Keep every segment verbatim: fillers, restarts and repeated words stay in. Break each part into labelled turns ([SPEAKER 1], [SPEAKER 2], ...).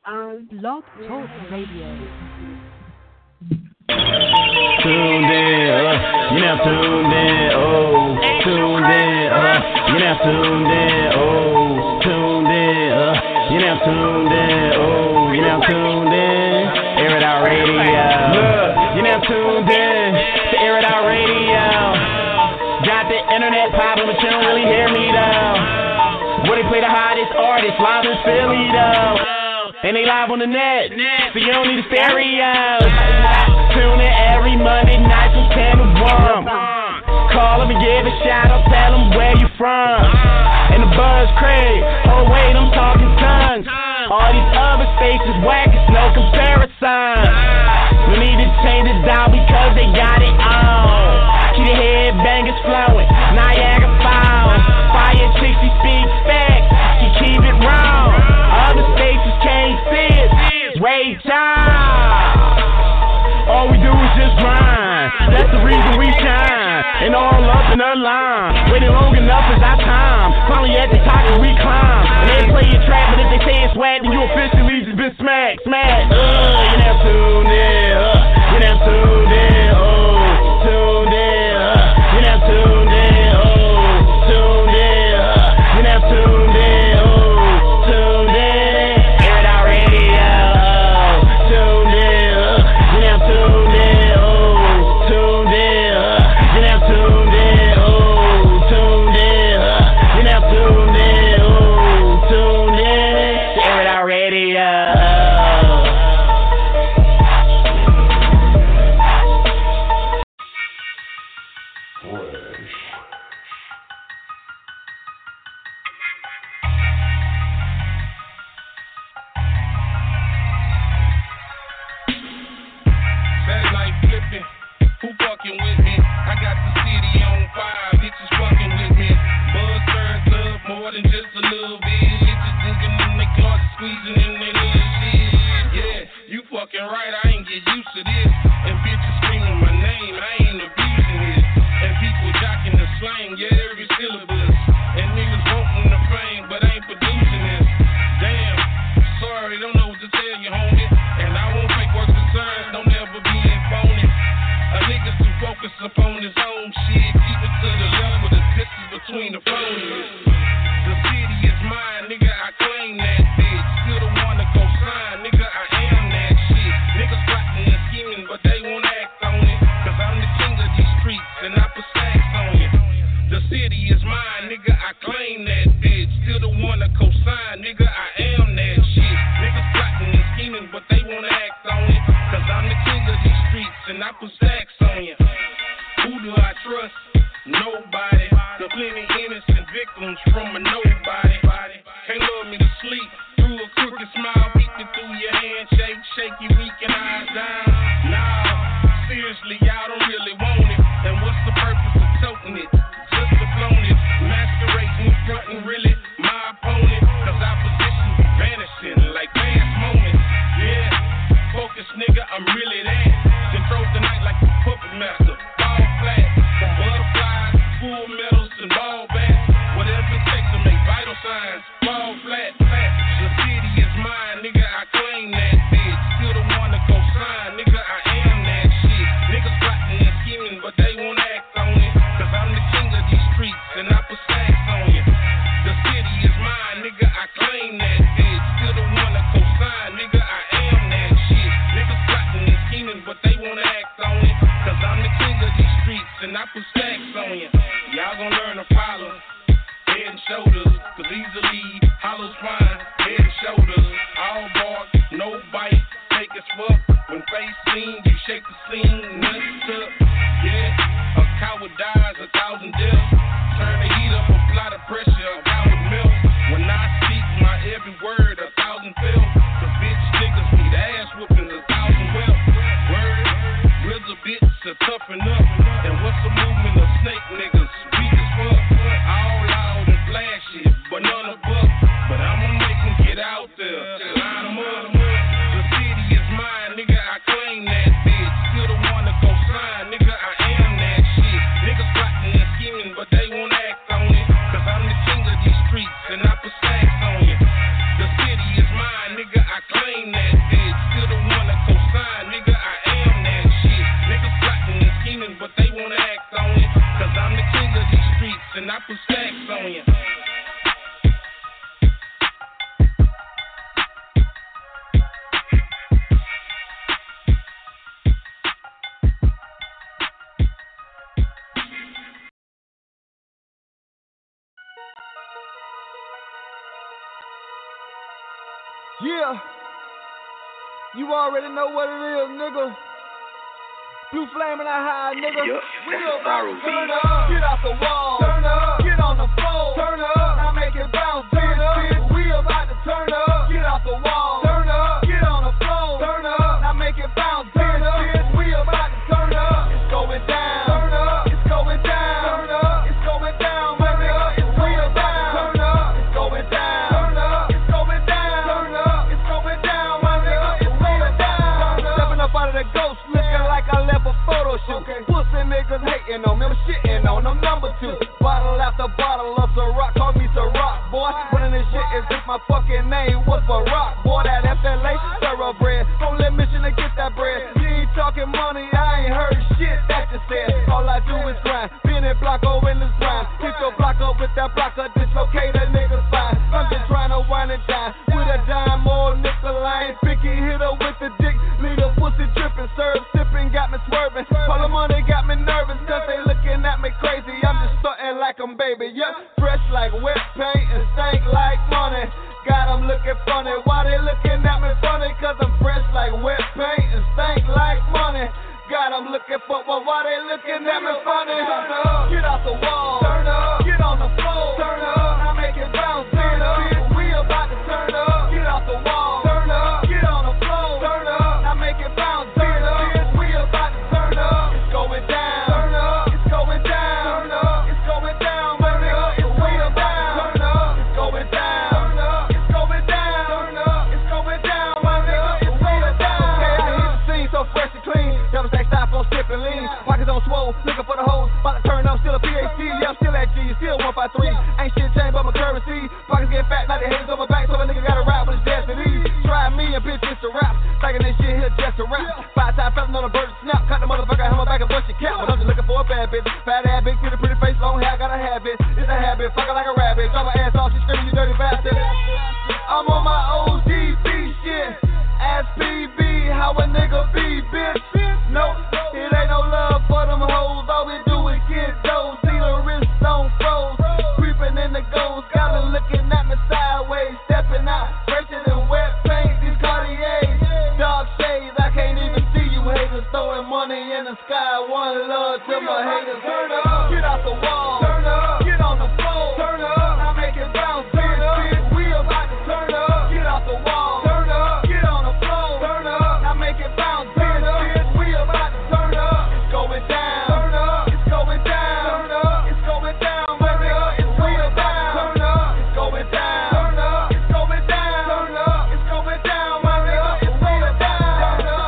[SPEAKER 1] Um,
[SPEAKER 2] Blog Talk Radio.
[SPEAKER 3] Tuned in, uh, you now tuned in, oh, tuned in, uh, you now tuned in, oh, tuned in, uh, you now tuned in, oh, you now tuned in, Air It Out Radio, look, you now tuned in to Air It Out Radio, got the internet poppin', but you don't really hear me though, where they play the hottest artists, live in Philly though. And they live on the net, so you don't need a stereo. Tune in every Monday night from ten to one. Call them and give a shout out, tell them where you from. And the buzz Craig, oh wait, I'm talking tons. All these other stations whack, it's no comparison. We need to change it down because they got it on. Keep the headbangers flowing, Niagara Falls. Fire chicks, she speaks facts, she keep it wrong. Other stations can't see it, wait time. All we do is just grind, that's the reason we shine. And all up in the line, waiting long enough is our time. Finally at the top and we climb. And they play your track, but if they say it's whack, then you officially just been smacked, smacked. Uh, you never tuned in, uh, you never tuned in, oh, tuned in, uh, you never tuned in, oh, tuned in, uh, you never tuned in, oh, tuned in, Air It Out Radio, oh, tuned in, uh, you never tuned in, oh, tuned in, uh, you never tuned in, oh, tuned in, uh, you never tuned in, oh, tuned in, Air It Out Radio.
[SPEAKER 4] Who fucking with me? I got the city on fire, bitches fucking with me. Buzz turns up more than just a little bit. Bitches thinking in their closet, squeezing in their little shit. Yeah, you fucking right, I ain't get used to this. And bitches screaming my name, I ain't abusing this. And people jocking the slang, yeah, every syllabus. And niggas wanting the fame, but ain't producing this. Damn, sorry, don't know what to tell you, homie. And I won't fake work concerns, don't ever be in phony. A nigga too focused upon his own shit. Keep it to the left with the distance between the phonies. The city is mine, nigga, I claim that bitch. Still the one to go sign, nigga, I am that shit. Niggas plotting and scheming, but they won't act on it. Cause I'm the king of these streets and I put stacks on you. The city is mine, nigga, I claim that bitch. Still the one to go sign, nigga, I am that shit. Niggas plotting and scheming, but they won't act on it. Cause I'm the king of these streets and I put stacks on you. Who do I trust? Nobody. The plenty innocent victims from a nobody. Can't love me to sleep through a crooked smile, beat me through your handshake, shaky, weak and eyes down. Nah, seriously, y'all don't really want it. And what's the purpose of toting it? Just to flaunt it, masquerading, fronting, really my opponent. Cause opposition be vanishing like fast moments. Yeah, focus nigga, I'm really that. Control the night like the puppet master. Ball flat, from butterflies, full metals and ball bats. Whatever it takes to make vital signs. Ball flat, flat. The city is mine, nigga, I claim that bitch. Still the one to go sign, nigga, I am that shit. Niggas plotting and scheming, but they won't act on it. Cause I'm the king of these streets and I put stacks on you. The city is mine, nigga, I claim that bitch. Still the one to go sign, nigga, I am that shit. Niggas plotting and scheming, but they won't act on it. Cause I'm the king of these streets and I put stacks on you. Y'all gon' learn to follow. Head and shoulders, cause easily hollow's fine. Head and shoulders, all bark, no bite. Take as fuck. When face seen, you shake the scene. Nuts up, yeah. A coward dies, a thousand deaths. Turn the heat up, apply the pressure, a coward melt. When I speak my every word, a thousand fell. Cause bitch niggas need ass whoopings, a thousand well. Word, RZA bitch to toughen up. And what's the movement of snake niggas? Weak as fuck. All loud and flashy, but none of buck. But I'ma make them get out there. Line them up. The city is mine, nigga, I claim that bitch. Still the one to go sign, nigga, I am that shit. Niggas plotting and scheming, but they won't act on it. Cause I'm the king of these streets and I put stacks on you. The city is mine, nigga, I claim
[SPEAKER 1] Yeah. You already know what it is, nigga. Blue flame in that high, nigga.
[SPEAKER 2] Yup,
[SPEAKER 1] We
[SPEAKER 2] that's a sorrow
[SPEAKER 1] turn
[SPEAKER 2] beat.
[SPEAKER 1] up, get off the wall. Turn up, get on the floor. Turn up, now make it bounce. Turn up, we about to turn up. Get off the wall. Turn up, get on the floor. Turn up, now make it bounce. Turn up, we about to turn up. It's going down. Turn up, it's going down. Turn up, it's going down. My nigga, it's we about to turn up. It's going down. Turn up, it's going down. Turn up, it's going down. My nigga, it's we about to stepping up out of the ghost, looking like I left a photo shoot. Okay. Pussy niggas hating on me, I'm shitting on them. Number two, bottle after bottle of Ciroc, call me Ciroc, boy. Running this shit as if my fucking name was Barack, boy. That F L A thoroughbred, don't let mission to get that bread. You ain't talking money, I ain't heard shit that you said. All I do is grind, being in Blocko in this grind. Keep your block up with that blocker, dislocate a nigga's spine. I'm just trying to wind it down with a dime or nickel. I ain't picky hitter with the dick, leave the pussy dripping, serve sipping, got me swerving. All the money got me nervous, cause they looking at me crazy. I'm just stunting like I'm baby, yeah. Fresh like wet paint and stank like money. God, I'm looking funny. Why they looking at me funny? Cause I'm fresh like wet paint and stank like money. God, I'm looking for, well, why they looking at me funny? Turn up, get off the wall. Turn up, get on the floor. Turn up, now make it bounce. Turn up, we about to turn up. Get off the wall. Turn up, get on the floor. Turn up, now make it bounce. Turn up, we about to turn up. It's going down. Turn up, it's going down. Turn up, it's going down. My nigga, it's we about to turn up. It's going down. Turn up, it's going down. Turn up, it's going down. My nigga, it's we about to. Okay, I hit the scene so fresh and clean. Double stack stop on sipping lean. Pockets on swole, looking for the hoes. About to turn up, still a P H D. Yeah, I'm still at G, still one five three. Ain't shit changed but my currency. Pockets get fat, like the haters on my back. So a nigga gotta rap with his destiny. Try me and bitch, it's a rap. Thinking this shit here just a rap. Five time felon on a bird snap. Cut the motherfucker, hammer back and bust your cap. But I'm just looking for a bad bitch. Fat ass bitch, get a pretty face, long hair, got a habit. It's a habit, fucking like a rabbit. Drop my ass off, she screaming, you dirty bastard. I'm on my O D B shit. Ask P B how a nigga be, bitch. Nope, it ain't no love for them hoes. All we do is get those. See the wrist on froze. Creeping in the ghost. Got me looking at me sideways. Stepping out, fresher than wet paint. These Cartiers, dark shades. I can't even see you haters. Throwing money in the sky. One love to my haters. Turn up, get off the wall. Turn up, get on the floor. Turn up, now make it bounce. Turn up, we about to turn up. Get off the wall. Turn up, get on the floor. Turn up, now make it bounce. Turn up, we about to turn up. It's going down. Turn up, it's going down. Turn up, it's going down. My nigga, it's we about to turn up. It's going down. Turn up, it's going down. Turn up, it's going down. My nigga, it's we about to turn up.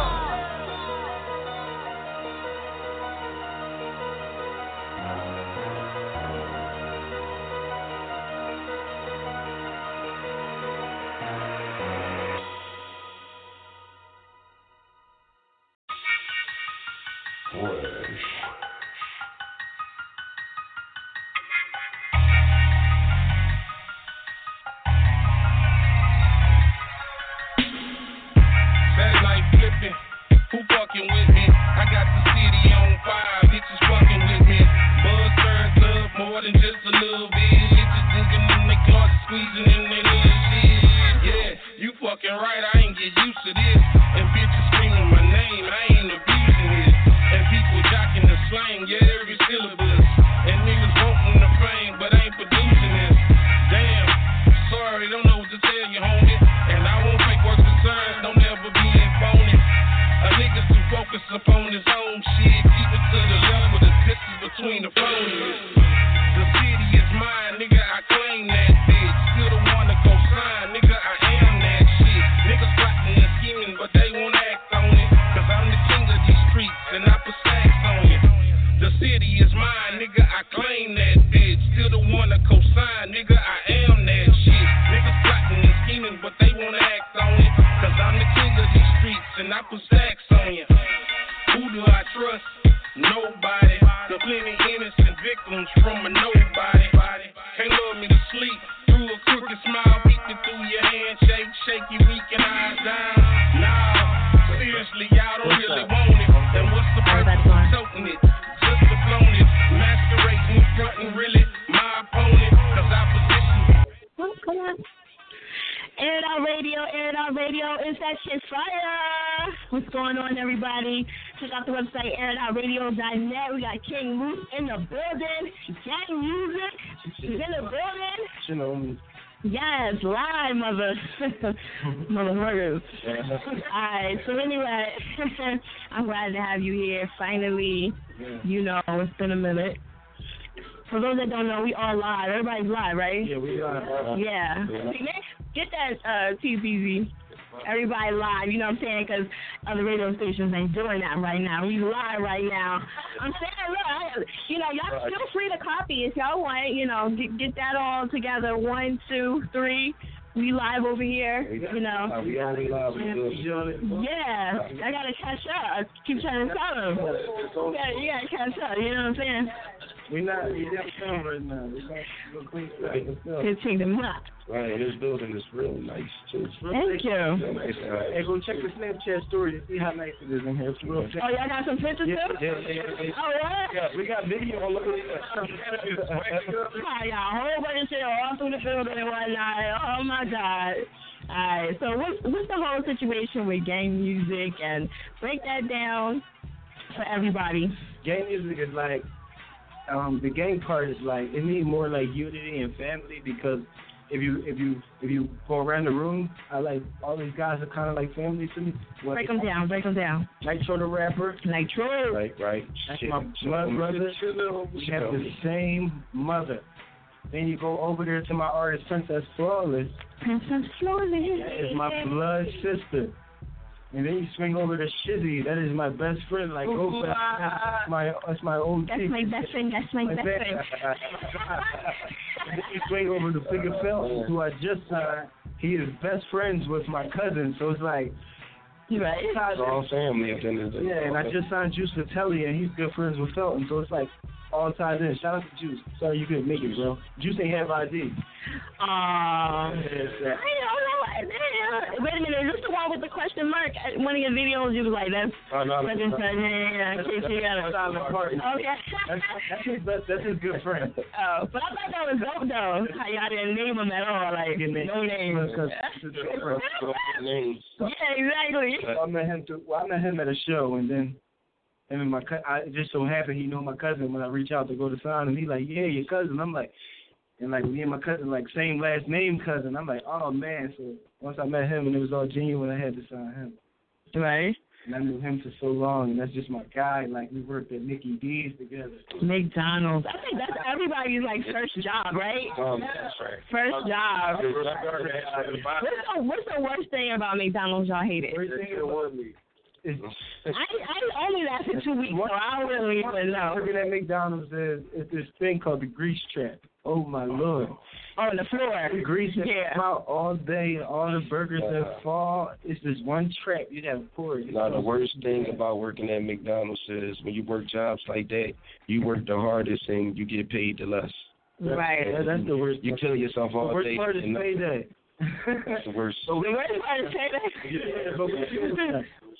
[SPEAKER 4] Saturday night flipping, who fucking with me? I got the city on fire, bitches fucking with me. Buzz turns up more than just a little bit. Bitches thinking in their closet, squeezing in their little shit. Yeah, you fucking right, I ain't get used to this. And bitches screaming my name, I ain't abusing it. And people jocking the slang, yeah, every syllable. And niggas wanting the fame, but ain't producing this. Damn, sorry, don't know what to tell you, homie. And I won't fake work concerns, don't ever be in phony. A nigga's too focused upon his own shit. Keep it to the left with the distance between the phonies. The city is mine, nigga, I claim that bitch. Still the one to go sign, nigga, I am that shit. Niggas plotting and scheming, but they won't act on it. Cause I'm the king of these streets, and I put stacks on you. The city is mine, nigga, I claim that bitch. Still the one to co-sign, nigga, I am that shit. Niggas plotting and scheming, but they won't act on it. Cause I'm the king of these streets, and I put stacks on you. Who do I trust? Nobody. The plenty innocent victims from a nobody. Can't love me to sleep through a crooked smile, peek it through your handshake, shaky, weak and eyes down. Nah, seriously, y'all don't really want it. And what's the purpose of toting it? Just to flown it, masquerading, fronting, really my opponent. Cause I position.
[SPEAKER 5] Well, come on. And I
[SPEAKER 2] Out Radio, Air It Out Radio. Is that shit fire? What's going on, everybody? Check out the website, air it out radio dot net. We got King Moose in the building. Gang Music is in the building.
[SPEAKER 5] You know,
[SPEAKER 2] yes, live, mother. Motherfuckers. Alright, so anyway, I'm glad to have you here. Finally,
[SPEAKER 5] yeah.
[SPEAKER 2] You know, it's been a minute. For those that don't know, we all live. Everybody's live, right?
[SPEAKER 5] Yeah, we live.
[SPEAKER 2] Yeah.
[SPEAKER 5] Yeah.
[SPEAKER 2] See, man, get that uh, T V Z. Everybody live, you know what I'm saying? Because other radio stations ain't doing that right now. We live right now. I'm saying, look, I, you know, y'all feel free to copy if y'all want. You know, get, get that all together. One, two, three. We live over here, you know.
[SPEAKER 5] We already live. We good.
[SPEAKER 2] Yeah, I gotta catch up. I keep trying to tell them. Yeah, you gotta catch up. You know what I'm saying?
[SPEAKER 5] We not. We not film right now. We got to go clean stuff.
[SPEAKER 2] Good thing them up.
[SPEAKER 6] Right, this building is real nice too.
[SPEAKER 2] Thank you.
[SPEAKER 6] Real nice, uh,
[SPEAKER 5] Hey, go check the Snapchat story to see how nice it is in here. It's real.
[SPEAKER 2] Oh, y'all got some pictures
[SPEAKER 5] Yeah,
[SPEAKER 2] too?
[SPEAKER 5] yeah, yeah, yeah.
[SPEAKER 2] Oh, what?
[SPEAKER 5] Yeah, we got video all over the
[SPEAKER 2] Oh, yeah, a whole bunch of shit all through the building and whatnot. Oh, my God. All right, so what's, what's the whole situation with gang music, and break that down for everybody.
[SPEAKER 5] Gang music is like, um, the gang part is like, it needs more like unity and family, because if you if you if you go around the room, I like all these guys are kind of like family to me. What,
[SPEAKER 2] Break them down, break them down.
[SPEAKER 5] Nitro the rapper,
[SPEAKER 2] Nitro.
[SPEAKER 6] right, right.
[SPEAKER 5] that's
[SPEAKER 6] Shit.
[SPEAKER 5] my blood brother. We have the same mother. Then you go over there to my artist Princess Flawless.
[SPEAKER 2] Princess Flawless.
[SPEAKER 5] That is my blood sister. And then you swing over to Shizzy. That is my best friend. Like, oh, that's my that's my old.
[SPEAKER 2] That's my best friend. That's my best friend.
[SPEAKER 5] Then you swing over to Figure Phelps, who I just signed. He is best friends with my cousin. So it's like,
[SPEAKER 2] You right?
[SPEAKER 6] It's all family at the end of the day.
[SPEAKER 5] yeah. And I just signed Juice Vitelli, and he's good friends with Felton. So it's like all ties in. Shout out to Juice. Sorry you couldn't make it, bro. Juice ain't have I D.
[SPEAKER 2] Aww.
[SPEAKER 5] It's, uh,
[SPEAKER 2] I don't know. Wait a minute, is this the one with the question mark? At one of your videos, you was like, that's
[SPEAKER 6] Oh, no,
[SPEAKER 2] such and such. Yeah, yeah, in case you got it.
[SPEAKER 5] silent partner.
[SPEAKER 2] Okay.
[SPEAKER 5] That's, that's his best. That's his good friend.
[SPEAKER 2] Oh, but I thought that was dope, though. How y'all didn't name him at all. Like, no name.
[SPEAKER 5] Because it's a different.
[SPEAKER 6] Names.
[SPEAKER 2] Yeah, exactly.
[SPEAKER 5] I met him through. Well, I met him at a show, and then him and my cousin. I it just so happened he know my cousin when I reach out to go to sign him. He like, yeah, your cousin. I'm like, and like me and my cousin like same last name cousin. I'm like, oh man. So once I met him and it was all genuine, I had to sign him.
[SPEAKER 2] Right.
[SPEAKER 5] And I knew him for so long, and that's just my guy. Like we worked at Mickey D's together.
[SPEAKER 2] McDonald's. I think that's everybody's like first job, right?
[SPEAKER 6] Um, that's right.
[SPEAKER 2] First job. What's the, what's the worst thing about McDonald's y'all hate it?
[SPEAKER 5] Everything is
[SPEAKER 2] I I only lasted two weeks, so I don't really even know.
[SPEAKER 5] working at McDonald's is is this thing called the grease trap. Oh my lord.
[SPEAKER 2] On the floor.
[SPEAKER 5] The grease that
[SPEAKER 2] Yeah.
[SPEAKER 5] come out all day, all the burgers that fall. It's this one trap you gotta pour it.
[SPEAKER 6] Now, the worst thing about working at McDonald's is when you work jobs like that, you work the hardest and you get paid the less.
[SPEAKER 2] Right.
[SPEAKER 5] Yeah, that's the worst.
[SPEAKER 6] You kill yourself all
[SPEAKER 5] the worst
[SPEAKER 6] day.
[SPEAKER 5] part is
[SPEAKER 6] and
[SPEAKER 5] payday.
[SPEAKER 6] That's the worst.
[SPEAKER 5] So
[SPEAKER 2] The
[SPEAKER 5] we
[SPEAKER 2] worst part is say that.
[SPEAKER 5] yeah, but we-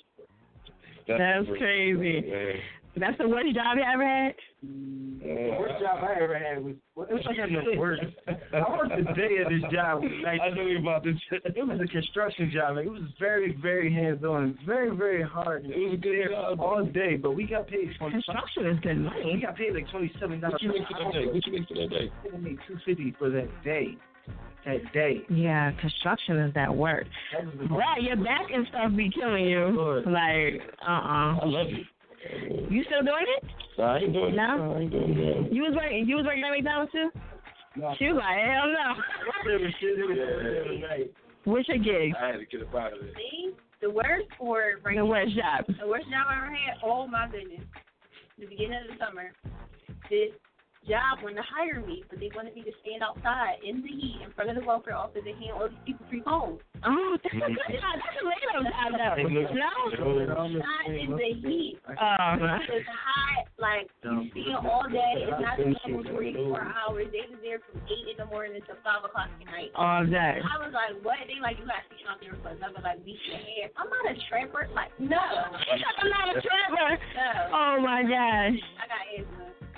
[SPEAKER 2] That's
[SPEAKER 6] the
[SPEAKER 2] crazy.
[SPEAKER 6] Yeah.
[SPEAKER 2] That's the worst job you ever had?
[SPEAKER 5] The worst job I ever had was, well, it was like the worst. I worked the day of this job. Like,
[SPEAKER 6] I know you about this.
[SPEAKER 5] it was a construction job. Like, it was very, very hands-on, very, very hard. It was a good job all day, but we got paid twenty.
[SPEAKER 2] Construction is good
[SPEAKER 5] We
[SPEAKER 2] money.
[SPEAKER 5] got paid like twenty-seven dollars.
[SPEAKER 6] What you make for that day? What you make for that day?
[SPEAKER 5] I made two fifty for that day. That day.
[SPEAKER 2] Yeah, construction is that work.
[SPEAKER 5] That was the
[SPEAKER 2] Right, your back and stuff be killing you.
[SPEAKER 5] Lord.
[SPEAKER 2] Like, uh-uh.
[SPEAKER 6] I love you.
[SPEAKER 2] You still doing it?
[SPEAKER 6] Nah, I ain't doing it.
[SPEAKER 2] No?
[SPEAKER 6] No, I ain't doing it.
[SPEAKER 2] You was working. You was working at McDonald's too.
[SPEAKER 5] No.
[SPEAKER 2] She was like, hell no.
[SPEAKER 5] It was shit. It was, it was nice.
[SPEAKER 2] What's your gig?
[SPEAKER 6] I had to get up out of there.
[SPEAKER 7] Me, the worst or right
[SPEAKER 2] The worst job.
[SPEAKER 7] the worst job I ever had. Oh my goodness! The beginning of the summer, this job wanted to hire me, but they wanted me to stand outside in the heat in front of the welfare office and hand all these people free phones.
[SPEAKER 2] Oh, that's a good job. That's a later job though. No?
[SPEAKER 7] Not in the heat.
[SPEAKER 2] Oh,
[SPEAKER 7] It's hot, like you see it all day. It's not the normal twenty-four hours. They was there from eight in the morning to five o'clock at night.
[SPEAKER 2] all day.
[SPEAKER 7] I was like, what? They like, you got to sit out there for another like week and a half. I'm not a trapper. Like, no.
[SPEAKER 2] I'm not a trapper.
[SPEAKER 7] No.
[SPEAKER 2] Oh my gosh.
[SPEAKER 7] I got asthma.
[SPEAKER 2] So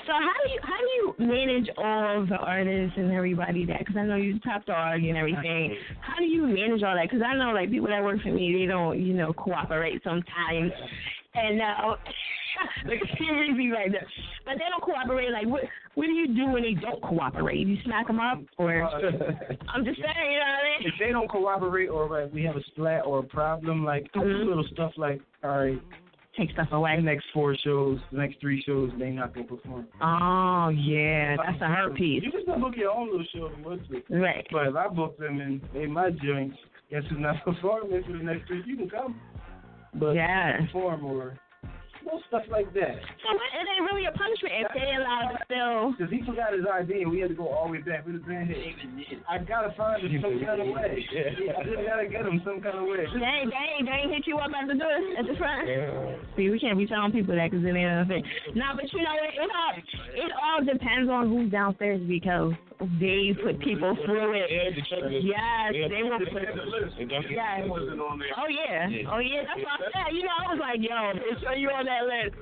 [SPEAKER 2] So how do you how do you manage all the artists and everybody that? Because I know you top dog and everything. How do you manage all that? Because I know like people that work for me, they don't you know cooperate sometimes. And uh, like seriously right there, but they don't cooperate. Like what what do you do when they don't cooperate? You smack them up, or I'm just saying, you know what I mean?
[SPEAKER 5] If they don't cooperate, or like we have a splat or a problem, like I do
[SPEAKER 2] Mhm.
[SPEAKER 5] little stuff like, all right,
[SPEAKER 2] Take stuff away.
[SPEAKER 5] the next four shows, the next three shows, they not gonna perform.
[SPEAKER 2] Oh yeah, that's a hurt piece.
[SPEAKER 5] You just gonna book your own little show if you want to.
[SPEAKER 2] Right.
[SPEAKER 5] But if I book them in, in my joints, guess who's not performing for the next three? You can come, but
[SPEAKER 2] Yeah.
[SPEAKER 5] perform or little stuff like that.
[SPEAKER 2] So what, it ain't really a punishment if they allow to still.
[SPEAKER 5] Because he forgot his I D and we had to go all the way back. We'd have been here. I gotta find him some kind of way. I just gotta get him some kind of way.
[SPEAKER 2] They ain't, they ain't, they ain't hit you up at the door at the front.
[SPEAKER 6] Yeah.
[SPEAKER 2] See, we can't be telling people that because it ain't nothing. Nah, but you know, it, it all it all depends on who's downstairs because they put people through it.
[SPEAKER 6] They had to check this.
[SPEAKER 2] Yes,
[SPEAKER 6] They had
[SPEAKER 2] they will
[SPEAKER 6] to
[SPEAKER 2] put.
[SPEAKER 6] check the list. And that's-
[SPEAKER 2] Yes. Oh yeah.
[SPEAKER 6] Yeah.
[SPEAKER 2] Oh yeah. That's what I said. You know, I was like, yo, it's so you on that list.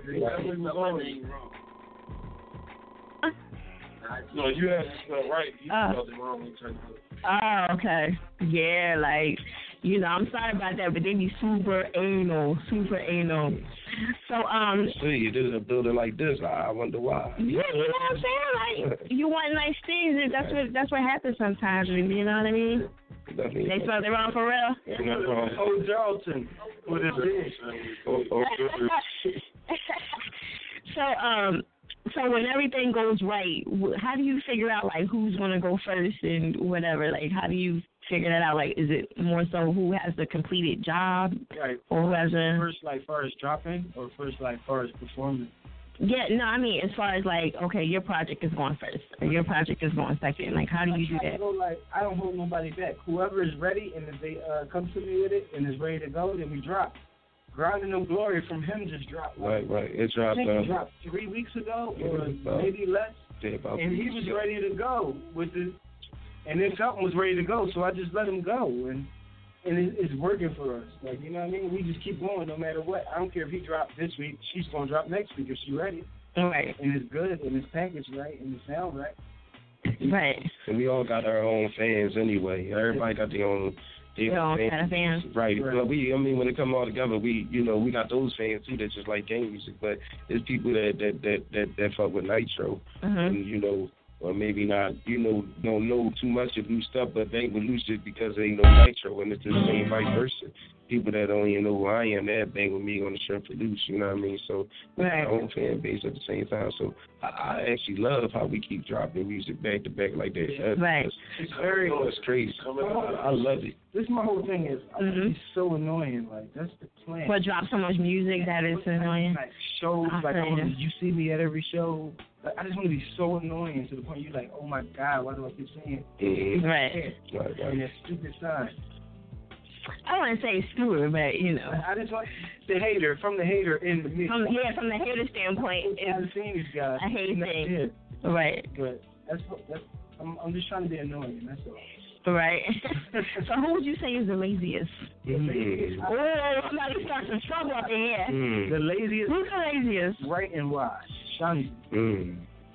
[SPEAKER 6] No, you had uh, right. You
[SPEAKER 2] Uh.
[SPEAKER 6] spelled it wrong when you checked it.
[SPEAKER 2] Oh, okay. Yeah, like, you know, I'm sorry about that, but they be super anal, super anal. So, um,
[SPEAKER 6] See, you did a building like this. I wonder why.
[SPEAKER 2] yeah, you know what I'm saying? Like, you want nice things, and that's what that's what happens sometimes. You know what I mean?
[SPEAKER 6] Definitely.
[SPEAKER 2] They spelled it wrong for real.
[SPEAKER 6] You're not wrong.
[SPEAKER 5] Oh, Charlton. What is this?
[SPEAKER 6] Oh, oh,
[SPEAKER 2] so, um, so when everything goes right, wh- how do you figure out like who's gonna go first and whatever? Like, how do you figure that out? Like, is it more so who has the completed job
[SPEAKER 5] Right.
[SPEAKER 2] or who has a?
[SPEAKER 5] First, like, far as dropping or first, like, far as performing?
[SPEAKER 2] Yeah, no, I mean as far as like, okay, your project is going first or your project is going second. Like, how do you do
[SPEAKER 5] I try to
[SPEAKER 2] that?
[SPEAKER 5] go, like, I don't hold nobody back. Whoever is ready and if they uh, come to me with it and is ready to go, then we drop. Grinding No Glory from him just dropped.
[SPEAKER 6] right, right. It
[SPEAKER 5] I
[SPEAKER 6] dropped.
[SPEAKER 5] think
[SPEAKER 6] Uh,
[SPEAKER 5] he dropped three weeks ago or
[SPEAKER 6] About-
[SPEAKER 5] maybe less.
[SPEAKER 6] yeah, about
[SPEAKER 5] And he was ready to go with the, and then Felton was ready to go, so I just let him go, and and it, it's working for us. Like, you know what I mean? We just keep going no matter what. I don't care if he dropped this week, she's gonna drop next week if she's ready,
[SPEAKER 2] Right,
[SPEAKER 5] and it's good, and it's packaged right, and it sounds right.
[SPEAKER 2] right.
[SPEAKER 6] And we all got our own fans anyway. Everybody got their own. Their
[SPEAKER 2] Your own
[SPEAKER 6] fans.
[SPEAKER 2] kind of fans.
[SPEAKER 6] Right.
[SPEAKER 5] Right.
[SPEAKER 6] But we, I mean, when it come all together, we, you know, we got those fans too that just like game music. But there's people that that that that, that fuck with Nitro,
[SPEAKER 2] Mhm.
[SPEAKER 6] and you know, or maybe not, you know, don't know too much of new stuff, but they with new shit because they know Nitro, and it's the same vice versa. People that don't even know who I am, they bang with me on the shirt for loose. You know what I mean? So we got
[SPEAKER 2] Right.
[SPEAKER 6] our own fan base at the same time. So I, I actually love how we keep dropping music back to back like that. That's,
[SPEAKER 2] Right.
[SPEAKER 6] That's,
[SPEAKER 5] It's very.
[SPEAKER 6] that's crazy. I, I love it.
[SPEAKER 5] This is my whole thing is, I
[SPEAKER 2] Mhm.
[SPEAKER 5] think it's so annoying. Like, that's the plan.
[SPEAKER 2] But drop so much music that it's annoying.
[SPEAKER 5] Like shows,
[SPEAKER 2] I
[SPEAKER 5] like
[SPEAKER 2] feel
[SPEAKER 5] oh,
[SPEAKER 2] you.
[SPEAKER 5] you see me at every show. Like, I just want to be so annoying to the point you're like, oh my god, why do I keep saying
[SPEAKER 6] Mhm.
[SPEAKER 2] Right.
[SPEAKER 5] it?
[SPEAKER 6] Right,
[SPEAKER 5] And
[SPEAKER 6] right.
[SPEAKER 5] that stupid sign.
[SPEAKER 2] I don't want to say stupid, but you know,
[SPEAKER 5] I just want the hater from the hater in the mix.
[SPEAKER 2] from yeah, from the hater standpoint,
[SPEAKER 5] I've
[SPEAKER 2] it's
[SPEAKER 5] seen these guys.
[SPEAKER 2] I hate
[SPEAKER 5] That's
[SPEAKER 2] things.
[SPEAKER 5] it.
[SPEAKER 2] right,
[SPEAKER 5] But that's what that's. I'm I'm just trying to be annoying. That's all.
[SPEAKER 2] right. So who would you say is the laziest?
[SPEAKER 6] Mm.
[SPEAKER 2] Oh, somebody start some trouble up in here.
[SPEAKER 6] Mm.
[SPEAKER 5] The laziest,
[SPEAKER 2] Who's the laziest?
[SPEAKER 5] right and why? Shanti.
[SPEAKER 6] Mm.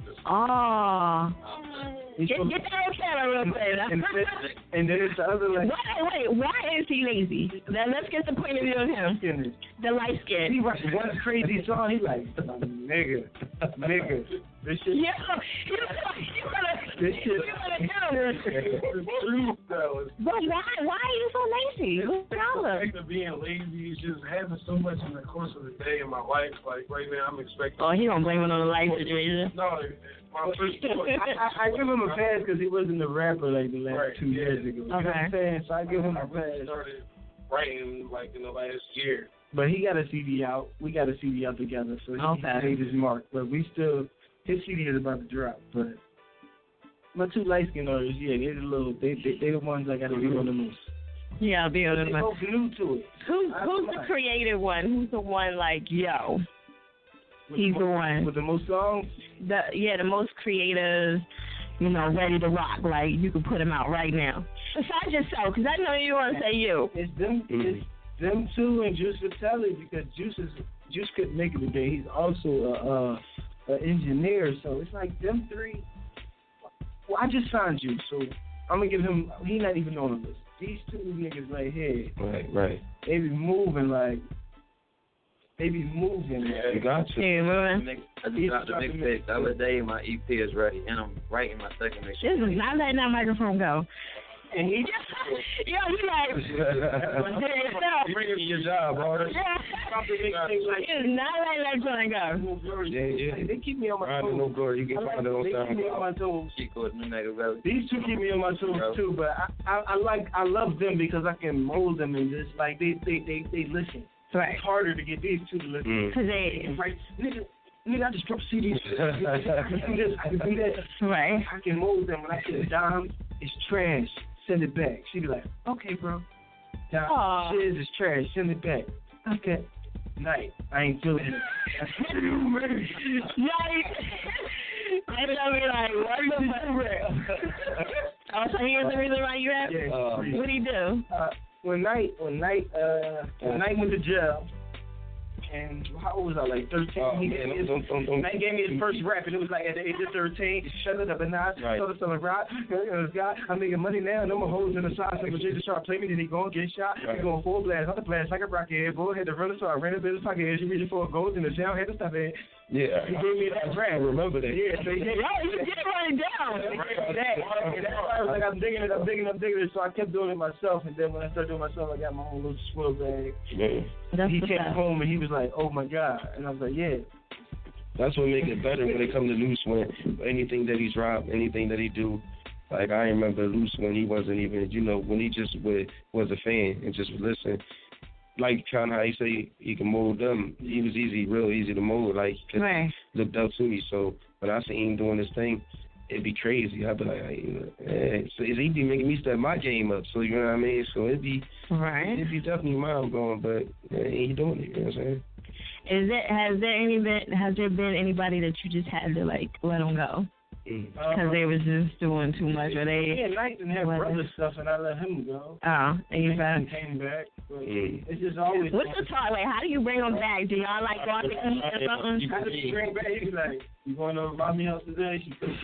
[SPEAKER 2] Oh,
[SPEAKER 5] He's
[SPEAKER 2] get,
[SPEAKER 5] supposed-
[SPEAKER 2] get that on camera real quick.
[SPEAKER 5] and, then- and then it's the other like.
[SPEAKER 2] Wait, wait, why is he lazy? Now let's get the point of view of him.
[SPEAKER 5] Skin
[SPEAKER 2] The light
[SPEAKER 5] He
[SPEAKER 2] skin.
[SPEAKER 5] writes one crazy song. He like, nigga, nigga, this shit.
[SPEAKER 2] Yeah, you gotta,
[SPEAKER 5] This
[SPEAKER 2] you
[SPEAKER 5] shit.
[SPEAKER 2] gotta tell us. But why, why are you so lazy? What's the problem?
[SPEAKER 8] Expect of being lazy is just having so much in the course of the day in my life. Like right now, I'm expecting.
[SPEAKER 2] Oh, he don't blame it on the light situation.
[SPEAKER 8] No, my first
[SPEAKER 5] I, I, I give him a pass because he wasn't a rapper like the last
[SPEAKER 8] Right,
[SPEAKER 5] two
[SPEAKER 8] yeah.
[SPEAKER 5] years ago. You know what I'm saying? So I give him a
[SPEAKER 8] I really
[SPEAKER 5] pass.
[SPEAKER 8] started writing like in the last year.
[SPEAKER 5] But he got a C D out. We got a C D out together, so he
[SPEAKER 2] Okay.
[SPEAKER 5] made his mark. But we still, his C D is about to drop. But my two light skinned artists, yeah, they're the little, they they they the ones I got to be on the most.
[SPEAKER 2] Yeah, be on
[SPEAKER 5] They
[SPEAKER 2] the
[SPEAKER 5] both new to it.
[SPEAKER 2] Who's
[SPEAKER 5] I-
[SPEAKER 2] who's
[SPEAKER 5] come
[SPEAKER 2] the
[SPEAKER 5] on.
[SPEAKER 2] creative one? Who's the one like yo?
[SPEAKER 5] With
[SPEAKER 2] He's
[SPEAKER 5] the,
[SPEAKER 2] the
[SPEAKER 5] mo-
[SPEAKER 2] one.
[SPEAKER 5] with the most songs.
[SPEAKER 2] The yeah, the most creative. You know, ready to rock. Like you can put him out right now. Besides yourself, because I know you want to say you.
[SPEAKER 5] It's them,
[SPEAKER 6] Mhm.
[SPEAKER 5] it's them two and Juice Vitelli because Juice is Juice couldn't make it today. He's also a, a an engineer. So it's like them three. Well, I just signed you, so I'm gonna give him. He not even on the list. These two niggas right here.
[SPEAKER 6] Right, right.
[SPEAKER 5] They be moving like. They be moving.
[SPEAKER 6] You got to.
[SPEAKER 2] Yeah, moving.
[SPEAKER 9] I just dropped the mixtape the other day. My E P is ready, and I'm writing my second mixtape.
[SPEAKER 2] This is not letting that microphone go. And he just, yo, he like,
[SPEAKER 6] Bringing your job, bro.
[SPEAKER 2] yeah, it's not letting that joint go.
[SPEAKER 6] Yeah, yeah.
[SPEAKER 5] They keep me on my
[SPEAKER 6] Riding
[SPEAKER 5] toes.
[SPEAKER 6] no glory. You can find it on
[SPEAKER 5] They keep me
[SPEAKER 6] SoundCloud.
[SPEAKER 5] on my toes.
[SPEAKER 9] Chico, new nigga, brother.
[SPEAKER 5] These two keep me on my toes too, but I, I, I like, I love them because I can mold them and just like they, they, they, they listen.
[SPEAKER 2] Right.
[SPEAKER 5] It's harder to get these two to listen.
[SPEAKER 2] Cause they,
[SPEAKER 5] Right, nigga, nigga, I just dropped C Ds. I can do this, I can do that.
[SPEAKER 2] right.
[SPEAKER 5] I can mold them. When I say Dom, it's trash. Send it back. She be like, okay, bro. Dom,
[SPEAKER 2] Aw.
[SPEAKER 5] shiz is trash. Send it back. Okay. Night. I ain't feeling it.
[SPEAKER 2] Like, and I'll be like, what the fuck? Oh, so here's the reason why you rap?
[SPEAKER 5] Yeah.
[SPEAKER 6] Uh,
[SPEAKER 2] What do you do?
[SPEAKER 5] Uh, when night, when night, uh, when night went to jail, and how old was I? Like thirteen.
[SPEAKER 6] Oh,
[SPEAKER 5] he
[SPEAKER 6] man,
[SPEAKER 5] gave me his,
[SPEAKER 6] don't- don't- don't-
[SPEAKER 5] Night gave me his first rap, and it was like at the age of thirteen. Shut it up and now,
[SPEAKER 6] Right.
[SPEAKER 5] started selling rock. God, I'm making money now. No more hoes in the side. So Jay just start playing me, then he gonna get shot.
[SPEAKER 6] Right.
[SPEAKER 5] He going full blast, other blast like a rocket head. Boy had to run it, so I ran up in his pocket. As you reaching for a gold, and the sound had to stop it.
[SPEAKER 6] Yeah.
[SPEAKER 5] He gave me that rap.
[SPEAKER 6] I remember that.
[SPEAKER 5] Yeah, so he
[SPEAKER 2] Yo, you did run it down.
[SPEAKER 5] that, and that's why I was like, I'm digging it, I'm digging it, I'm digging it. So I kept doing it myself, and then when I started doing it myself, I got my own little swirl bag.
[SPEAKER 6] Man.
[SPEAKER 2] That's
[SPEAKER 5] He
[SPEAKER 2] what's
[SPEAKER 5] came
[SPEAKER 2] up.
[SPEAKER 5] home and he was like, "Oh my God," and I was like, "Yeah."
[SPEAKER 6] That's what make it better when it comes to Loose when anything that he drop, anything that he do. Like I remember Loose when he wasn't even, you know, when he just would, was a fan and just would listen. Like kind of how he say he can mold them. He was easy, real easy to mold. Like 'cause
[SPEAKER 2] Right.
[SPEAKER 6] he looked up to me. So when I see him doing this thing, it'd be crazy. I'd be like, hey, hey. So he be making me step my game up. So you know what I mean. So it'd be,
[SPEAKER 2] Right.
[SPEAKER 6] it'd be definitely mind blowing. But yeah, he doing it. You know what I'm saying?
[SPEAKER 2] Is it, has there any been, has there been anybody that you just had to like let them go?
[SPEAKER 6] Mm.
[SPEAKER 2] Because they was just doing too much, or they,
[SPEAKER 5] Yeah, Knight didn't have
[SPEAKER 2] What?
[SPEAKER 5] brother stuff, and I let him go.
[SPEAKER 2] oh, and you
[SPEAKER 5] He
[SPEAKER 2] found,
[SPEAKER 5] came back. But
[SPEAKER 6] Mm.
[SPEAKER 5] it's just always.
[SPEAKER 2] what's the talk, like, how do you bring them back? Do y'all like go out to eat or something?
[SPEAKER 5] I just bring back. He be like, "You going over to mommy house today?" She goes,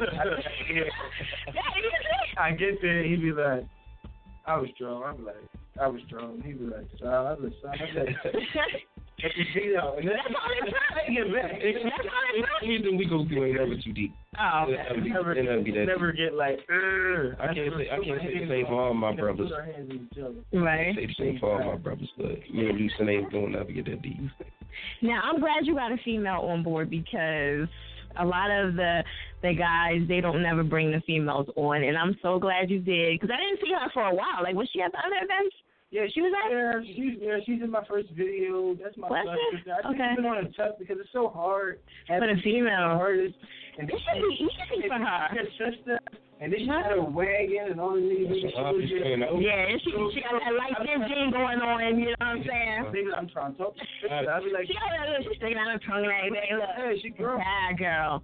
[SPEAKER 5] I get there, he be like, "I was strong." I'm like, "I was strong." He be like, "So I was strong." I'm like, you know, and
[SPEAKER 2] That's all they're trying to get back. That's all they're trying to
[SPEAKER 6] Anything we go through ain't never too deep.
[SPEAKER 2] Oh,
[SPEAKER 6] It'll never be,
[SPEAKER 5] never,
[SPEAKER 6] it'll never be that
[SPEAKER 5] never
[SPEAKER 6] deep.
[SPEAKER 5] get like. "Ugh."
[SPEAKER 6] I can't say I can't say the same for all my
[SPEAKER 5] You know,
[SPEAKER 6] brothers.
[SPEAKER 5] put our hands in each other.
[SPEAKER 2] right.
[SPEAKER 6] Say the same for all my brothers, but me and Lucen ain't gonna never get that deep.
[SPEAKER 2] Now, I'm glad you got a female on board because a lot of the the guys, they don't never bring the females on, and I'm so glad you did because I didn't see her for a while. Like, was she at the other events?
[SPEAKER 5] Yeah, she was out there. She's yeah, she's in my first video. That's my
[SPEAKER 2] Was
[SPEAKER 5] first
[SPEAKER 2] it?
[SPEAKER 5] sister. I think
[SPEAKER 2] Okay.
[SPEAKER 5] she's been on a tough because it's so hard
[SPEAKER 2] For the female.
[SPEAKER 5] artists. And
[SPEAKER 2] It should be easy for her.
[SPEAKER 5] Her sister, and then she had a wagon and all the niggas.
[SPEAKER 6] That's what I'll be saying. I-
[SPEAKER 2] Yeah, she, she got that light skin gene going on, you know what I'm saying?
[SPEAKER 5] Niggas, I'm trying to talk to her sister. I be like,
[SPEAKER 2] She got that little sticking out her tongue and everything. Look,
[SPEAKER 5] hey, she girl.
[SPEAKER 2] bad girl.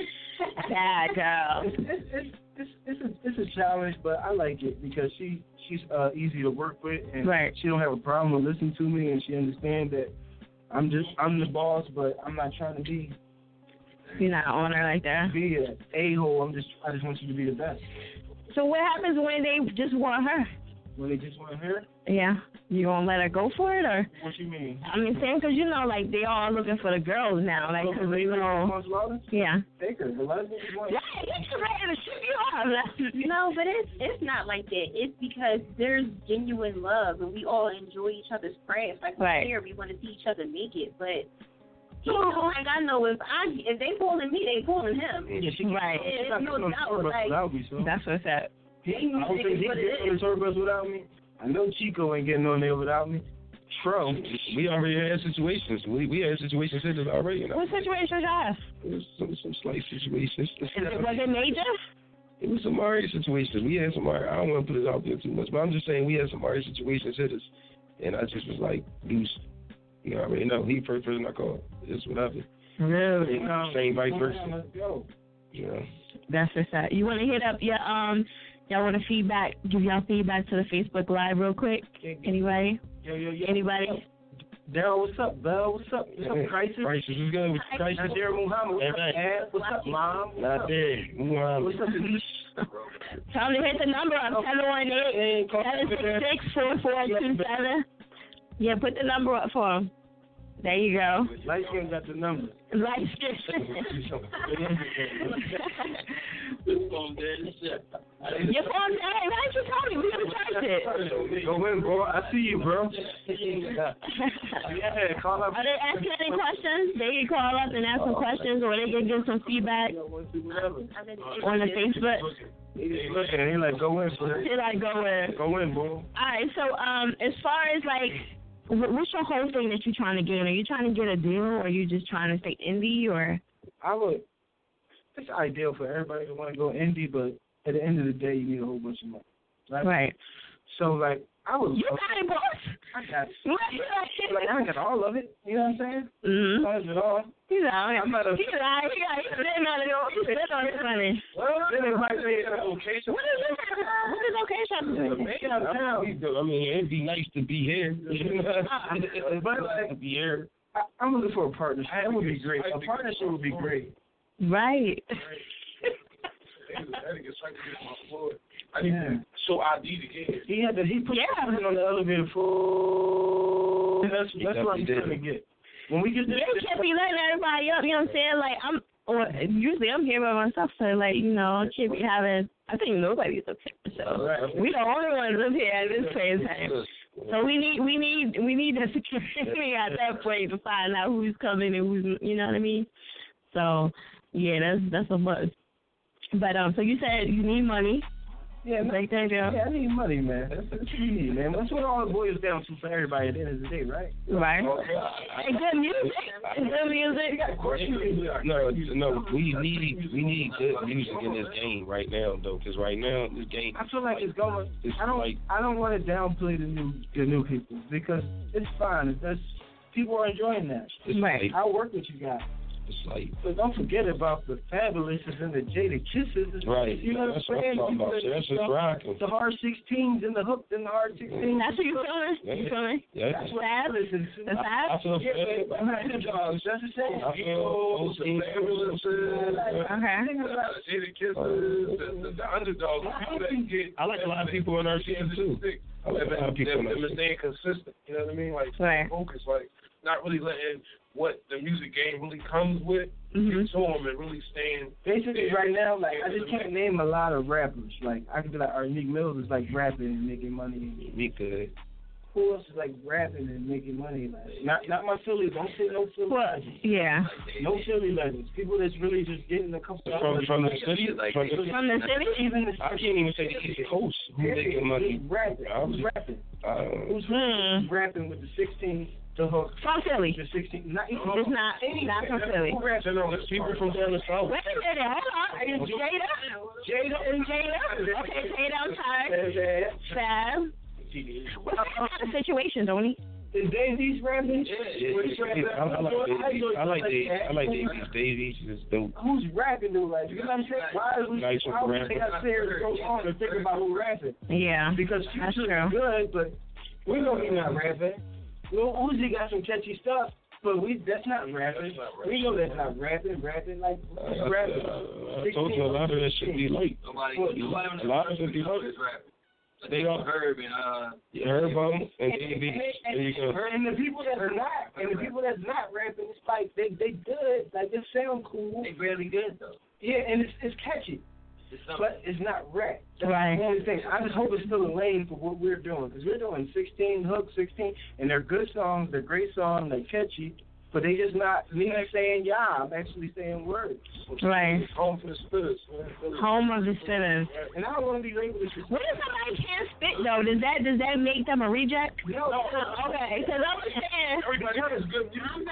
[SPEAKER 2] Bad girl.
[SPEAKER 5] It's it's it's it's it's a, it's a challenge, but I like it because she she's uh, easy to work with, and
[SPEAKER 2] Right.
[SPEAKER 5] she don't have a problem with listening to me, and she understands that I'm just I'm the boss, but I'm not trying to be
[SPEAKER 2] You're not on her like that.
[SPEAKER 5] be a a hole. I'm just I just want you to be the best.
[SPEAKER 2] So what happens when they just want her?
[SPEAKER 5] When they just want her,
[SPEAKER 2] Yeah. You gonna let her go for it, or?
[SPEAKER 5] what you mean?
[SPEAKER 2] I mean, saying because you know, like they all looking for the girls now, like 'cause you know,
[SPEAKER 5] Most Lawless?
[SPEAKER 2] yeah.
[SPEAKER 5] Take her. The last niggas want
[SPEAKER 2] Yeah, he's ready to shoot you off.
[SPEAKER 7] No, but it's it's not like that. It's because there's genuine love, and we all enjoy each other's craft. Like we
[SPEAKER 2] Right.
[SPEAKER 7] care, we want to see each other make it. But he know, like I know, if I if they pulling me, they pulling him.
[SPEAKER 5] Yeah, she
[SPEAKER 2] Right.
[SPEAKER 5] She's
[SPEAKER 7] There's
[SPEAKER 5] not
[SPEAKER 7] no
[SPEAKER 5] going to
[SPEAKER 7] doubt,
[SPEAKER 5] tour bus
[SPEAKER 7] like-
[SPEAKER 5] without me, so.
[SPEAKER 2] That's what's up.
[SPEAKER 5] He, I don't think he
[SPEAKER 7] What it
[SPEAKER 5] gets on the
[SPEAKER 7] is.
[SPEAKER 5] tour bus without me. I know Chico ain't getting on there without me. Tro.
[SPEAKER 6] We already had situations. We we had situations in it already. You know?
[SPEAKER 2] What situation y'all have?
[SPEAKER 6] It was some some slight situations.
[SPEAKER 2] Is it, was it major?
[SPEAKER 6] It was some alright situations. We had some alright. I don't want to put it out there too much, but I'm just saying we had some alright situations hit us, and I just was like, Deuce, you know, I mean, no, he the first person I called. It's whatever.
[SPEAKER 2] Really?
[SPEAKER 6] And same vice
[SPEAKER 5] Come
[SPEAKER 6] versa.
[SPEAKER 5] on, let's go.
[SPEAKER 6] You know.
[SPEAKER 2] That's what's up. You want to hit up your um? Y'all want to feedback? Give y'all feedback to the Facebook Live real quick. Anybody?
[SPEAKER 5] Yo, yo, yo.
[SPEAKER 2] Anybody?
[SPEAKER 5] Daryl, what's up, Bell? What's up? What's up, Crisis?
[SPEAKER 6] Crisis, what's good with Crisis?
[SPEAKER 5] Nigeria Muhammad, what's up,
[SPEAKER 6] Hey,
[SPEAKER 5] Dad? What's up, Mom?
[SPEAKER 6] Not there. Muhammad.
[SPEAKER 5] What's up,
[SPEAKER 2] Tell them to hit the number up, seven one eight, seven six six, four four two seven. Yeah, put the number up for them. There you go.
[SPEAKER 5] Light skin got the number.
[SPEAKER 2] Light skin. Your phone dead. Hey, why didn't you tell me? We could have charged it.
[SPEAKER 5] Go in, bro. I see you, bro. Yeah, call up.
[SPEAKER 2] Are they asking any questions? They can call up and ask some questions, or they can give some feedback on the Facebook.
[SPEAKER 5] He's looking, he like, go in, bro.
[SPEAKER 2] He like, go in.
[SPEAKER 5] Go in, bro.
[SPEAKER 2] All right, so um, as far as like, wh- what's your whole thing that you're trying to get? Are you trying to get a deal, or are you just trying to stay indie, or?
[SPEAKER 5] I would. It's ideal for everybody to want to go indie, but at the end of the day, you need a whole bunch of money. Right.
[SPEAKER 2] Right.
[SPEAKER 5] So like, I was.
[SPEAKER 2] You got it, boss.
[SPEAKER 5] I got it.
[SPEAKER 2] What?
[SPEAKER 5] Like, I got all of it. You know what I'm saying?
[SPEAKER 2] Mm-hmm.
[SPEAKER 5] I got it all.
[SPEAKER 2] He's out.
[SPEAKER 5] I'm not a.
[SPEAKER 2] He's out. He got. He's sitting on it. He's sitting on his money.
[SPEAKER 5] Well, then it might be a location.
[SPEAKER 2] What is this? What is location have to do?
[SPEAKER 5] Make it out of town.
[SPEAKER 6] I mean, it'd be nice to be here.
[SPEAKER 5] But like,
[SPEAKER 6] to be here.
[SPEAKER 5] I, I'm looking for a partnership. That would be great. A partnership would be great.
[SPEAKER 2] Right.
[SPEAKER 8] I didn't get straight to get my floor. I need
[SPEAKER 5] Yeah.
[SPEAKER 8] to show I D to get it.
[SPEAKER 5] He had to. He put
[SPEAKER 2] Yeah.
[SPEAKER 5] something on the elevator for. That's that's what I'm
[SPEAKER 6] definitely
[SPEAKER 5] trying to get. When we get this,
[SPEAKER 2] You can't be letting everybody up. You know what I'm saying? Like I'm. Or usually I'm here by myself, so like you know, I can't be having. I think nobody's up here, so
[SPEAKER 5] Right.
[SPEAKER 2] we the only ones up here at this place time. So we need, we need, we need the security at that point to find out who's coming and who's, you know what I mean? So yeah, that's that's a must. But um, so you said you need money.
[SPEAKER 5] Yeah, no,
[SPEAKER 2] Like that, yeah.
[SPEAKER 5] yeah, I need money, man. That's what you need, man. That's what all it boils down to for everybody at the end of the day, right?
[SPEAKER 2] Right. And good music. And good music.
[SPEAKER 5] Of course you need.
[SPEAKER 6] No, no, we need we need good music in this game right now, though, because right now this game.
[SPEAKER 5] I feel like it's going.
[SPEAKER 6] It's
[SPEAKER 5] I don't.
[SPEAKER 6] like-
[SPEAKER 5] I don't want to downplay the new the new people because it's fine. That's people are enjoying that.
[SPEAKER 6] It's
[SPEAKER 2] Right.
[SPEAKER 6] like,
[SPEAKER 5] I work with you guys.
[SPEAKER 6] it's like
[SPEAKER 5] But don't forget about the Fabulouses and the Jada Kisses.
[SPEAKER 6] right.
[SPEAKER 5] You know what I'm
[SPEAKER 6] That's what I'm
[SPEAKER 5] saying?
[SPEAKER 6] talking about.
[SPEAKER 5] People
[SPEAKER 6] That's
[SPEAKER 5] that-
[SPEAKER 6] just rocking.
[SPEAKER 5] The hard sixteens and the hooked and the hard sixteens.
[SPEAKER 2] That's what you feeling? You feeling?
[SPEAKER 6] Yeah.
[SPEAKER 5] That's what
[SPEAKER 2] Fab?
[SPEAKER 5] I listen to.
[SPEAKER 2] The
[SPEAKER 6] I
[SPEAKER 2] Fab?
[SPEAKER 6] feel
[SPEAKER 5] Yeah,
[SPEAKER 6] bad.
[SPEAKER 5] man. I'm not dogs. That's the same.
[SPEAKER 6] I feel those things.
[SPEAKER 2] Okay.
[SPEAKER 8] Jada Kisses, the, the, the underdogs. People that get,
[SPEAKER 6] I like a lot of people in our team too. I like a lot of people in our
[SPEAKER 8] They're
[SPEAKER 6] team.
[SPEAKER 8] staying consistent. You know what I mean? Like
[SPEAKER 2] Right.
[SPEAKER 8] focus, like not really letting what the music game really comes with
[SPEAKER 2] Mhm.
[SPEAKER 8] to them and really staying.
[SPEAKER 5] Basically, right now, like I just can't name a lot of rappers. Like I could be like, our Meek Mills is like rapping and making money.
[SPEAKER 6] We could.
[SPEAKER 5] Who else is like rapping and making money? Like, not not my Philly. Don't say no Philly.
[SPEAKER 2] Well,
[SPEAKER 5] legends.
[SPEAKER 2] yeah.
[SPEAKER 5] No Philly legends. People that's really just getting a couple.
[SPEAKER 6] From from the city, from the,
[SPEAKER 2] From the city?
[SPEAKER 5] Even the
[SPEAKER 6] I can't even say the East Coast who making money.
[SPEAKER 5] Who's rapping?
[SPEAKER 6] I was-
[SPEAKER 5] Who's rapping?
[SPEAKER 6] Uh,
[SPEAKER 5] Who's
[SPEAKER 2] Hmm.
[SPEAKER 5] rapping with the sixteen? The hook.
[SPEAKER 2] From Philly.
[SPEAKER 5] The sixteen. Not even.
[SPEAKER 2] It's not, not from Philly.
[SPEAKER 5] Who raps?
[SPEAKER 8] You know, it's people from down the south.
[SPEAKER 2] Wait a minute, hold on. Is Jada?
[SPEAKER 5] Jada
[SPEAKER 2] Is Jada? Okay, Jada, I'm sorry. Fab. What's the situation, don't he?
[SPEAKER 5] Is Daisy's rapping?
[SPEAKER 6] yeah, I, I like Davies. I like Davies. I like Davies. Davies is dope.
[SPEAKER 5] Who's rapping though? Like, you know what I'm saying? Why is we?
[SPEAKER 6] Nice
[SPEAKER 5] Why would
[SPEAKER 6] rapper.
[SPEAKER 5] they not sit here so long to think about who rapping?
[SPEAKER 2] Yeah.
[SPEAKER 5] Because
[SPEAKER 2] That's
[SPEAKER 5] Future's
[SPEAKER 2] true.
[SPEAKER 5] good, but we know he's not rapping. Lil Uzi got some catchy stuff, but we that's not rapping. We know that's not rapping. Rapping like
[SPEAKER 6] I,
[SPEAKER 5] who's
[SPEAKER 6] I,
[SPEAKER 5] rapping.
[SPEAKER 6] I, I told you a lot of that should be like.
[SPEAKER 9] Nobody,
[SPEAKER 5] Well,
[SPEAKER 9] nobody on
[SPEAKER 6] a
[SPEAKER 9] the
[SPEAKER 6] lot of it be like.
[SPEAKER 9] is rapping.
[SPEAKER 6] They all
[SPEAKER 9] Herb and uh.
[SPEAKER 6] Herbo and Davies.
[SPEAKER 5] And,
[SPEAKER 6] There you go.
[SPEAKER 5] and the people that's not, and the people that's not rapping, it's like they they good, like they sound cool.
[SPEAKER 9] They really good though.
[SPEAKER 5] Yeah, and it's it's catchy,
[SPEAKER 9] It's something.
[SPEAKER 5] but it's not rap. That's
[SPEAKER 2] Right.
[SPEAKER 5] the only thing. I just hope it's still a lane for what we're doing, because we're doing sixteen hook, sixteen, and they're good songs, they're great songs, they're catchy, but they just not me not saying yeah, I'm actually saying words.
[SPEAKER 2] Right.
[SPEAKER 8] Home for the spitters.
[SPEAKER 2] Home of the spinners.
[SPEAKER 5] And I don't want to be labeled as
[SPEAKER 2] What if somebody can't spit though? Does that does that make them a reject?
[SPEAKER 5] no, no,
[SPEAKER 2] Okay, because I'm saying.
[SPEAKER 8] Everybody has good music.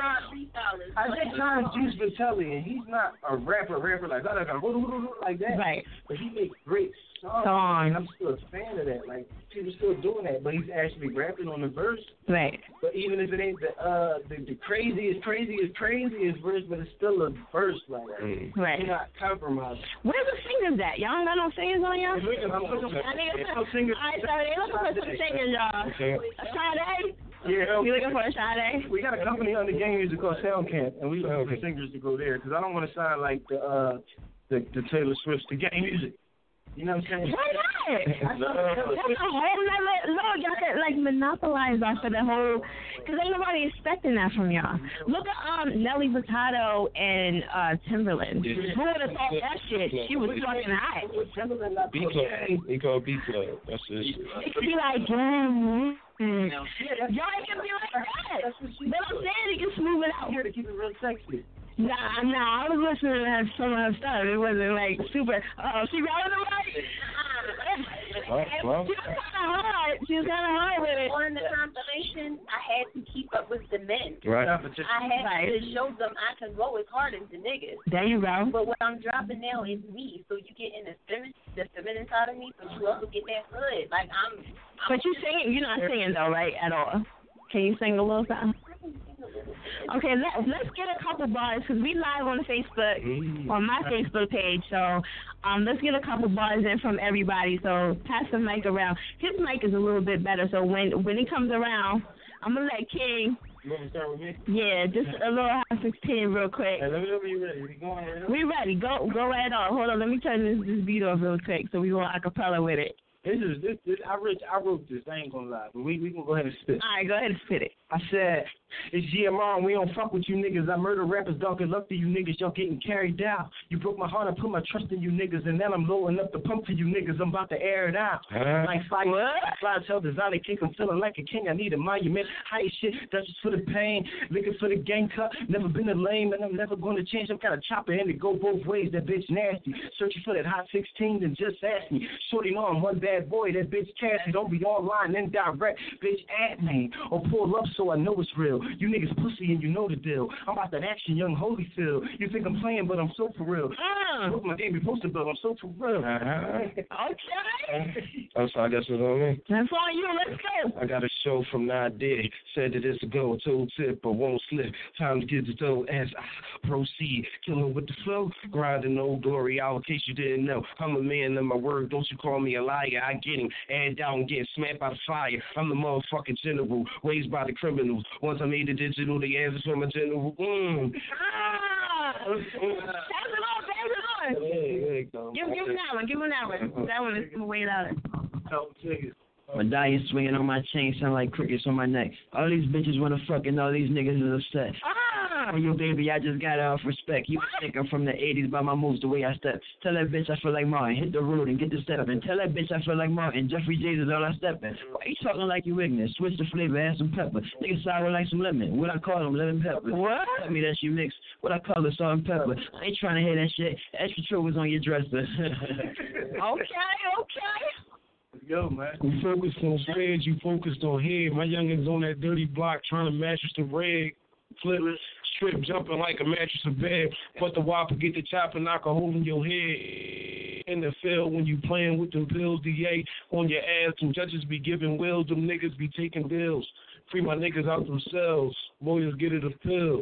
[SPEAKER 5] I just trying Juice Vitelli, and he's not a rapper, rapper like that, like that.
[SPEAKER 2] Right.
[SPEAKER 5] But he makes great songs.
[SPEAKER 2] Songs.
[SPEAKER 5] And I'm still a fan of that. Like people still doing that, but he's actually rapping on the verse.
[SPEAKER 2] Right.
[SPEAKER 5] But even if it ain't the uh the, the craziest, craziest, craziest verse, but it's still a verse. Like
[SPEAKER 6] Mm.
[SPEAKER 2] Right.
[SPEAKER 5] you're not compromising.
[SPEAKER 2] Where's the singers at? Y'all ain't got no singers on y'all?
[SPEAKER 5] I'm looking, I'm looking for
[SPEAKER 2] I need
[SPEAKER 5] no singers.
[SPEAKER 2] All right, so they looking for some singers, y'all.
[SPEAKER 6] Okay.
[SPEAKER 2] Sade?
[SPEAKER 5] Yeah.
[SPEAKER 2] You looking for a Sade?
[SPEAKER 5] We got a company on the game music called Sound Camp, and we looking for
[SPEAKER 6] Okay.
[SPEAKER 5] singers to go there because I don't want to sound like the uh the, the Taylor Swift, the game music. You know what I'm saying?
[SPEAKER 2] Why not? That's a whole nother look. Y'all can like monopolize off of the whole, because ain't nobody expecting that from y'all. Look at um Nelly Furtado and uh Timberland.
[SPEAKER 6] Yeah.
[SPEAKER 2] Who would have thought that shit? She was fucking hot.
[SPEAKER 6] B Club. He called B Club. That's it.
[SPEAKER 2] It could be like, mm, mm. Y'all it can be like that. But I'm saying it can smooth it out.
[SPEAKER 5] Here to keep it real sexy.
[SPEAKER 2] Nah, nah, I was listening to some of her stuff. It wasn't like super. Uh, she got it right.
[SPEAKER 6] Well, well.
[SPEAKER 2] She was kind of hard. She was kind of hard with it.
[SPEAKER 7] On the compilation, I had to keep up with the men.
[SPEAKER 6] Right.
[SPEAKER 7] I had
[SPEAKER 2] Right.
[SPEAKER 7] to show them I can go as hard as the niggas.
[SPEAKER 2] There you go.
[SPEAKER 7] But what I'm dropping now is me, so you get in the feminine, the feminine side of me, but you also get that hood. Like I'm. I'm
[SPEAKER 2] But you singing, you're not singing though, right? At all. Can you sing a little something? Okay, let, let's get a couple bars because we live on Facebook,
[SPEAKER 6] Mm.
[SPEAKER 2] on my Facebook page. So um, let's get a couple bars in from everybody. So pass the mic around. His mic is a little bit better. So when when he comes around, I'm gonna let King.
[SPEAKER 5] You want to start with me?
[SPEAKER 2] Yeah, just a little hot sixteen real quick.
[SPEAKER 5] Hey, let me know when you're ready. We going right now?
[SPEAKER 2] We ready? Go go right on. Hold on, let me turn this this beat off real quick so we go acapella with it.
[SPEAKER 5] This is this, this I wrote I wrote this. I ain't gonna lie, but we we gonna go ahead and spit.
[SPEAKER 2] All right, go ahead and spit it.
[SPEAKER 5] I said, it's G M R and we don't fuck with you niggas. I murder rappers, dog, good luck to you niggas. Y'all getting carried out. You broke my heart, I put my trust in you niggas, and then I'm loading up the pump for you niggas. I'm about to air it out.
[SPEAKER 6] Huh?
[SPEAKER 5] Like fire, fly tell designer kick, I'm feeling like a king. I need a monument. High shit, that's just for the pain. Looking for the gang cut. Never been a lame, and I'm never gonna change. I'm kind of chopper and it go both ways. That bitch nasty. Searching for that hot sixteen, then just ask me. Shorty know I'm one bad boy. That bitch Cassie. Don't be online and direct. Bitch at me or pull up so I know it's real. You niggas pussy and you know the deal. I'm about that action, young Holyfield. You think I'm playing, but I'm so for real.
[SPEAKER 2] Uh,
[SPEAKER 5] Look, my name be posted, but I'm so for real.
[SPEAKER 6] Uh-huh.
[SPEAKER 2] okay.
[SPEAKER 6] Oh, so I guess it's on me.
[SPEAKER 2] That's on you. Let's go.
[SPEAKER 6] I got a show from Nadir. Said that it's a go, toe tip, but won't slip. Time to get the dough as I proceed. Killing with the flow, grinding old glory out in case you didn't know. I'm a man of my word, don't you call me a liar. I get him, and down, get smacked by the fire. I'm the motherfucking general, raised by the criminals. Once I made it digital, the answers from a general. Mm.
[SPEAKER 2] Ah, pass it on, pass it on.
[SPEAKER 6] Hey, there you go.
[SPEAKER 2] Give, give him that one. Give him that one. That one is way louder.
[SPEAKER 5] Tell them niggas.
[SPEAKER 10] Medallion swinging on my chain, sound like crickets on my neck. All these bitches wanna fuck and all these niggas is upset.
[SPEAKER 2] Ah,
[SPEAKER 10] For you, baby, I just got off respect. You think I'm from the eighties by my moves, the way I step. Tell that bitch I feel like Martin, hit the road and get the step. And tell that bitch I feel like Martin, Jeffrey J's is all I step in. Why you talking like you ignorant? Switch the flavor, add some pepper. Niggas sour like some lemon. What I call them, lemon pepper.
[SPEAKER 2] What?
[SPEAKER 10] Tell me that you mix. What I call it, salt and pepper. I ain't trying to hear that shit. Extra trouble was on your dresser.
[SPEAKER 2] okay, okay.
[SPEAKER 5] Let's go, man.
[SPEAKER 8] You focused on spreads, you focused on head. My youngins on that dirty block trying to mattress the red. Flip, strip, jumping like a mattress of bed. But the whopper get the chopper, knock a hole in your head. In the field when you playing with them pills, D A on your ass. Them judges be giving wills, them niggas be taking bills. Free my niggas out themselves. Lawyers get it a pill.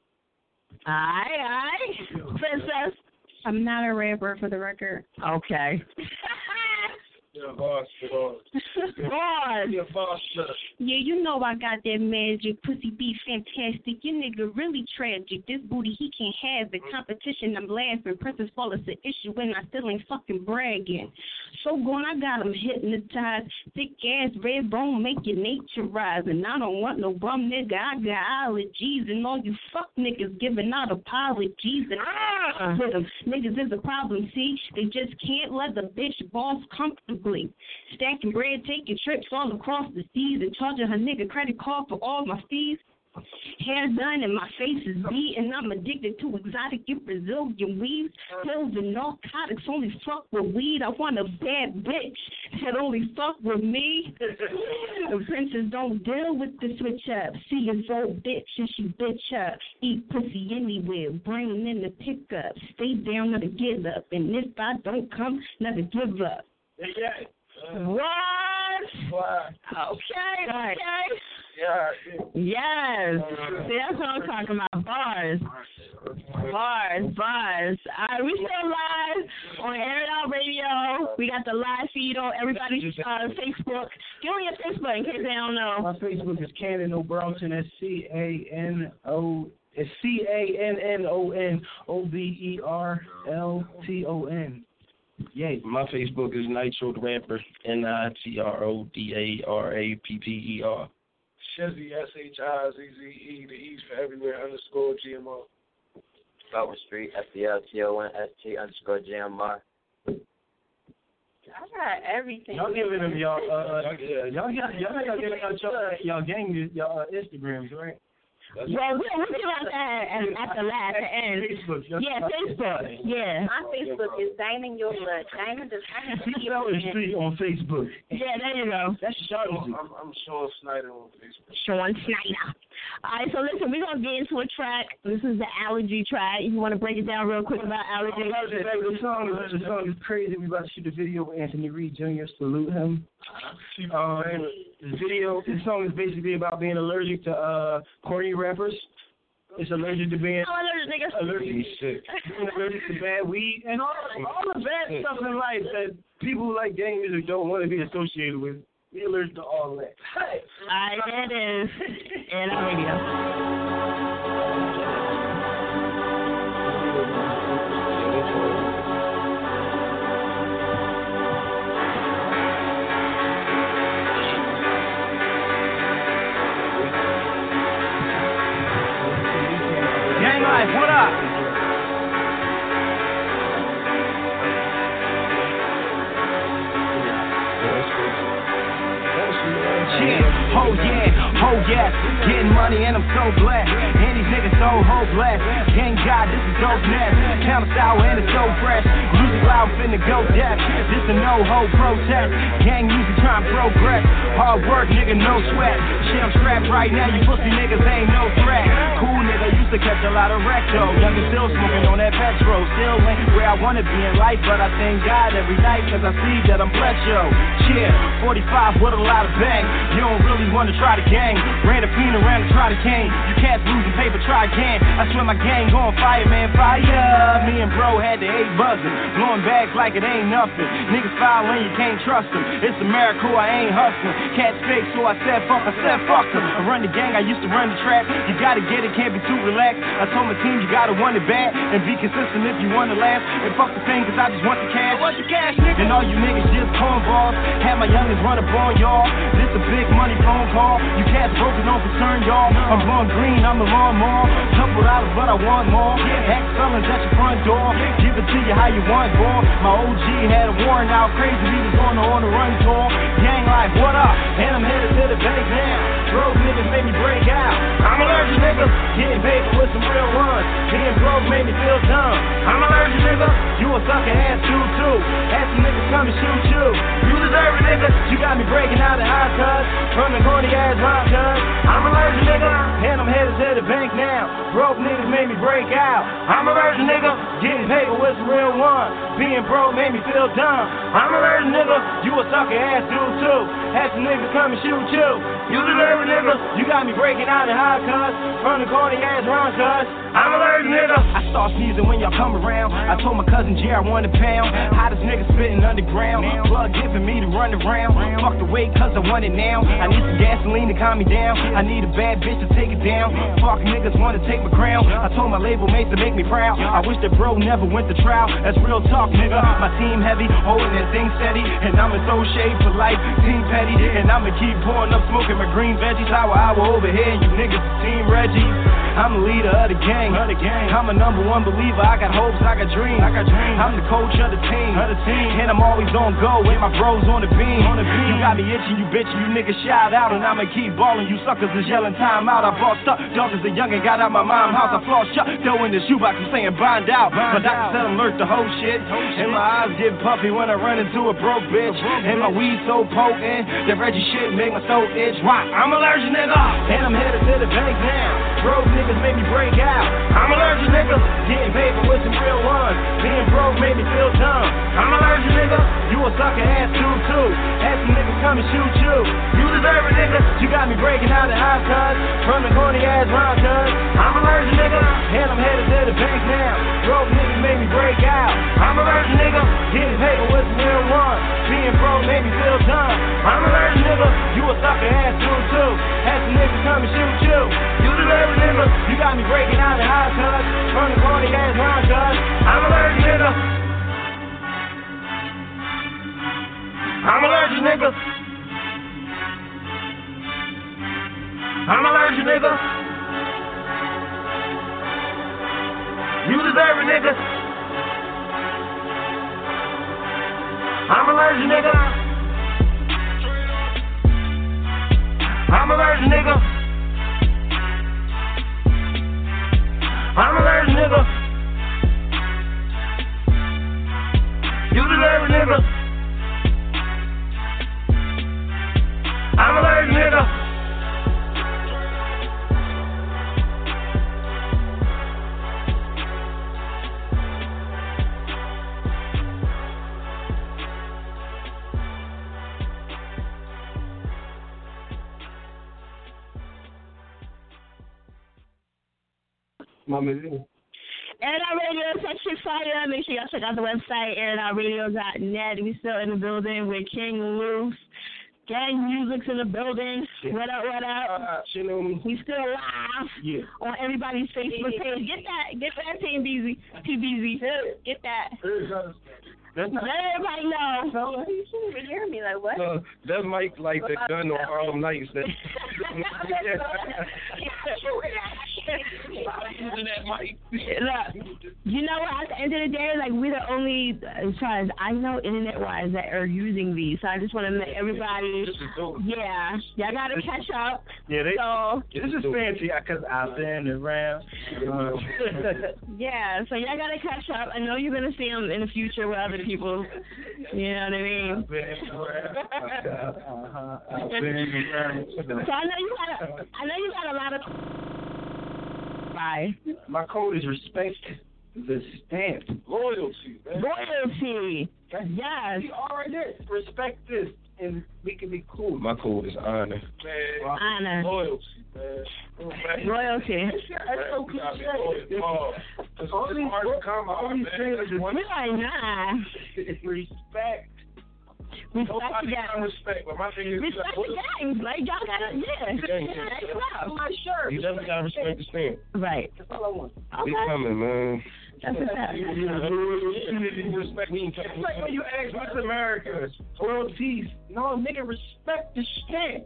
[SPEAKER 2] Aye, aye. Princess.
[SPEAKER 11] I'm not a rapper, for the record.
[SPEAKER 2] Okay.
[SPEAKER 8] Yeah, boss, boss.
[SPEAKER 2] Boss.
[SPEAKER 8] Yeah, boss.
[SPEAKER 11] Yeah, you know I got that magic. Pussy be fantastic. Your nigga really tragic. This booty, he can't have it. Competition, I'm laughing. Princess Fall is the issue when I still ain't fucking bragging. So gone, I got him hypnotized. Thick ass, red bone, make your nature rise. And I don't want no bum nigga. I got allergies. And all you fuck niggas giving out apologies. And ah, with them niggas is a problem, see? They just can't let the bitch boss comfortably. Stacking bread, taking trips all across the seas, and charging her nigga credit card for all my fees. Hair done and my face is beaten. I'm addicted to exotic and Brazilian weeds. Pills and narcotics, only fuck with weed. I want a bad bitch that only fuck with me. The princess don't deal with the switch up. See his old bitch and she bitch up. Eat pussy anywhere, bring in the pickup. Stay down, never give up. And if I don't come, never give up.
[SPEAKER 5] Yeah, yeah.
[SPEAKER 2] What?
[SPEAKER 5] Wow.
[SPEAKER 2] Okay, okay.
[SPEAKER 5] Yeah.
[SPEAKER 2] Yes. See, that's what I'm talking about. Bars. Bars, bars. All right, we still live on Air It Out Radio. We got the live feed on everybody's uh, Facebook. Give me your Facebook in case they don't know.
[SPEAKER 5] My Facebook is Cannon O'Bralton. That's C A N O. It's C A N N O N O B E R L T O N. Yay.
[SPEAKER 6] My Facebook is Nitro the Rapper. N I T R O D A R A P P E R.
[SPEAKER 8] Shezzy, S H I Z Z E, the E's for everywhere, underscore G M O.
[SPEAKER 9] Flower Street, F D L T O N S T underscore G M R.
[SPEAKER 7] I got everything.
[SPEAKER 5] Y'all giving them y'all, uh, y'all, y'all, y'all, y'all giving y'all, y'all, y'all gang, y'all uh, Instagrams, right?
[SPEAKER 2] Well, we'll, we'll give out that at, at the last, the end.
[SPEAKER 5] Facebook.
[SPEAKER 2] Yeah, Facebook. Yeah.
[SPEAKER 7] My Facebook is Diamond Your Blood. Diamond is
[SPEAKER 5] Charlotte Street on Facebook.
[SPEAKER 2] Yeah, there you go.
[SPEAKER 5] That's Charlotte.
[SPEAKER 8] I'm, I'm, I'm Sean Snyder on Facebook.
[SPEAKER 2] Sean Snyder. All right, so listen, we're going to get into a track. This is the Allergy track. You want to break it down real quick about Allergy?
[SPEAKER 5] The song, the song is crazy. We about to shoot a video with Anthony Reed Junior Salute him. Uh, the video, the song is basically about being allergic to uh, corny rappers. It's allergic to being
[SPEAKER 2] I'm allergic, nigga.
[SPEAKER 5] allergic, being allergic to bad weed and all, all the bad stuff in life that people who like gang music don't want to be associated with. We allergic to all that.
[SPEAKER 2] All right, there it is. And on radio.
[SPEAKER 3] Gang Life, what up? Yeah, oh yeah, oh yes, getting money and I'm so blessed. And these niggas so hopeless. Gang God, this is dope nest. Counter sour and it's so fresh. Music loud, finna go deaf. This a no-ho protest. Gang music trying to progress. Hard work, nigga, no sweat. Shit, I'm strapped right now, you pussy niggas ain't no threat. Cool nigga, used to catch a lot of wreck though. Young and still smoking on that petrol. Still ain't where I wanna be in life, but I thank God every night cause I see that I'm blessed, yo. Yeah, forty-five with a lot of bang. You don't really wanna try the gang. Ran a fiend around to try the cane. You can't lose the paper, try again. I swear my gang on fire, man, fire. Me and bro had the eight buzzing. Blowing bags like it ain't nothing. Niggas foul and you can't trust them. It's a miracle I ain't hustling. Cats fake, so I said fuck, I said fuck them. I run the gang, I used to run the trap. You gotta get it, can't be too relaxed. I told my team you gotta want it bad. And be consistent if you wanna last. And fuck the thing, cause I just want the cash. I want the cash, nigga. And all you niggas just cornballs. Had my youngins run up on y'all. This a big money phone call. You cats broke, don't concern y'all. I'm blowing green, I'm the lawnmower. Couple dollars, but I want more. Act felons at your front door. Give it to you how you want, boy. My O G had a warrant out. Crazy, he was on the on the run tour. Gang Life, what up? And I'm headed to the bank now. Broke niggas made me break out. I'm allergic, nigga. Getting paper with some real ones. Being broke made me feel dumb. I'm allergic, nigga. You a sucker ass dude too. Had some niggas come and shoot you. You deserve it, nigga. You got me breaking out of high cuts. From the corny ass rock cuz. I'm allergic, nigga. And I'm headed to the bank now. Broke niggas made me break out. I'm allergic, nigga. Getting paper with some real ones. Being broke made me feel dumb. I'm allergic, nigga. You a sucker ass dude too. Had some niggas come and shoot you. You deserve it, nigga. You got me breaking out in high cuts. From the corny ass rock cuz. I'm allergic, nigga. I start sneezing when y'all come around. I told my cousin J I want a pound. Hottest nigga spitting underground. Plug giving me to run around. Fuck the weight cause I want it now. I need some gasoline to calm me down. I need a bad bitch to take it down. Fuck niggas wanna take my crown. I told my label mates to make me proud. I wish that bro never went to trial. That's real talk, nigga. My team heavy, holding that thing steady. And I'm in so shade for life, team petty. And I'ma keep pouring up, smoking my green veggies. Hour, hour over here, you niggas is team Reggie. I'm the leader of the gang. Of the gang. I'm a number one believer. I got hopes, I got dreams. I got dreams. I'm the coach of the team. Of the team. And I'm always on go with my bros on the beam. On the beam. You got me itching, you bitching, you niggas shout out. And I'ma keep balling. You suckers is yelling time out. I brought stuff. Dogs as a youngin' got out my mom's house. I flossed shut. Throw in the shoebox and saying bind out. My doctor said I'm alert to whole shit. And my eyes get puffy when I run into a broke bitch. And my weed so potent. That Reggie shit make my soul itch. Why? I'm allergic, nigga. And I'm headed to the bank now. Broke niggas make me break out. I'm allergic, nigga. Getting paper with some real ones. Being broke made me feel dumb. I'm allergic, nigga. You a sucker ass dude too. Had some niggas come and shoot you. You deserve it, nigga. You got me breaking out in high cuts. From the corny ass rock cuz. I'm allergic.
[SPEAKER 1] allergic nigga, and I'm headed to the bank now. Broke niggas made me break out. I'm allergic nigga, getting paper with some real one. Being broke made me feel dumb. I'm allergic nigga, you a sucker ass dude too. Had some niggas come and shoot you. You deserve it nigga, you got me breaking out in hot touch. From the corny ass round touch. I'm allergic nigga. I'm allergic nigga. I'm allergic nigga. You deserve it nigga. I'm allergic nigga. I'm allergic nigga. I'm allergic nigga. You deserve it nigga. I'm allergic nigga.
[SPEAKER 5] Mama,
[SPEAKER 2] Air It Out Radio, set shit fire. Make sure y'all check out the website, air it out radio dot net. We still in the building with King Loose. Gang Music's in the building. Yeah. What up, what up?
[SPEAKER 5] Uh, you know me.
[SPEAKER 2] We still live
[SPEAKER 5] yeah.
[SPEAKER 2] on everybody's Facebook page. Get that, get that Team B Z. T B Z. Get that.
[SPEAKER 5] That's not.
[SPEAKER 2] Let everybody know.
[SPEAKER 7] So, you shouldn't hear me. Like, what?
[SPEAKER 6] Uh, that's Mike, like the gun on Harlem Nights. That.
[SPEAKER 2] Look, you know what? At the end of the day, like, we're the only, as far as I know, internet-wise, that are using these. So I just want to make everybody, yeah, y'all got to catch up.
[SPEAKER 5] Yeah, they,
[SPEAKER 2] so,
[SPEAKER 5] this is fancy because I've been around. Um,
[SPEAKER 2] yeah, so y'all got to catch up. I know you're going to see them in the future with other people. You know what I mean?
[SPEAKER 5] I've been around. Uh-huh. I've been around.
[SPEAKER 2] So I know you got a, I know you got a lot of. Bye.
[SPEAKER 5] My code is respect the stamp. Loyalty. Man.
[SPEAKER 2] Loyalty. Yes.
[SPEAKER 5] See, all right there. Respect this, and we can be cool.
[SPEAKER 6] My code is honor.
[SPEAKER 5] Man.
[SPEAKER 2] Honor.
[SPEAKER 5] Loyalty, man.
[SPEAKER 2] Loyalty.
[SPEAKER 5] That's so cliche. All these, all these things is
[SPEAKER 2] we like, nah.
[SPEAKER 5] Respect.
[SPEAKER 2] Respect
[SPEAKER 5] Nobody
[SPEAKER 2] the
[SPEAKER 5] got respect, but my thing is
[SPEAKER 2] respect the gangs. Like, y'all gotta, yeah.
[SPEAKER 6] Gang,
[SPEAKER 2] yeah,
[SPEAKER 6] gang.
[SPEAKER 2] yeah.
[SPEAKER 5] my shirt.
[SPEAKER 6] You definitely gotta respect the stand.
[SPEAKER 2] Right.
[SPEAKER 5] That's all I want.
[SPEAKER 2] Okay.
[SPEAKER 6] We coming, man.
[SPEAKER 2] That's what's up.
[SPEAKER 6] Respect me.
[SPEAKER 5] It's like when you ask Miss America, world peace. No, nigga, respect the stamp.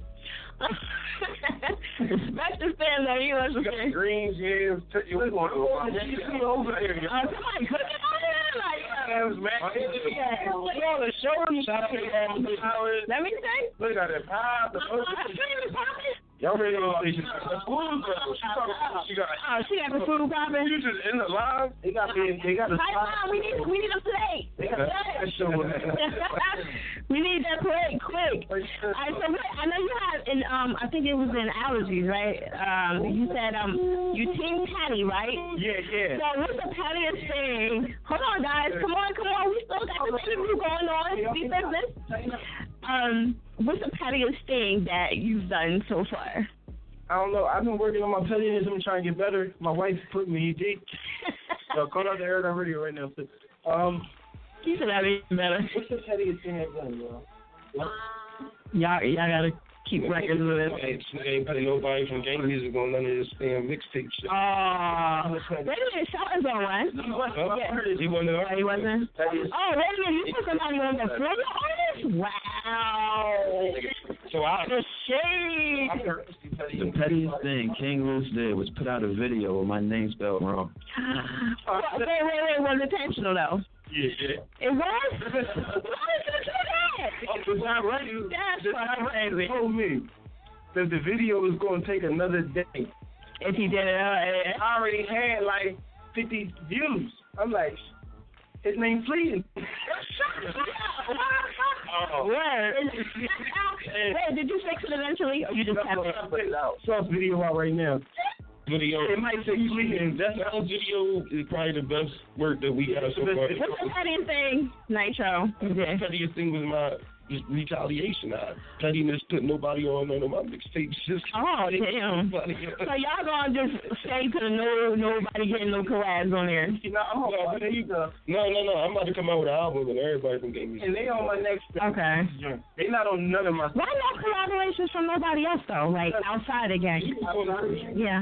[SPEAKER 2] Respect the stand that you want to say.
[SPEAKER 5] Greens, yeah. You want to see over there.
[SPEAKER 2] Uh, somebody put it on there. Like, uh,
[SPEAKER 5] yeah. Y'all are showing me.
[SPEAKER 2] Let me see.
[SPEAKER 5] Look at that pie. The Y'all radio station. The food girl. She talking. She got.
[SPEAKER 2] Oh, she got the food popping.
[SPEAKER 5] You just in the live. They got. They got the.
[SPEAKER 2] Hi, we need. We need them today.
[SPEAKER 5] They got that show.
[SPEAKER 2] We need that plate quick. All right, so wait, I know you have in um I think it was in allergies, right? Um, you said um you team Patty, right?
[SPEAKER 5] Yeah, yeah.
[SPEAKER 2] So what's the pettiest thing? Hold on, guys. Come on, come on. We still got this interview going on. Be business. Um, what's the pettiest thing that you've done so far?
[SPEAKER 5] I don't know. I've been working on my pettiness. I'm trying to get better. My wife put me deep. So call out the Air It Out Radio right now. Um,
[SPEAKER 2] you said that be better.
[SPEAKER 5] What's the pettiest thing I've done, yo?
[SPEAKER 2] Y'all, y'all gotta keep records of this.
[SPEAKER 6] Ain't, ain't putting nobody from gang music on none of this damn mixtape shit.
[SPEAKER 2] Oh, wait a minute, Sean's on one.
[SPEAKER 5] He wasn't.
[SPEAKER 2] Yeah.
[SPEAKER 6] He wasn't.
[SPEAKER 2] Oh, he wasn't? Oh, wait a minute, you put somebody on the front artist? Wow.
[SPEAKER 6] So I.
[SPEAKER 2] The shade.
[SPEAKER 10] The pettiest thing King Loose did was put out a video with my name spelled wrong.
[SPEAKER 2] Wait, wait, wait, was it intentional though?
[SPEAKER 5] Yeah, yeah.
[SPEAKER 2] It was? Why did you do that?
[SPEAKER 5] Oh, it's not right.
[SPEAKER 2] That's
[SPEAKER 5] It's
[SPEAKER 2] fucking crazy.
[SPEAKER 5] told me that the video was going to take another day.
[SPEAKER 2] If he did it, uh,
[SPEAKER 5] I already had like fifty views. I'm like, his name's Fleeting.
[SPEAKER 2] oh, word. Wait, did you fix it eventually, or you just have it?
[SPEAKER 5] So it's video out right now.
[SPEAKER 6] Video.
[SPEAKER 5] It might say Fleeting.
[SPEAKER 6] That video is probably the best work that we got so far.
[SPEAKER 2] What's the pettiest thing, Nitro?
[SPEAKER 6] The pettiest thing was my it's retaliation. I pettiness put nobody on none of my mixtapes. Just
[SPEAKER 2] oh damn. So y'all gonna just stay to the no nobody getting no collabs on there?
[SPEAKER 5] You know, oh,
[SPEAKER 6] no,
[SPEAKER 5] there you go.
[SPEAKER 6] No, no, no. I'm about to come out with an album and everybody can get me.
[SPEAKER 5] And they on my next.
[SPEAKER 2] Okay.
[SPEAKER 5] They not on none of my.
[SPEAKER 2] Why no collaborations from nobody else though? Like outside the gang? Yeah.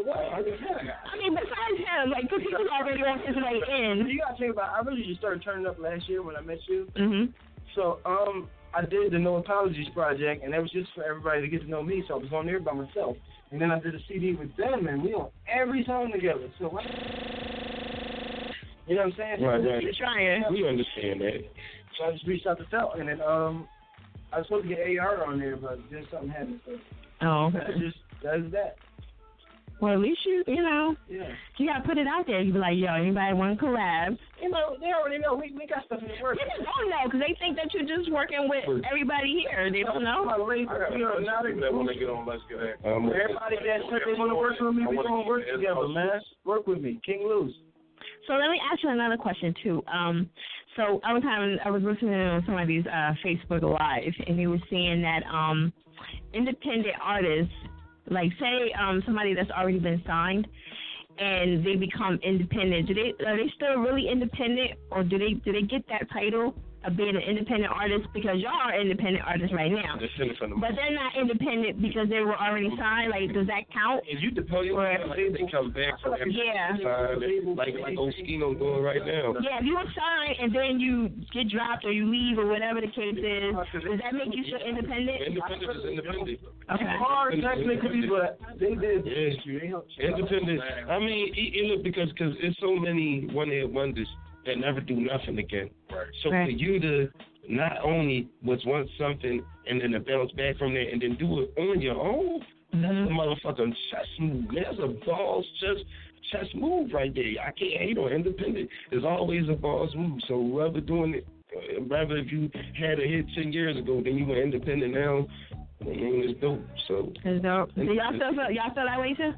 [SPEAKER 2] I mean, besides him, like, because he was already on his way in.
[SPEAKER 5] You gotta think about. I really just started turning up last year when I met you.
[SPEAKER 2] Mhm.
[SPEAKER 5] So, um, I did the No Apologies project, and that was just for everybody to get to know me. So I was on there by myself, and then I did a C D with them, and we on every song together. So, what? You know what I'm saying?
[SPEAKER 6] Right, right.
[SPEAKER 2] You're trying.
[SPEAKER 6] We understand that.
[SPEAKER 5] So I just reached out to Felt, and then um, I was supposed to get A R on there, but then something happened. So
[SPEAKER 2] oh, okay.
[SPEAKER 5] That's just that's that.
[SPEAKER 2] Well, at least you, you know,
[SPEAKER 5] yeah.
[SPEAKER 2] you gotta put it out there. You be like, yo, anybody want to collab?
[SPEAKER 5] You know, they already know. We we got stuff in the works.
[SPEAKER 2] They don't know because they think that you're just working with everybody here. They don't know.
[SPEAKER 5] My lady, we are now they
[SPEAKER 6] that when they get on Let's Get Active. Um,
[SPEAKER 5] everybody that said they want to work with me, we gonna work together, man. Work with me, King Luz.
[SPEAKER 2] So let me ask you another question too. Um, so one time I was listening to some of these uh, Facebook Live, and they were saying that um, independent artists. Like, say um, somebody that's already been signed and they become independent. Do they are they still really independent, or do they do they get that title of being an independent artist because y'all are independent artists right now? But they're not independent because they were already signed. Like, does that count?
[SPEAKER 6] If you depend on like, they come back from
[SPEAKER 2] yeah,
[SPEAKER 6] signed, like like Oskino doing right now.
[SPEAKER 2] Yeah, if you were signed and then you get dropped or you leave or whatever the case is, does that make you still independent?
[SPEAKER 6] Independent is independent.
[SPEAKER 2] Okay.
[SPEAKER 5] Hard technically, but they did.
[SPEAKER 6] Yeah, independent. I mean, it, it look because cause it's so many one-hit wonders that never do nothing again. Right. So right. for you to not only was once something and then to bounce back from there and then do it on your own, mm-hmm. that's a motherfucking chess move. That's a balls chess chess move right there. I can't hate on independent. There's always a balls move. So whoever doing it, rather if you had a hit ten years ago, then you were independent now. I mean, it's dope. So
[SPEAKER 2] it's dope. Do y'all still feel y'all feel that way too?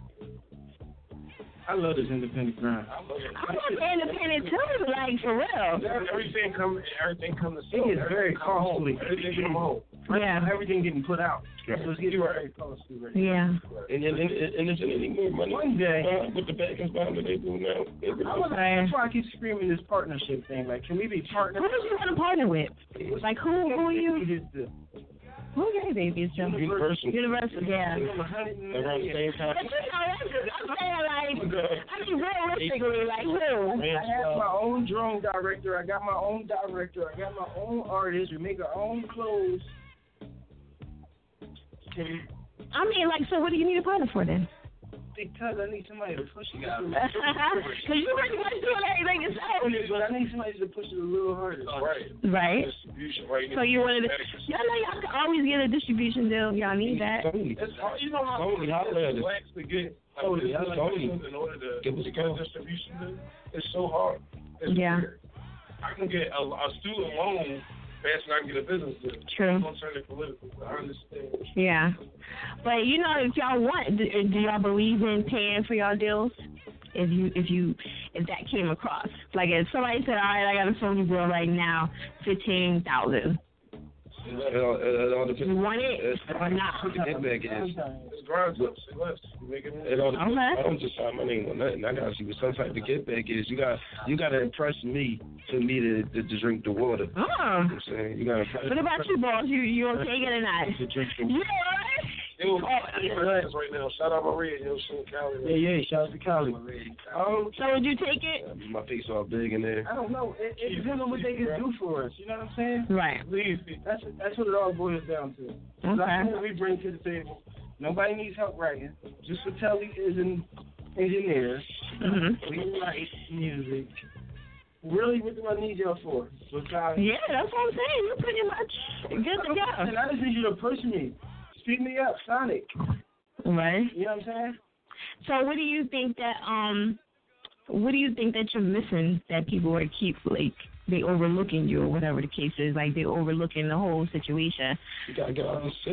[SPEAKER 5] I love this independent grind.
[SPEAKER 2] I love independent too, like for real.
[SPEAKER 8] Everything come, everything come to
[SPEAKER 5] it gets very costly.
[SPEAKER 8] Everything come home.
[SPEAKER 2] Yeah.
[SPEAKER 5] Everything getting put out. Yeah. So it's getting very costly right now.
[SPEAKER 2] Yeah.
[SPEAKER 6] And and and, and is there any more money?
[SPEAKER 5] One day.
[SPEAKER 6] Uh, with the back and behind that they do now.
[SPEAKER 5] That's why I keep screaming this partnership thing. Like, can we be partners?
[SPEAKER 2] Who do you want to partner with? Like, who, who are you? Who gave babies, Joe?
[SPEAKER 6] Universal.
[SPEAKER 2] Universal, yeah.
[SPEAKER 6] Around the same time.
[SPEAKER 2] But you know, I'm saying, like, I mean, realistically, like, who?
[SPEAKER 5] I have my own drone director. I got my own director. I got my own artist. We make our own clothes.
[SPEAKER 2] I mean, like, so what do you need a partner for then?
[SPEAKER 5] Because I need somebody to push it. Because
[SPEAKER 2] you pretty much doing everything yourself.
[SPEAKER 5] But I need somebody to push it a little harder.
[SPEAKER 8] Right.
[SPEAKER 2] Right.
[SPEAKER 8] Distribution, right.
[SPEAKER 2] So you wanted to, y'all know y'all can always get a distribution deal. Y'all need that.
[SPEAKER 8] It's hard, you know how
[SPEAKER 6] Sony, how
[SPEAKER 8] it's wax to get
[SPEAKER 6] like, this, like,
[SPEAKER 8] Sony in order to get a distribution deal. It's so hard. It's
[SPEAKER 2] yeah.
[SPEAKER 8] weird. I can get a, a student loan faster than I can get a business deal.
[SPEAKER 2] True.
[SPEAKER 8] I'm gonna turn it political. I understand.
[SPEAKER 2] Yeah. But you know, if y'all want, do, do y'all believe in paying for y'all deals? If you, if you, if that came across, like if somebody said, all right, I got a Sony deal right now, fifteen thousand.
[SPEAKER 6] It all, it all depends.
[SPEAKER 2] You want it or not?
[SPEAKER 6] The get back is.
[SPEAKER 8] It's grind ups. It left. You make it.
[SPEAKER 6] It all depends.
[SPEAKER 2] Okay.
[SPEAKER 6] I don't just sign my name on nothing. I gotta see what some type of get back is. You got, you gotta impress me for me to, to, to drink the water.
[SPEAKER 2] Oh.
[SPEAKER 6] You know what I'm saying? You gotta.
[SPEAKER 2] What about you, boss? You, you gonna take it or not?
[SPEAKER 6] To drink the
[SPEAKER 2] water.
[SPEAKER 8] Yeah. Yo, oh, right now. Shout out my radio, show Cali.
[SPEAKER 5] Yeah, yeah, shout out to Cali.
[SPEAKER 2] Um, so would you take it?
[SPEAKER 6] Uh, my face all big in there.
[SPEAKER 5] I don't know. It, it depends on what they can do for us. You know what I'm saying?
[SPEAKER 2] Right.
[SPEAKER 5] Please, that's that's what it all boils down to.
[SPEAKER 2] Okay.
[SPEAKER 5] That's what we bring to the table. Nobody needs help writing. Just for Telly is an engineer.
[SPEAKER 2] Mm-hmm.
[SPEAKER 5] We write music. Really, what do I need y'all for? Besides,
[SPEAKER 2] yeah, that's what I'm saying. You're pretty much good to go.
[SPEAKER 5] And I just need you to push me. Speed me up, Sonic.
[SPEAKER 2] Right.
[SPEAKER 5] You know what I'm saying?
[SPEAKER 2] So what do you think that um what do you think that you're missing that people are keep like they overlooking you or whatever the case is, like they overlooking the whole situation?
[SPEAKER 6] You gotta get out of the city.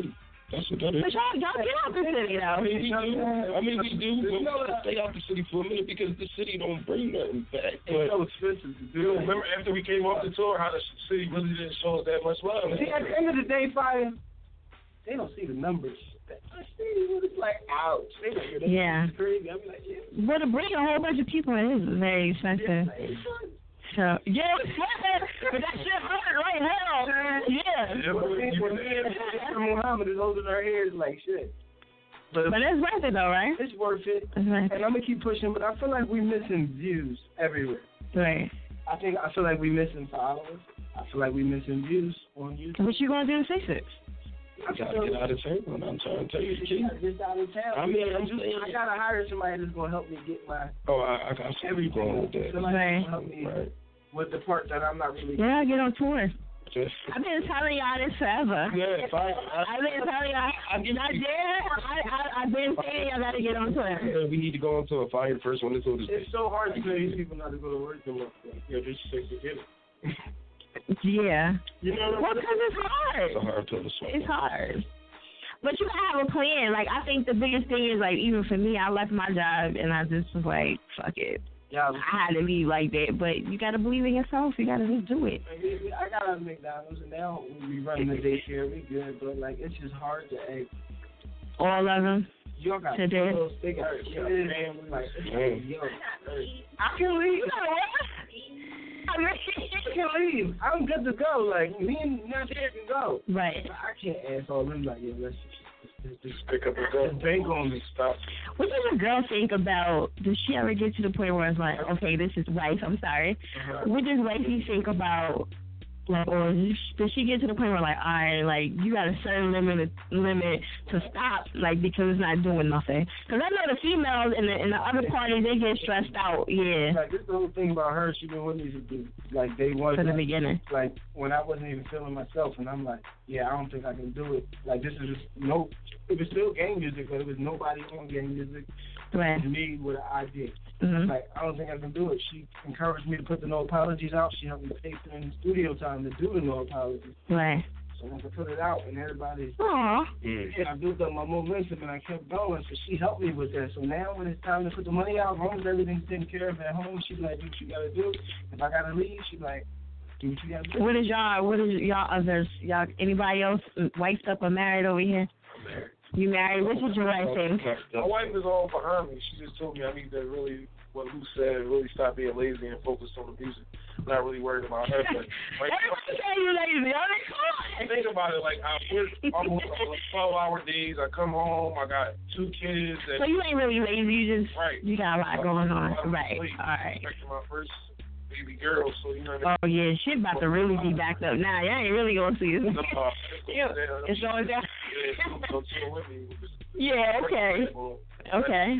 [SPEAKER 6] That's what that is.
[SPEAKER 2] But y'all, y'all get out the city, though.
[SPEAKER 6] I mean, we do. I mean, we do. But we gotta stay out the city for a minute because the city don't bring nothing back.
[SPEAKER 5] It's so expensive to do.
[SPEAKER 8] Remember after we came off the tour, how the city really didn't show us that much love.
[SPEAKER 5] See, at the end of the day, Fire, they don't see the numbers. The city was like, ouch. They don't get
[SPEAKER 2] Yeah.
[SPEAKER 5] crazy. I'm like, yeah.
[SPEAKER 2] But to bring a whole bunch of people in is very expensive. So, yeah, but that shit hurt right now. Yeah.
[SPEAKER 5] When Muhammad is holding her hair, it's like shit.
[SPEAKER 2] But, but it's worth it though, right?
[SPEAKER 5] It's worth it.
[SPEAKER 2] It's worth
[SPEAKER 5] and I'm gonna keep pushing, but I feel like we're missing views everywhere.
[SPEAKER 2] Right.
[SPEAKER 5] I think I feel like we're missing followers. I feel like we're missing views on YouTube.
[SPEAKER 2] What you gonna do to fix it?
[SPEAKER 6] I gotta get out of town. I'm trying to tell you the truth.
[SPEAKER 5] Get out of town.
[SPEAKER 6] I mean, I'm just saying.
[SPEAKER 5] I gotta hire somebody that's gonna help me get my.
[SPEAKER 6] Oh, I, I got everything going with that.
[SPEAKER 5] Somebody
[SPEAKER 2] Right.
[SPEAKER 5] to help me
[SPEAKER 6] Right.
[SPEAKER 5] with the part that I'm not really.
[SPEAKER 2] Yeah, get on tour.
[SPEAKER 6] Just.
[SPEAKER 2] I've been telling y'all this forever.
[SPEAKER 6] Yeah, fine.
[SPEAKER 2] I've been telling y'all. I'm not there. I, I, I've been saying y'all gotta get on tour.
[SPEAKER 6] Yeah, we need to go into a fire first one. This is
[SPEAKER 5] It's so hard to tell these people not to go to work no more. Yeah, they just say forget it.
[SPEAKER 2] Yeah.
[SPEAKER 5] You know,
[SPEAKER 2] well, because it's hard.
[SPEAKER 6] It's a hard pill to swallow.
[SPEAKER 2] It's hard. But you gotta have a plan. Like, I think the biggest thing is, like, even for me, I left my job and I just was like, fuck it.
[SPEAKER 5] Yeah,
[SPEAKER 2] I had to leave like that. But you gotta believe in yourself. You gotta just do it.
[SPEAKER 5] I got a McDonald's and now we run the daycare. We good, but like it's just hard to act.
[SPEAKER 2] All of them.
[SPEAKER 5] You got
[SPEAKER 2] today.
[SPEAKER 5] those big family. Like, yo,
[SPEAKER 2] I can leave.
[SPEAKER 5] I can leave. I'm good to go. Like me and Nancy can go.
[SPEAKER 2] Right.
[SPEAKER 5] But I can't ask all them like, yo, let's just, let's just,
[SPEAKER 8] just pick up and go.
[SPEAKER 5] Just bank on me. Stop.
[SPEAKER 2] What does a girl think about? Does she ever get to the point where it's like, okay, this is wife. I'm sorry.
[SPEAKER 5] Uh-huh.
[SPEAKER 2] What does wifey think about? Like, or does she get to the point where, like, all right, like, you got a certain limit limit to stop, like, because it's not doing nothing? Because I know the females in the in the other parties, they get stressed out, yeah.
[SPEAKER 5] Like, this the whole thing about her, she been with me since, like, day one.
[SPEAKER 2] From the beginning.
[SPEAKER 5] Like, when I wasn't even feeling myself, and I'm like, yeah, I don't think I can do it. Like, this is just, no, it was still gang music, but it was nobody on gang music.
[SPEAKER 2] Right.
[SPEAKER 5] Me with an idea.
[SPEAKER 2] Mm-hmm.
[SPEAKER 5] Like, I don't think I can do it. She encouraged me to put the no apologies out. She helped me pay for the studio time to do the no apologies.
[SPEAKER 2] Right.
[SPEAKER 5] So I could put it out, and everybody.
[SPEAKER 2] Aww.
[SPEAKER 5] Yeah, I built up my momentum, and I kept going. So she helped me with that. So now when it's time to put the money out, as long as everything's taken care of at home, she's like, do what you gotta do. If I gotta leave, she's like, do what you gotta do.
[SPEAKER 2] What is y'all? What is y'all others? Y'all? Anybody else wifed up or married over here?
[SPEAKER 8] I'm married.
[SPEAKER 2] You married? What did your wife think?
[SPEAKER 8] My wife is all behind me. She just told me I need to really, what Lou said, really stop being lazy and focus on the music. I'm not really worried about her. But right
[SPEAKER 2] Everybody say you lazy. I
[SPEAKER 8] think about it, like I work almost twelve-hour days. I come home, I got two kids. And
[SPEAKER 2] so you ain't really lazy. You just
[SPEAKER 8] right.
[SPEAKER 2] You got a lot going on. Right.
[SPEAKER 8] Sleep.
[SPEAKER 2] All right.
[SPEAKER 8] Expecting my first baby girl, so you know. What I
[SPEAKER 2] oh yeah, shit about to really be backed up now. Y'all ain't really gonna see it.
[SPEAKER 8] mean? uh,
[SPEAKER 2] It's going down.
[SPEAKER 8] Yeah, so chill with me.
[SPEAKER 2] Yeah. Okay. Okay.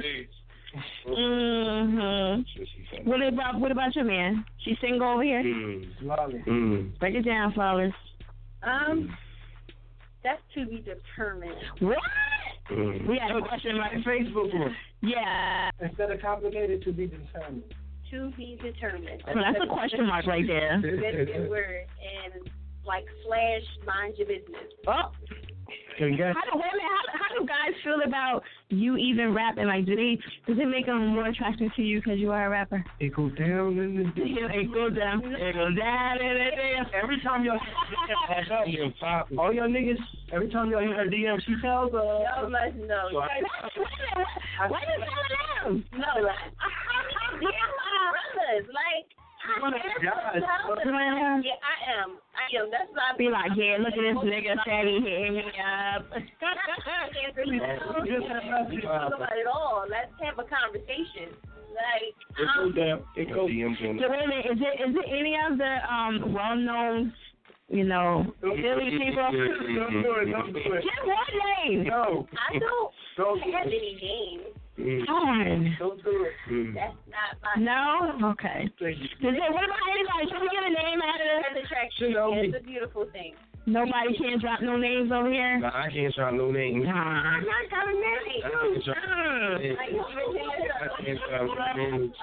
[SPEAKER 2] Mhm. What about what about your man? She single over here?
[SPEAKER 5] Mm.
[SPEAKER 6] Mm.
[SPEAKER 2] Break it down, Flawless.
[SPEAKER 7] Um, that's to be determined.
[SPEAKER 2] What?
[SPEAKER 6] Mm.
[SPEAKER 2] We had a question on Facebook. Yeah.
[SPEAKER 5] Instead of complicated, to be determined.
[SPEAKER 7] To be determined.
[SPEAKER 2] Well, that's a question mark right there.
[SPEAKER 7] That's a word. And like slash mind your business.
[SPEAKER 2] Oh. How do women? How, how do guys feel about you even rapping? Like, do they? Does it make them more attractive to you because you are a rapper?
[SPEAKER 5] It goes down in the
[SPEAKER 2] It goes down. It goes down in the dance.
[SPEAKER 5] Every time y'all all y'all niggas, every time y'all hear her D M, she tells uh.
[SPEAKER 7] Y'all must know.
[SPEAKER 5] So I,
[SPEAKER 2] Why you telling them?
[SPEAKER 7] No, like I'm brothers. Like. I am. Yeah, I am. I am. That's not.
[SPEAKER 2] Be like, yeah, look at this nigga said he hit me up.
[SPEAKER 7] Can't really talk about it all. Let's have a conversation. Like,
[SPEAKER 5] it goes down. It goes.
[SPEAKER 2] So wait a minute, is it is it any of the um well known, you know, Philly people?
[SPEAKER 5] Don't do it. Don't do it.
[SPEAKER 2] Give one name.
[SPEAKER 5] No.
[SPEAKER 7] I don't,
[SPEAKER 5] don't
[SPEAKER 7] have any names.
[SPEAKER 2] Darn.
[SPEAKER 5] Don't do it.
[SPEAKER 7] That's not my.
[SPEAKER 2] No? Okay.
[SPEAKER 5] Thank you.
[SPEAKER 2] Does it, what about anybody? Should we get a name out of
[SPEAKER 7] That's attraction. It's a beautiful thing.
[SPEAKER 2] Nobody can drop no names over here.
[SPEAKER 6] Nah, I can't drop no names.
[SPEAKER 2] Nah, I'm not coming
[SPEAKER 6] I can't drop no names. I can't drop no names.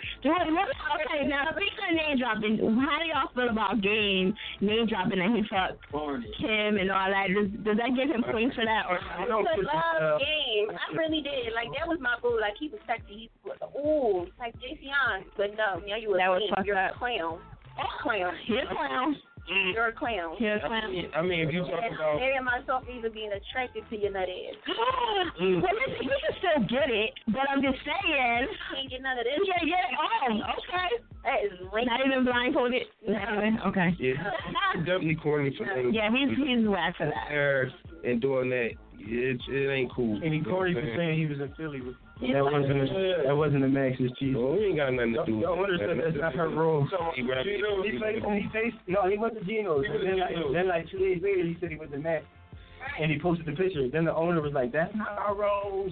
[SPEAKER 2] Okay, now speaking of name dropping, how do y'all feel about Game name dropping that he fucked Kim and all that? Does, does that give him points for that? Or
[SPEAKER 7] I don't love Game. I really did. Like that was my boo. Like he was sexy. He was ooh, like J C on. But no, now you a
[SPEAKER 2] that was
[SPEAKER 7] Game.
[SPEAKER 2] fucked
[SPEAKER 7] You're
[SPEAKER 2] up.
[SPEAKER 7] a clown. A clown.
[SPEAKER 2] He's a clown.
[SPEAKER 7] You're a clown.
[SPEAKER 2] You're a clown.
[SPEAKER 6] I mean, if you talk about
[SPEAKER 7] maybe myself either being attracted to your nut ass.
[SPEAKER 2] Mm. Well, listen, you can still get it, but I'm just saying.
[SPEAKER 7] Can't get none of this.
[SPEAKER 2] Yeah, yeah. Oh, okay.
[SPEAKER 7] That is lame.
[SPEAKER 2] Not even blindfolded. Okay.
[SPEAKER 6] Yeah, definitely corny for things.
[SPEAKER 2] Yeah, he's he's whack for that.
[SPEAKER 6] And doing that, it it ain't cool.
[SPEAKER 5] And he corny for saying he was in Philly with. That wasn't a, that wasn't a Max's cheese.
[SPEAKER 6] Well, we ain't got nothing to do with
[SPEAKER 5] Y'all understand that's not her role.
[SPEAKER 6] He
[SPEAKER 5] He played, he faced, no, he went to Geno's. Then like, then like two days later, he said he went to Max. And he posted the picture. Then the owner was like, that's not our roles.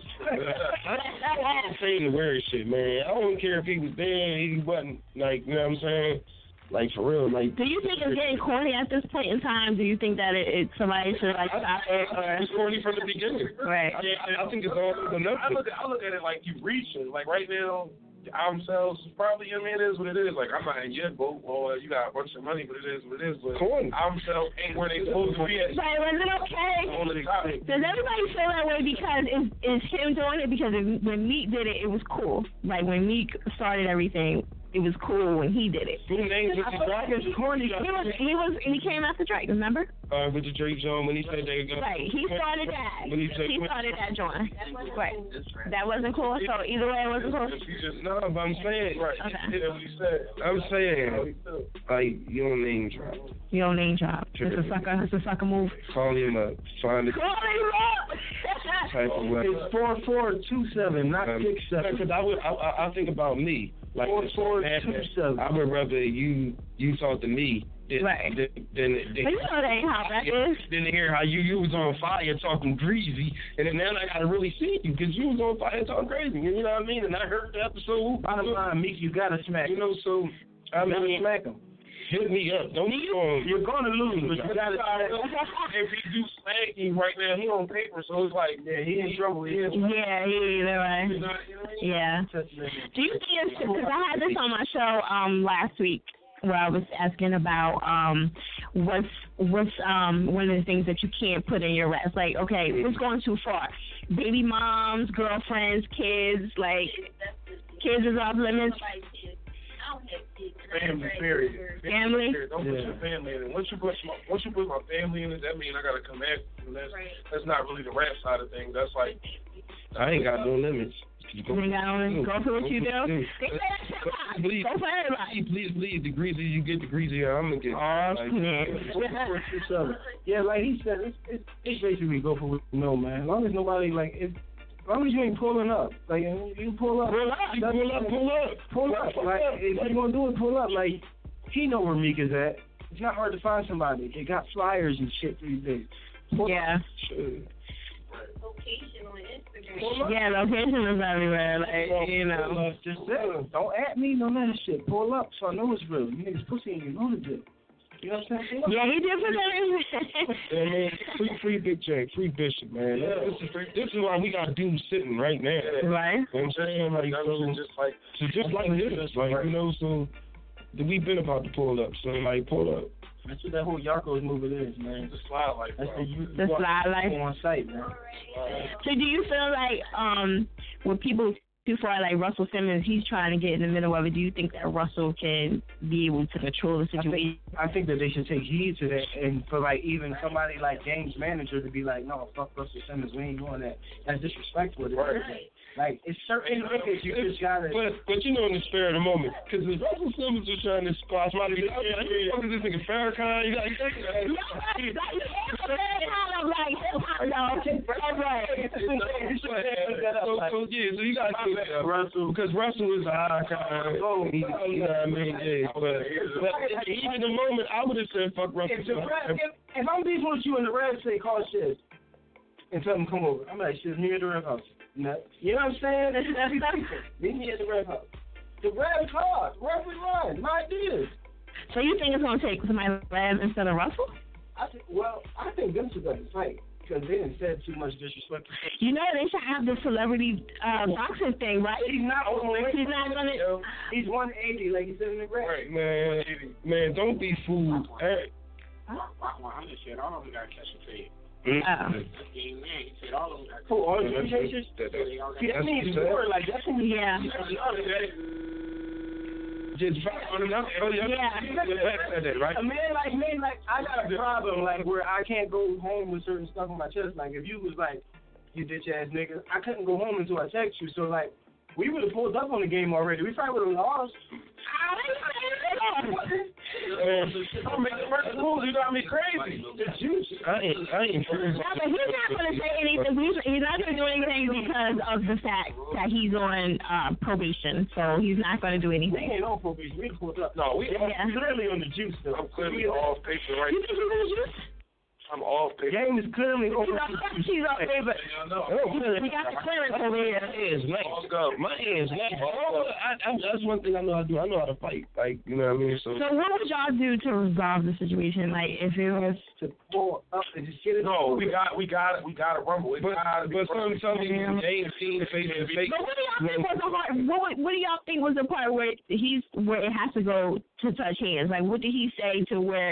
[SPEAKER 6] I don't say the weird shit, man. I don't care if he was there, he wasn't, like, you know what I'm saying? Like, for real, like.
[SPEAKER 2] Do you think it's getting corny at this point in time? Do you think that it, it somebody should, like, stop it? Or?
[SPEAKER 6] It's corny from the beginning.
[SPEAKER 2] Right.
[SPEAKER 6] I, I, I think it's all enough.
[SPEAKER 8] I look, at, I look at it like you reaching. Like, right now, the album sales probably, I mean, it is what it is. Like, I'm not in your boat, or you got a bunch of money, but it is what it is. But
[SPEAKER 6] corny.
[SPEAKER 8] Album sales ain't where they supposed to be at.
[SPEAKER 2] Right, was it okay? Does everybody feel that way because is is him doing it? Because it, when Meek did it, it was cool. Like, when Meek started everything, it was cool when he did it.
[SPEAKER 6] Who names with the Drake?
[SPEAKER 2] He was, he was, he came after Drake, remember?
[SPEAKER 6] Uh, with the Drake Zone when he said they go.
[SPEAKER 2] Right, he started that.
[SPEAKER 6] When he said,
[SPEAKER 2] he started that joint. Right. That wasn't cool, so either way it wasn't cool?
[SPEAKER 6] No, but I'm saying, right.
[SPEAKER 2] Okay.
[SPEAKER 8] That's what he said.
[SPEAKER 6] I'm saying, like, you don't name drop.
[SPEAKER 2] You don't name drop. It's a sucker, it's a sucker move.
[SPEAKER 6] Call him up. Find it.
[SPEAKER 2] Call him up!
[SPEAKER 6] Type of way.
[SPEAKER 5] It's four four two seven, not
[SPEAKER 6] Um,
[SPEAKER 5] six seven.
[SPEAKER 6] Because I would, I, I, I think about me. Like,
[SPEAKER 5] Four four two seven.
[SPEAKER 6] I would rather you you talk to me than
[SPEAKER 2] Right.
[SPEAKER 6] than, than, than
[SPEAKER 2] But you know that ain't how that is.
[SPEAKER 6] Than to hear how you you was on fire talking greasy, and then now I gotta really see you because you was on fire talking crazy. You know what I mean? And I heard the episode.
[SPEAKER 5] Bottom line, Meek, you gotta smack.
[SPEAKER 6] You know, so I
[SPEAKER 5] You gotta
[SPEAKER 6] mean,
[SPEAKER 5] smack him.
[SPEAKER 6] hit me up. Don't be on.
[SPEAKER 5] You're gonna lose, but you gotta smack him.
[SPEAKER 8] If he do smack him right now, he on paper, so it's like,
[SPEAKER 5] Yeah, he in trouble. He in trouble.
[SPEAKER 2] Yeah, he either way. Yeah. Do you think it's because I had this on my show um last week where I was asking about um what's what's um one of the things that you can't put in your raps. Like, okay, what's going too far? Baby moms, girlfriends, kids, like kids is off limits.
[SPEAKER 8] family, period.
[SPEAKER 2] Family?
[SPEAKER 8] Don't put your family in it. Once you put my, once you put my family in it, that means I gotta come after you. That's that's not really the rap side of things. That's like
[SPEAKER 6] I ain't got no limits.
[SPEAKER 2] You ain't got no limits. Go for what you do. They say that shit live.
[SPEAKER 6] Please,
[SPEAKER 2] Go for everybody.
[SPEAKER 6] please, please, the greasier you get, the greasier I'm gonna get.
[SPEAKER 2] Oh,
[SPEAKER 6] Like,
[SPEAKER 5] Yeah, like he said, it's, it's, it's basically go for what you know, man. As long as nobody, like, if, as long as you ain't pulling up. Like, you pull up.
[SPEAKER 6] Pull up, pull up, pull up.
[SPEAKER 5] Pull up. Like, if you're going to do it, pull up. Like, he know where Meek is at. It's not hard to find somebody. They got flyers and shit these days. Pull
[SPEAKER 2] yeah.
[SPEAKER 7] Location on Instagram.
[SPEAKER 2] Yeah, location is everywhere. Like, you know.
[SPEAKER 5] Just say, don't at me, none of that shit. Pull up so I know it's real. You niggas pussy and you know the dick. You know what I'm saying?
[SPEAKER 2] Yeah, he did put that in.
[SPEAKER 6] Yeah, man, free, free Big J, free Bishop, man.
[SPEAKER 8] Yeah.
[SPEAKER 6] This is free, this is why we got dudes sitting right now.
[SPEAKER 2] Right.
[SPEAKER 6] You know what I'm saying? Like, so,
[SPEAKER 8] just like
[SPEAKER 6] so just like this, like, you know, so we been about to pull up, so like pull up.
[SPEAKER 5] That's what that whole Yarkos movement is, man.
[SPEAKER 8] the slide like
[SPEAKER 5] That's the you
[SPEAKER 2] The slide life.
[SPEAKER 5] on site, man.
[SPEAKER 2] So do you feel like um when people too far, like Russell Simmons, he's trying to get in the middle of it, do you think that Russell can be able to control the
[SPEAKER 5] I
[SPEAKER 2] situation?
[SPEAKER 5] think, I think that they should take heed to that, and for like even somebody like James manager to be like, no, fuck Russell Simmons, we ain't doing that. That's disrespectful. Right. Like it's certain niggas you just gotta.
[SPEAKER 6] But but you know in the spare of the moment, because if Russell Simmons is trying to squash my nigga, what is this nigga Farrakhan? You got So, so yeah, so you got to take Russell because Russell is a high kind. Oh, he, you know what I mean? Yeah, but, but even the moment I would have said fuck Russell.
[SPEAKER 5] If, the rap, if, if I'm beefing with you and the rap say call shit and tell them come over, I'm like shit, meet me at the rap house. No. You know what I'm saying? Meet me at the rap house. The rap is hard. Rap is run. My ideas.
[SPEAKER 2] So you think it's gonna take somebody like Lab instead of Russell?
[SPEAKER 5] I think, well, I think them two got to fight because they didn't said too much disrespect.
[SPEAKER 2] You know they should have the celebrity uh, boxing thing, right?
[SPEAKER 5] He's not only.
[SPEAKER 2] He's not gonna.
[SPEAKER 5] Yo, he's one eighty, like he said in the graph.
[SPEAKER 6] Right, man. Man, don't be fooled. Hey.
[SPEAKER 8] one hundred said all of them got catch a fade.
[SPEAKER 2] Oh.
[SPEAKER 8] Man, he said all of them got
[SPEAKER 5] Who, all the
[SPEAKER 6] That's
[SPEAKER 5] chasers?
[SPEAKER 6] that- that-
[SPEAKER 5] See, that means more like that's
[SPEAKER 2] Yeah.
[SPEAKER 6] Just fight on him. Oh, yeah.
[SPEAKER 2] Yeah.
[SPEAKER 6] Right?
[SPEAKER 5] A man like me, like I got a problem, like where I can't go home with certain stuff on my chest. Like if you was like, you bitch ass nigga, I couldn't go home until I text you. So like, we would have pulled up on the game already. We probably would have lost.
[SPEAKER 6] Don't make the first move. You got me crazy. The juice. I ain't. I ain't.
[SPEAKER 2] No, but he's not going to say anything. He's, he's not going to do anything because of the fact that he's on uh, probation. So he's not going to do
[SPEAKER 5] We
[SPEAKER 2] anything.
[SPEAKER 5] ain't on probation. We pulled up.
[SPEAKER 6] No, we.
[SPEAKER 2] Yeah.
[SPEAKER 5] We're literally on the juice though.
[SPEAKER 6] I'm clearly off paper right
[SPEAKER 2] You think he's on the juice?
[SPEAKER 6] I'm off paper.
[SPEAKER 5] Game is clearly
[SPEAKER 2] He's
[SPEAKER 5] over.
[SPEAKER 2] on, he's on paper. We got the clearance over here.
[SPEAKER 6] My hands nice. My hands nice. I, I, that's one thing I know how to do. I know how to fight. Like, you know what I mean? So,
[SPEAKER 2] So what would y'all do to resolve the situation? Like if it was
[SPEAKER 5] To pull up and just get it.
[SPEAKER 6] no, we got, we got, we got to rumble. It but but some, some of you ain't seen the face to face.
[SPEAKER 2] But what do y'all think was the part? What, would- what do y'all think was the part where he's where it has to go to touch hands? Like what did he say to where?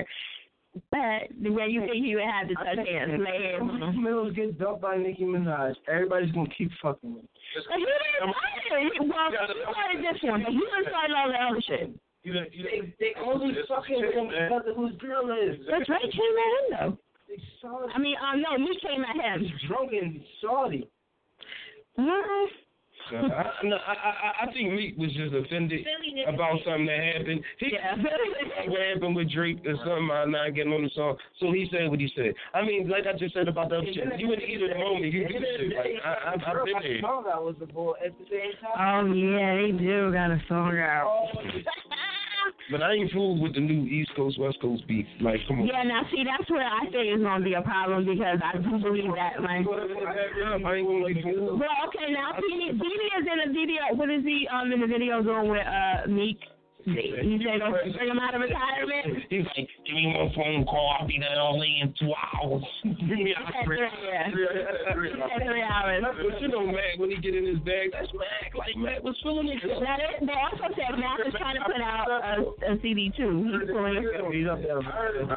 [SPEAKER 2] But where you think he would have to touch hands, lay hands on him?
[SPEAKER 5] Mills gets dumped by Nicki Minaj. Everybody's gonna keep fucking with him.
[SPEAKER 2] But he didn't start it. Well, he started this one. He didn't start all the other shit.
[SPEAKER 6] You know, you
[SPEAKER 5] They, they only fucking with him because of whose girl is.
[SPEAKER 2] But Drake came at him though.
[SPEAKER 5] They saw
[SPEAKER 2] I mean, um, no, me came at him.
[SPEAKER 5] He's drunk and salty.
[SPEAKER 2] Mm-hmm.
[SPEAKER 6] I, no, I, I, I think Meek was just offended about something that happened. He,
[SPEAKER 2] Yeah.
[SPEAKER 6] what happened with Drake or something, I'm not getting on the song. So he said what he said. I mean, like I just said about the other shit. You in the heat of the moment, you do shit. Like, I, I, I've been there.
[SPEAKER 5] song out was the boy at the same time.
[SPEAKER 2] Oh yeah, they do got a song out.
[SPEAKER 6] But I ain't fooled with the new East Coast, West Coast beef. Like, come on.
[SPEAKER 2] Yeah, now see, that's where I think it's gonna be a problem because I do believe that, like.
[SPEAKER 6] I ain't gonna be fooled.
[SPEAKER 2] Well, okay, now Dini, Dini is in a video. What is he um in the video doing with uh Meek? You say don't bring him out of retirement?
[SPEAKER 6] He's like, give me one phone call. I'll be there only in two hours. Give me a three,
[SPEAKER 2] Yeah.
[SPEAKER 6] three,
[SPEAKER 2] Three hours.
[SPEAKER 6] But you know, Mac, when he get in his bag, that's Mac. Like, Mac was feeling it.
[SPEAKER 2] Now, they, they also said Mac is trying to put out a, a C D too. He's pulling it.
[SPEAKER 5] He's up there.
[SPEAKER 2] What?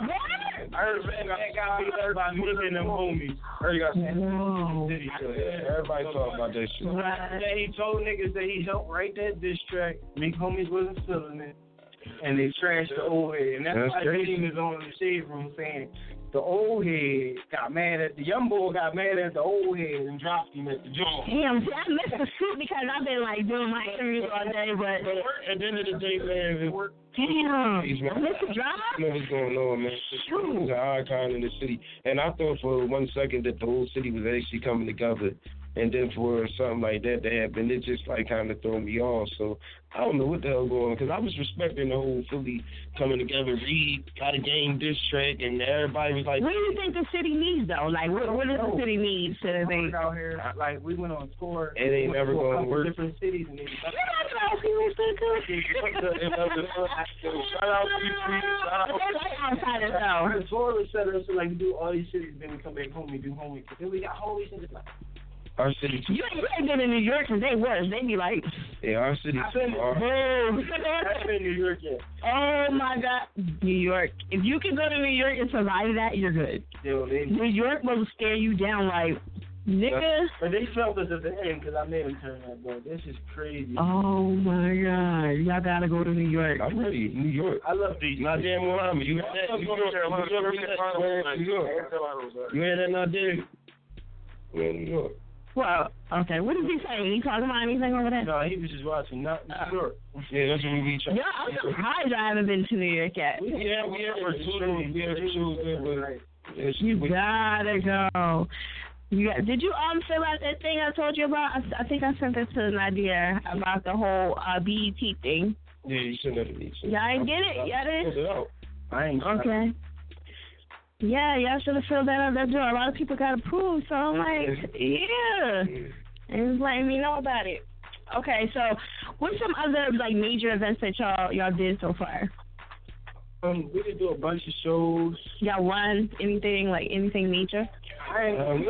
[SPEAKER 6] I heard Mac got beat up by Meek and them homies. Heard you got
[SPEAKER 2] Whoa.
[SPEAKER 6] everybody talk about that shit.
[SPEAKER 2] Right.
[SPEAKER 5] Yeah, he told niggas that he helped write that diss track. Meek homies wasn't feeling it. And they trashed the old head. And that's,
[SPEAKER 6] That's
[SPEAKER 5] why
[SPEAKER 6] crazy.
[SPEAKER 5] Dame is on the shade room saying the old head got mad at the young boy got mad at the old head and dropped him at the jaw.
[SPEAKER 2] Damn, see, I missed the scoop because I've been like doing my interviews all day, but
[SPEAKER 6] At the end of the day, man, it worked.
[SPEAKER 2] damn,
[SPEAKER 6] He's
[SPEAKER 2] I missed the drama.
[SPEAKER 6] You know what's going on, man. He's an icon in the city. And I thought for one second that the whole city was actually coming together. And then for something like that to happen, it just like kind of threw me off. So I don't know what the hell going on because I was respecting the whole Philly coming together. Reed got a game diss track, and everybody was like,
[SPEAKER 2] What do you think the city needs though? Like, what what does the city need to think?
[SPEAKER 5] Out here, like we went on tour.
[SPEAKER 6] It ain't never
[SPEAKER 5] to a
[SPEAKER 6] gonna
[SPEAKER 5] couple
[SPEAKER 6] work.
[SPEAKER 5] Different cities and they
[SPEAKER 6] shout out to you, Reed. Shout out.
[SPEAKER 2] But they like outsiders though.
[SPEAKER 5] Our tour was set up so like we do all these cities, then we come back home, we do homies. Then we got homies and just like.
[SPEAKER 6] Our city too.
[SPEAKER 2] You ain't, you ain't been in New York since they was. They be like,
[SPEAKER 6] Yeah, our city
[SPEAKER 5] I've
[SPEAKER 6] too.
[SPEAKER 5] been,
[SPEAKER 6] Our-
[SPEAKER 2] boom.
[SPEAKER 5] I've been in New York yet.
[SPEAKER 2] Oh my God, New York. If you can go to New York and survive that, you're good.
[SPEAKER 5] Yo, they,
[SPEAKER 2] New York will scare you down like, nigga.
[SPEAKER 5] but they felt us at the end because I made them turn that, bro. This is crazy.
[SPEAKER 2] Oh my God, y'all gotta go to New York.
[SPEAKER 6] I'm ready. New York.
[SPEAKER 5] I love these.
[SPEAKER 6] Not damn Muhammad. You heard that? New York. New York. You heard that not there? Yeah, New York.
[SPEAKER 2] Well, okay, what is he saying? He talking about anything over there?
[SPEAKER 5] No, he was just watching, not New York.
[SPEAKER 6] Yeah, that's what we be trying.
[SPEAKER 2] Yeah, I'm surprised I haven't been to New York yet.
[SPEAKER 6] Yeah, we have our children. We have children, but it's,
[SPEAKER 2] You
[SPEAKER 6] we,
[SPEAKER 2] gotta go. You got, did you um fill out that thing I told you about? I, I think I sent it to Nadia about the whole uh, B E T thing.
[SPEAKER 6] yeah, you send that to me.
[SPEAKER 2] Y'all ain't get it? Y'all didn't?
[SPEAKER 6] Filled it out.
[SPEAKER 5] I ain't.
[SPEAKER 2] Okay. Yeah, y'all should have filled that out that door. A lot of people got approved, so I'm like, yeah. And just letting me know about it. Okay, so what's some other like major events that y'all y'all did so far?
[SPEAKER 5] Um, we could do a bunch of shows.
[SPEAKER 2] Y'all run anything like anything major?
[SPEAKER 5] I ain't. Um,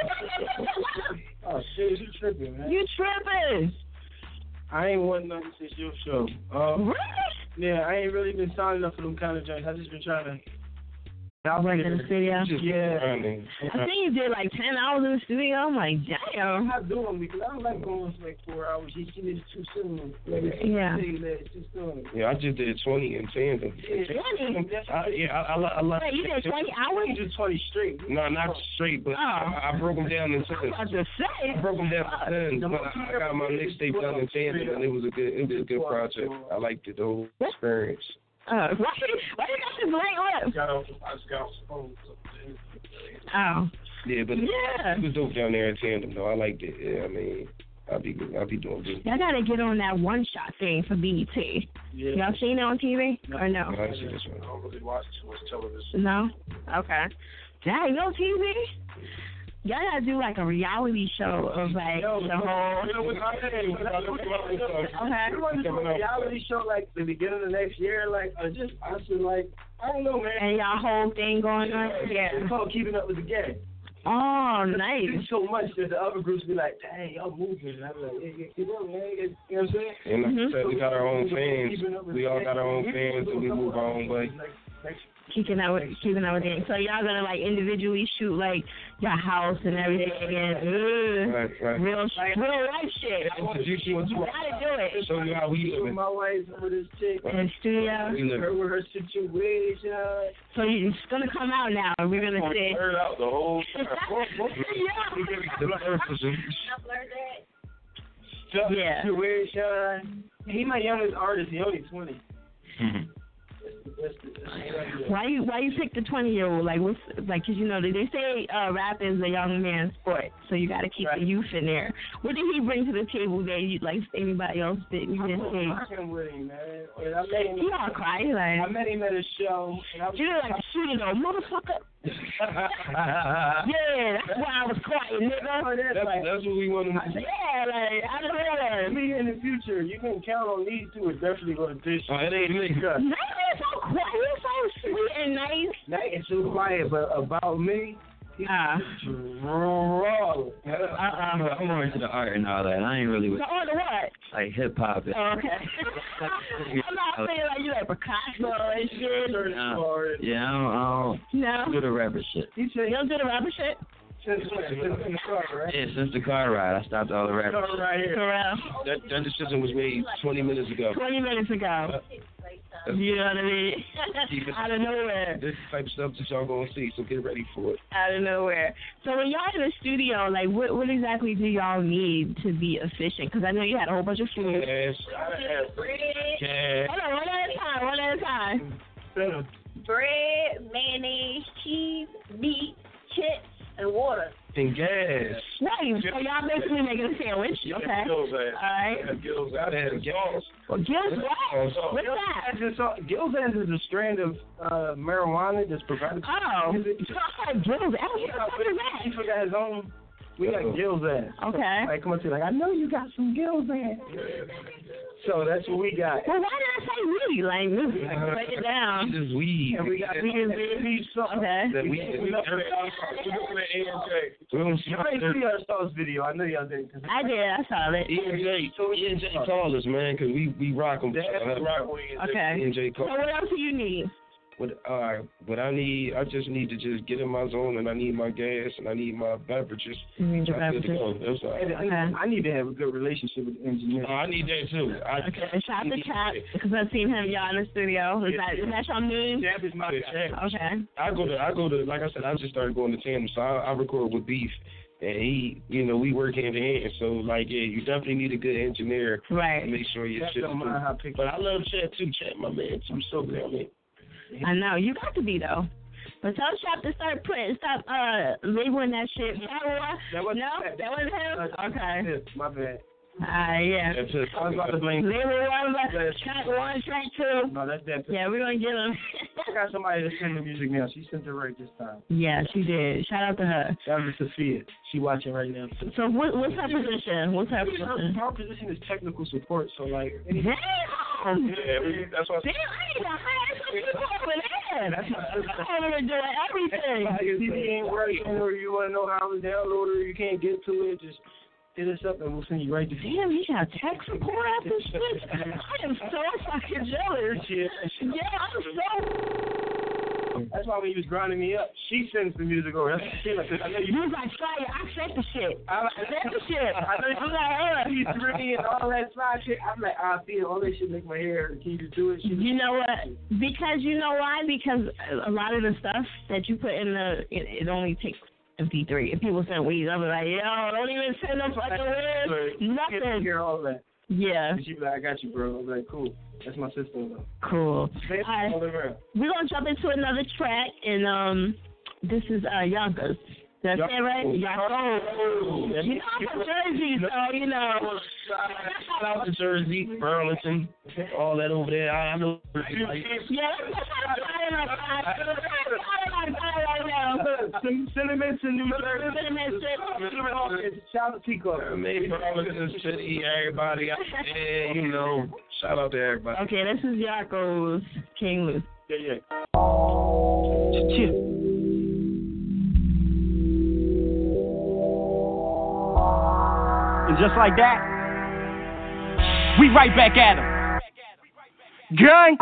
[SPEAKER 5] oh shit, you tripping, man?
[SPEAKER 2] You tripping?
[SPEAKER 5] I ain't won nothing since your show. Um,
[SPEAKER 2] really?
[SPEAKER 5] Yeah, I ain't really been signing up for them kind of joints. I just been trying to.
[SPEAKER 2] Work in the studio?
[SPEAKER 5] Yeah.
[SPEAKER 2] I think you did like ten hours in the studio. I'm like, damn.
[SPEAKER 5] I'm doing because I don't like going for like four hours. You see this too soon. Like,
[SPEAKER 2] Yeah.
[SPEAKER 6] Yeah, I just did twenty in tandem.
[SPEAKER 2] twenty?
[SPEAKER 6] I, yeah, I, I, I, I like.
[SPEAKER 2] Wait, you did twenty hours?
[SPEAKER 5] You did twenty straight.
[SPEAKER 6] No, not straight, but
[SPEAKER 2] Oh.
[SPEAKER 6] I, I broke them down in ten.
[SPEAKER 2] I was about to say.
[SPEAKER 6] I broke them down in ten, but I, I got my mixtape done in tandem, and it was a good, it was a good project. I liked it, the whole experience.
[SPEAKER 2] Oh, why, why you got this blank lip?
[SPEAKER 8] I just got some
[SPEAKER 2] Oh.
[SPEAKER 6] Yeah, but
[SPEAKER 2] Yeah.
[SPEAKER 6] it was dope down there in tandem, though. I liked it. Yeah, I mean, I'll be, I'll be doing good.
[SPEAKER 2] Y'all gotta get on that one shot thing for B E T.
[SPEAKER 5] Yeah.
[SPEAKER 2] Y'all seen it on T V or no?
[SPEAKER 6] No, I see this one.
[SPEAKER 8] I don't really watch too much television.
[SPEAKER 2] No? Okay. Dang, no T V? Y'all gotta do like a reality show of like
[SPEAKER 5] Yo,
[SPEAKER 2] the whole.
[SPEAKER 5] you know what's happening?
[SPEAKER 2] Okay.
[SPEAKER 5] We want to do a reality show like the beginning of next year, like uh, just I should like I don't know, man.
[SPEAKER 2] And y'all whole thing going on? Yeah.
[SPEAKER 5] It's called Keeping Up with the Game.
[SPEAKER 2] Oh, nice.
[SPEAKER 5] It's so much that the other groups be like, dang, y'all moving. And I'm like, yeah, keep up, man. You know what I'm saying?
[SPEAKER 6] And like I said, we got our own fans.
[SPEAKER 5] Keeping Up with
[SPEAKER 6] We
[SPEAKER 5] the
[SPEAKER 6] all
[SPEAKER 5] Game.
[SPEAKER 6] got our own fans, and we move our own way.
[SPEAKER 2] Keeping out with keeping out with it. So y'all gonna like individually shoot like your house and everything and uh,
[SPEAKER 6] Right, right.
[SPEAKER 2] real real life shit.
[SPEAKER 6] Introduce you into
[SPEAKER 2] You gotta do it.
[SPEAKER 6] Show you how we
[SPEAKER 5] With
[SPEAKER 6] live.
[SPEAKER 5] my wife with this chick.
[SPEAKER 2] In the studio.
[SPEAKER 6] We live.
[SPEAKER 5] Her with her situation.
[SPEAKER 2] So you- it's gonna come out now. We're gonna see.
[SPEAKER 8] Heard out the whole time.
[SPEAKER 2] Yeah.
[SPEAKER 5] Situation. He my youngest artist. He only twenty.
[SPEAKER 2] Why you why you pick the twenty year old? Like what's like? Cause you know they they say uh, rap is a young man's sport, so you got to keep
[SPEAKER 5] Right.
[SPEAKER 2] the youth in there. What did he bring to the table that you like anybody else didn't? You didn't see?
[SPEAKER 5] I'm with him, man. And I met him.
[SPEAKER 2] He all cry like.
[SPEAKER 5] I met him at a show. And I was
[SPEAKER 2] You look like a shooter though, motherfucker. Yeah, that's why I was quiet, nigga.
[SPEAKER 5] Oh, that's
[SPEAKER 6] That's,
[SPEAKER 5] like,
[SPEAKER 6] that's what we want to do.
[SPEAKER 2] Yeah, like I don't know.
[SPEAKER 5] me in the future, you can count on these two are definitely going to dish.
[SPEAKER 6] Oh, it ain't me.
[SPEAKER 2] No, it's so quiet, it's so sweet and nice.
[SPEAKER 5] Not it's so quiet, but about me, he's
[SPEAKER 2] Ah.
[SPEAKER 5] raw.
[SPEAKER 10] Uh, I'm, I'm more into the art and all that. I ain't really with
[SPEAKER 2] So on the what?
[SPEAKER 10] like hip hop.
[SPEAKER 2] Oh, okay. I'm not saying like you like Picasso and shit.
[SPEAKER 10] No. Yeah, I don't, I
[SPEAKER 2] No.
[SPEAKER 10] don't do the rapper shit.
[SPEAKER 5] He said,
[SPEAKER 2] You don't do the rapper shit?
[SPEAKER 5] since when? Since in the car, right?
[SPEAKER 10] Yeah, since the car ride, I stopped all the rappers.
[SPEAKER 5] Car right here.
[SPEAKER 2] Correct.
[SPEAKER 6] That, that decision was made twenty minutes ago.
[SPEAKER 2] Twenty minutes ago. You know what I mean? Out of nowhere.
[SPEAKER 6] This type of stuff that y'all gonna see, so get ready for it.
[SPEAKER 2] Out of nowhere. So when y'all in the studio, like, what what exactly do y'all need to be efficient? Because I know you had a whole bunch of food.
[SPEAKER 6] Cash, cash.
[SPEAKER 2] Hold on, one at a time, one at a time.
[SPEAKER 7] Bread, mayonnaise, cheese, meat, chips, and water.
[SPEAKER 6] And gas.
[SPEAKER 2] Right, so y'all basically making a sandwich. Okay. All right.
[SPEAKER 6] Gills out of gas.
[SPEAKER 2] Well, Gills what? What's that?
[SPEAKER 5] Gills is a strand of uh, marijuana that's provided.
[SPEAKER 2] Oh, Gills ass. What the fuck is
[SPEAKER 5] He
[SPEAKER 2] that?
[SPEAKER 5] forgot his own. We got Gills ass.
[SPEAKER 2] Okay.
[SPEAKER 5] Like, come up to you, like, I know you got some Gills ass. So that's what we got.
[SPEAKER 2] Well, why did I say weed? Like, break it down.
[SPEAKER 6] This is weed.
[SPEAKER 5] And we got
[SPEAKER 2] We can
[SPEAKER 5] we something.
[SPEAKER 2] Okay.
[SPEAKER 6] That we, we, we, we don't see
[SPEAKER 5] Y'all ain't see our Sauce video. I know y'all didn't.
[SPEAKER 2] I did. I saw it.
[SPEAKER 6] E and J, E and J call us, man, because we, we rock them.
[SPEAKER 2] Okay.
[SPEAKER 6] E and J
[SPEAKER 2] So
[SPEAKER 6] call.
[SPEAKER 2] what else do you need?
[SPEAKER 6] What, all right, what I need, I just need to just get in my zone, and I need my gas, and I need my beverages.
[SPEAKER 2] You need your
[SPEAKER 6] I'm good to
[SPEAKER 2] beverages.
[SPEAKER 6] go. That's all right.
[SPEAKER 5] And I, I need to have a good relationship with the engineer.
[SPEAKER 6] Oh, I need that too. I,
[SPEAKER 2] Okay, shout out to Chap, because I've seen him y'all in the studio. Is that, is that your name?
[SPEAKER 5] Chap is my guy.
[SPEAKER 2] Okay.
[SPEAKER 6] I go to, I go to, like I said, I just started going to tandem, so I, I record with Beef, and he, you know, we work hand in hand. So, like, yeah, you definitely need a good engineer
[SPEAKER 2] Right.
[SPEAKER 6] to make sure your
[SPEAKER 5] Chap
[SPEAKER 6] shit is
[SPEAKER 5] don't mind how picky.
[SPEAKER 6] But I love Chad too, Chad, my man. I'm so glad, man.
[SPEAKER 2] I know. You got to be, though. But tell Chap to start putting, stop uh, labeling that shit. That was,
[SPEAKER 5] That wasn't-
[SPEAKER 2] no? That wasn't him?
[SPEAKER 5] Uh,
[SPEAKER 2] Okay.
[SPEAKER 5] My bad.
[SPEAKER 2] Ah, yeah.
[SPEAKER 6] That's it.
[SPEAKER 5] I was about to blame.
[SPEAKER 2] Label one, track one, track two.
[SPEAKER 5] No, that's that.
[SPEAKER 2] Yeah, we're going to get him.
[SPEAKER 5] I got somebody to send the music now. She sent it right this time.
[SPEAKER 2] Yeah, she did. Shout out to her.
[SPEAKER 5] That was Sophia. She watching right now.
[SPEAKER 2] So what, what's her position? What's her
[SPEAKER 5] Her,
[SPEAKER 2] position?
[SPEAKER 5] her position is technical support. So like, any,
[SPEAKER 2] Damn! damn.
[SPEAKER 8] Yeah, we, that's what.
[SPEAKER 2] Damn, I need to hire some people over there. That's my over there doing everything.
[SPEAKER 5] If T V ain't working or you want to know how to download it or you can't get to it, just hit us up and we'll send you right to.
[SPEAKER 2] Damn, you got tech support at this shit? I am so fucking jealous.
[SPEAKER 5] Yeah,
[SPEAKER 2] yeah I'm so.
[SPEAKER 5] That's why when he was grinding me up, she sends the music over. That's the shit. Like, I know you.
[SPEAKER 2] You was like, fire, I sent the shit.
[SPEAKER 5] I,
[SPEAKER 2] I sent the shit.
[SPEAKER 5] I know you like her. He's really and all that fly shit. I'm like, I feel all that shit make my hair. Can you just do it? She
[SPEAKER 2] you know what? Because you know why? Because a lot of the stuff that you put in the, it, it only takes M P three. If people send weed, I'm like, yo, don't even send them fucking weed. Nothing.
[SPEAKER 5] Hear all that.
[SPEAKER 2] Yeah.
[SPEAKER 5] She be like, I got you, bro. I'm like, cool. That's my sister, though.
[SPEAKER 2] Cool.
[SPEAKER 5] All
[SPEAKER 2] right. We're going to jump into another track, and um, this is uh, Yonkers. Did I say it right? Yonkers. You know, I'm from Jersey, so, you know.
[SPEAKER 8] Shout out to Jersey, Burlington, all that over there. I know.
[SPEAKER 2] Yeah, that's
[SPEAKER 5] Some sentiments in New Jersey. Sentiments. Shout out to Tico.
[SPEAKER 8] Maybe Burlington City, everybody out there, you know. Shout out to everybody.
[SPEAKER 2] Okay, this is Yakko's King Loose.
[SPEAKER 5] Yeah, yeah. Chip.
[SPEAKER 3] And just like that, we right back at him. Gang,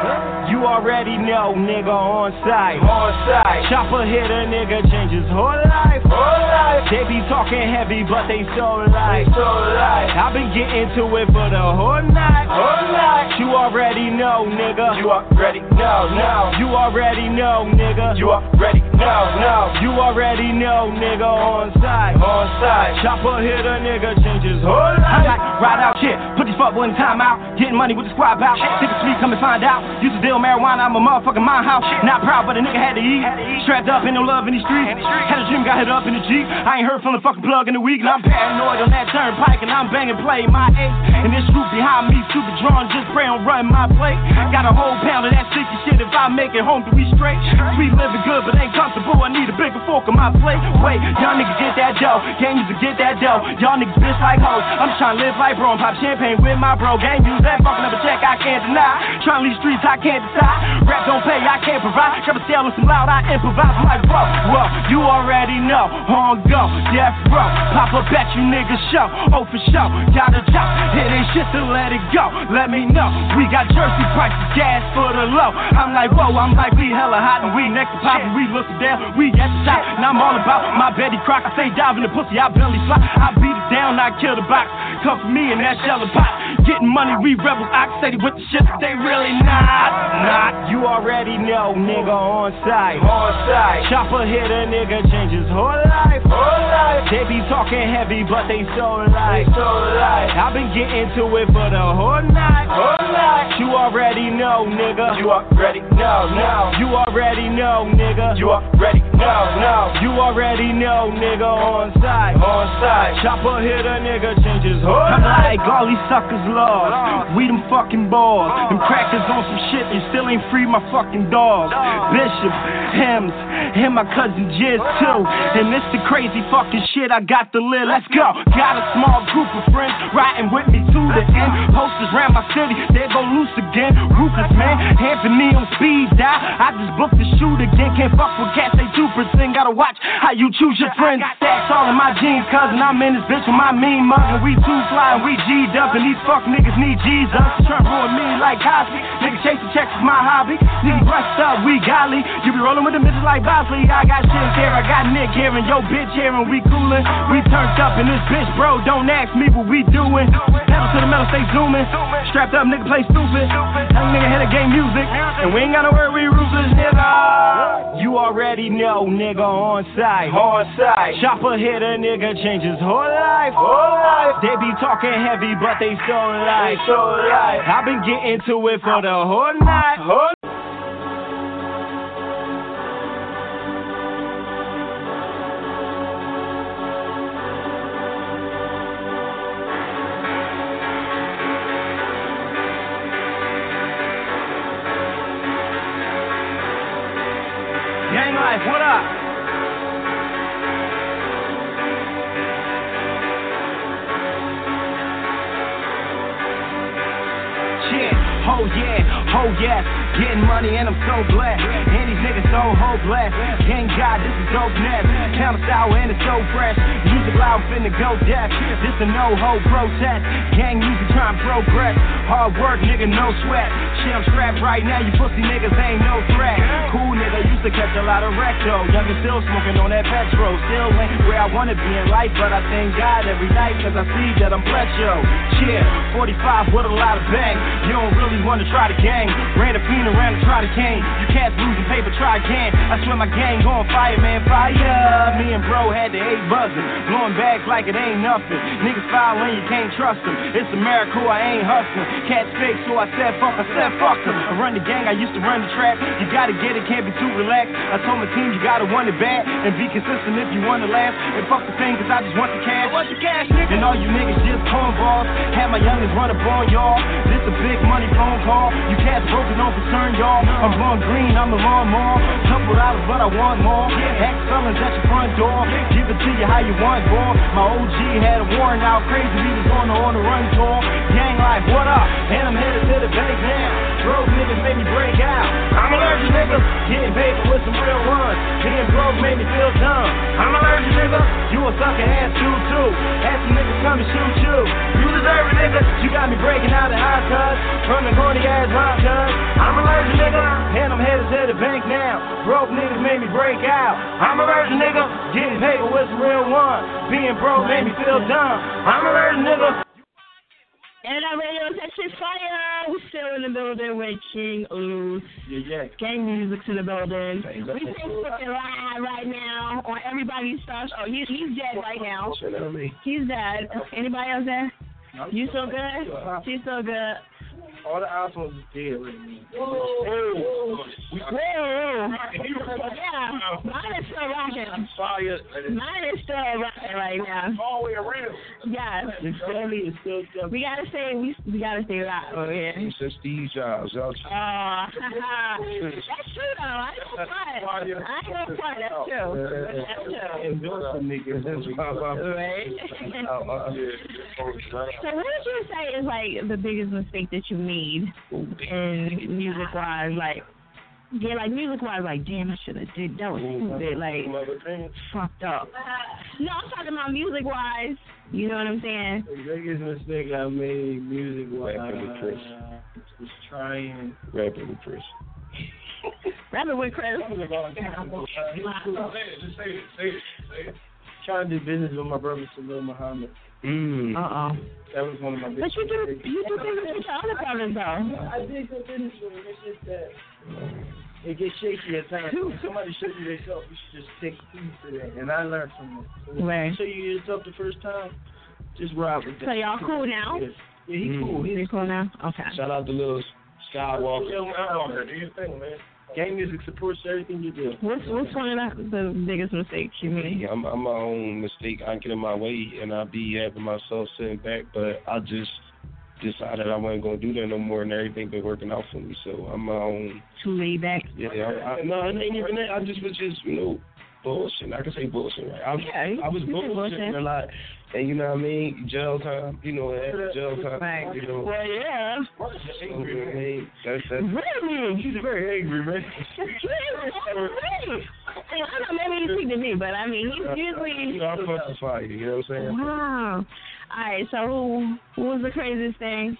[SPEAKER 3] you already know, nigga on site. On site. Chopper hit a nigga, change his whole life. Whole life. They be talking heavy, but they so light. So light. I've been getting to it for the whole night. Whole night. You already know, nigga. You already know, no. You already know, nigga. You already know, no. You already know, nigga on site. On site. Chopper hit a nigga, change his whole life. I'm like, ride out shit, put these fuck boys in time out. Getting money with the squad bout. Sweet, come and find out. Used to deal marijuana, I'm a motherfucking mine house. Not proud, but a nigga had to eat. Strapped up, ain't no love in these streets. Had a dream, got hit up in the Jeep. I ain't heard from the fucking plug in the week. And I'm paranoid on that turnpike, and I'm banging play my ace. And this group behind me, super drawn, just pray on running my plate. Got a whole pound of that sticky shit. If I make it home, do we straight? We living good, but ain't comfortable. I need a bigger fork on my plate. Wait, y'all niggas get that dough. Gang used to get that dough. Y'all niggas bitch like hoes. I'm just trying to live like bro and pop champagne with my bro. Gang use that fucking up a check, I can't deny. Trying to leave streets, I can't decide. Rap don't pay, I can't provide. Grab a scale with some loud, I improvise. I'm like, bro, well, you already know. On go, death row. Pop up at you niggas show. Oh, for sure. Gotta jump. It ain't shit to let it go. Let me know. We got Jersey prices, gas for the low. I'm like, whoa, I'm like, we hella hot and we next to pop and we look down. We at the top, and I'm all about my Betty Crock. I say dive in the pussy, I belly fly. I beat it down, I kill the box. Come for me and that shell of pot. Getting money, we rebels. I say with the shit that they really not, not. You already know, nigga on site. On site. Chopper hit a nigga, change his whole life. Whole life. They be talking heavy, but they so light. So light. I've been getting to it for the whole night. Whole night. You already know, nigga. You already know, no. You already know, nigga. You already know, no. You already know, nigga on site. On site. Chopper hit a nigga, change his whole life. I'm like, all these suckers lost. We them fucking balls. Them crackers on some shit, they still ain't free my fucking dog. Bishop, Hems, and my cousin Jizz too. And this the crazy fucking shit I got to live. Let's go. Got a small group of friends riding with me to the end. Posters around my city, they go loose again. Ruthless man, Anthony on speed dial. I just booked the shoot again. Can't fuck with cats, they two percent. Gotta watch how you choose your friends. Stacks all in my jeans, cousin. I'm in this bitch with my mean mug. And we two fly and we G'd up. And these fuck niggas need Jesus. Trying to ruin me like Cosby. Niggas chasing checks is my hobby. Niggas brushed up, we golly. You be rolling with the bitches like Bosley. I got shit here, I got Nick here, and yo bitch here, and we coolin'. We turned up in this bitch, bro. Don't ask me what we doing. Pedal to the metal, stay zooming. Strapped up, nigga play stupid. Young nigga hit a game music, and we ain't got to worry, we ruthless, nigga. You already know, nigga on site. On site. Chopper hit a nigga, change his whole life. Whole life. They be talking heavy, but they so light. So light. I've been getting to it for the whole night. Whole Gang Life, what up? Shit.
[SPEAKER 12] Oh yeah, oh yes, getting money and I'm so blessed. And these niggas so hopeless. Gang God, this is dope nest. Counter sour and it's so fresh. Music loud, finna go deaf. This a no-ho protest. Gang music trying to progress. Hard work, nigga, no sweat. Shit, I'm strapped right now, you pussy niggas ain't no threat. Cool nigga, used to catch a lot of wreck though. Youngin' still smoking on that petrol. Still ain't where I wanna be in life, but I thank God every night, cause I see that I'm blessed, yo. Yeah, forty-five with a lot of bang. You don't really wanna try the gang. Ran a fiend around and try the cane. You cats losing paper, try again. I swear my gang on fire, man, fire. Me and bro had the eight buzzing. Blowing bags like it ain't nothing. Niggas foul when you can't trust them. It's a miracle I ain't hustling. Cats fake, so I said fuck, I said fuck them. I run the gang, I used to run the trap. You gotta get it, can't be too relaxed. I told my team you gotta want it bad. And be consistent if you wanna laugh. And fuck the thing, cause I just want the cash. What's the cash, nigga? And all you niggas just cornballs. Have my youngins run up on y'all. This a big money phone call. You cats broken, don't concern y'all. I'm blowing green, I'm the lawnmower. Couple dollars, but I want more. Ex felons at your front door. Give it to you how you want, boy. My O G had a warrant out. Crazy, he was on the on the run tour. Gang life, what up? And I'm headed to the bank now. Broke niggas made me break out. I'm allergic, nigga. Getting paper with some real ones. Being broke made me feel dumb. I'm allergic, nigga. You a sucker ass too, too. Had some niggas come and shoot you. You deserve it, nigga. You got me breaking out of high cuts. From the corny ass rock cuts. I'm allergic, nigga. And I'm headed to the bank now. Broke niggas made me break out. I'm allergic, nigga. Getting paper with some real ones. Being broke made me feel dumb. I'm allergic, nigga.
[SPEAKER 2] And our radio section fire. We're still in the building with King Loose.
[SPEAKER 5] Yeah, yeah.
[SPEAKER 2] Gang music's in the building. We Facebooking live right now on everybody's stuff. Oh, he's he's dead right now. He's dead. Anybody else there? You so good? She's so good.
[SPEAKER 5] All the albums is dead right now.
[SPEAKER 2] Whoa. Whoa. Yeah. Mine is still rocking. Mine is still rocking right now.
[SPEAKER 8] All the way around.
[SPEAKER 2] Yes.
[SPEAKER 5] The family is still tough.
[SPEAKER 2] We gotta stay. We we gotta stay live over here.
[SPEAKER 6] He said Steve Jobs.
[SPEAKER 2] Oh, that's true though. I ain't gonna front. I ain't gonna front. That's true. That's true.
[SPEAKER 5] Endorse some niggas. That's
[SPEAKER 2] right. So what would you say is like the biggest mistake that you made in music wise? Like, yeah, like music wise, like, damn, I should have did that was stupid. Like, fucked up. No, I'm talking about music wise. You know what I'm saying?
[SPEAKER 5] The biggest mistake I made music wise was trying.
[SPEAKER 6] Rapping with Chris.
[SPEAKER 2] Rapping with Chris.
[SPEAKER 8] Just say it, say it, say it.
[SPEAKER 5] Trying to do business with my brother Salil Muhammad.
[SPEAKER 6] Mm.
[SPEAKER 2] Uh oh.
[SPEAKER 5] That was one of my
[SPEAKER 2] But
[SPEAKER 5] biggest
[SPEAKER 2] you do
[SPEAKER 5] mistakes.
[SPEAKER 2] you do business with your other brothers though.
[SPEAKER 5] I did go business with him. It's just that it gets shaky at times. When somebody shows you themselves, you should just take heed to that. And I learned from it. So
[SPEAKER 2] Right.
[SPEAKER 5] show you yourself the first time, just rock with that.
[SPEAKER 2] So y'all cool now?
[SPEAKER 5] Yeah, yeah he
[SPEAKER 6] Mm.
[SPEAKER 5] cool. He
[SPEAKER 2] He cool now? Okay.
[SPEAKER 6] Shout out to Lil Skywalker.
[SPEAKER 8] Skywalker, do your thing, man.
[SPEAKER 5] Gang music supports everything you do.
[SPEAKER 2] What's what's one of the, the biggest mistakes you made?
[SPEAKER 6] I'm, I'm my own mistake. I get in my way, and I be having myself sitting back. But I just decided I wasn't gonna do that no more, and everything been working out for me. So I'm my own.
[SPEAKER 2] Too laid back.
[SPEAKER 6] Yeah, I, I, no, it ain't even that. I just was just you know bullshit. I can say bullshit, right? I,
[SPEAKER 2] Yeah,
[SPEAKER 6] I was
[SPEAKER 2] you can
[SPEAKER 6] bullshitting
[SPEAKER 2] bullshit.
[SPEAKER 6] a lot, and you know what I mean. Jail time, you know that jail time.
[SPEAKER 2] Right.
[SPEAKER 6] You know.
[SPEAKER 2] Well, yeah.
[SPEAKER 6] I mean, that's that's.
[SPEAKER 2] Really?
[SPEAKER 5] He's very angry, man.
[SPEAKER 2] I don't know, maybe he's speaking to me, but I mean, he's usually.
[SPEAKER 6] You know, I fuck the fire. You know what I'm saying?
[SPEAKER 2] Wow. All right, so who, who was the craziest thing?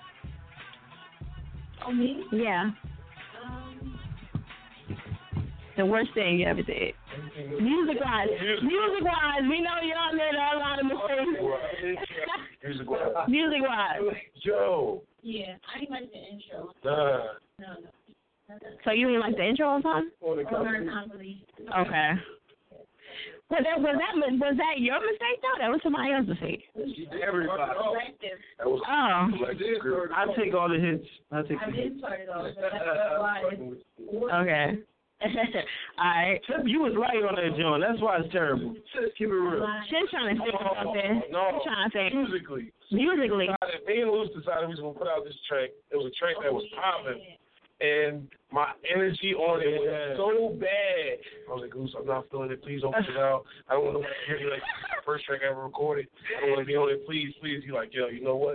[SPEAKER 7] Oh, me?
[SPEAKER 2] Yeah.
[SPEAKER 7] Um,
[SPEAKER 2] The worst thing you ever did. Music wise. Music wise. We know y'all made a lot of mistakes.
[SPEAKER 8] Music wise.
[SPEAKER 2] Music wise.
[SPEAKER 8] Joe.
[SPEAKER 7] yeah, I didn't like the intro.
[SPEAKER 8] Nah.
[SPEAKER 7] No, no.
[SPEAKER 2] So you didn't like the intro on time?
[SPEAKER 7] Or comedy.
[SPEAKER 2] Okay. Was that, was that was that your mistake though? That was somebody else's mistake.
[SPEAKER 5] Everybody.
[SPEAKER 8] That was
[SPEAKER 2] Oh.
[SPEAKER 5] I take all the hits. I take
[SPEAKER 7] I
[SPEAKER 5] the
[SPEAKER 7] did
[SPEAKER 5] hits.
[SPEAKER 7] start it off, but that's why.
[SPEAKER 2] Okay. Alright.
[SPEAKER 5] You was right on that, John. That's why it's terrible. Keep it real.
[SPEAKER 2] She's trying to think of something.
[SPEAKER 8] No,
[SPEAKER 2] She's trying to think.
[SPEAKER 8] musically.
[SPEAKER 2] Musically.
[SPEAKER 8] Me and Luce decided we was going to put out this track. It was a track that was popping. And my energy on it was so bad. I was like, Goose, I'm not feeling it. Please don't put it out. I don't want to hear you like the first track I ever recorded. I don't want to be on it. Please, please. He's like, yo, you know what?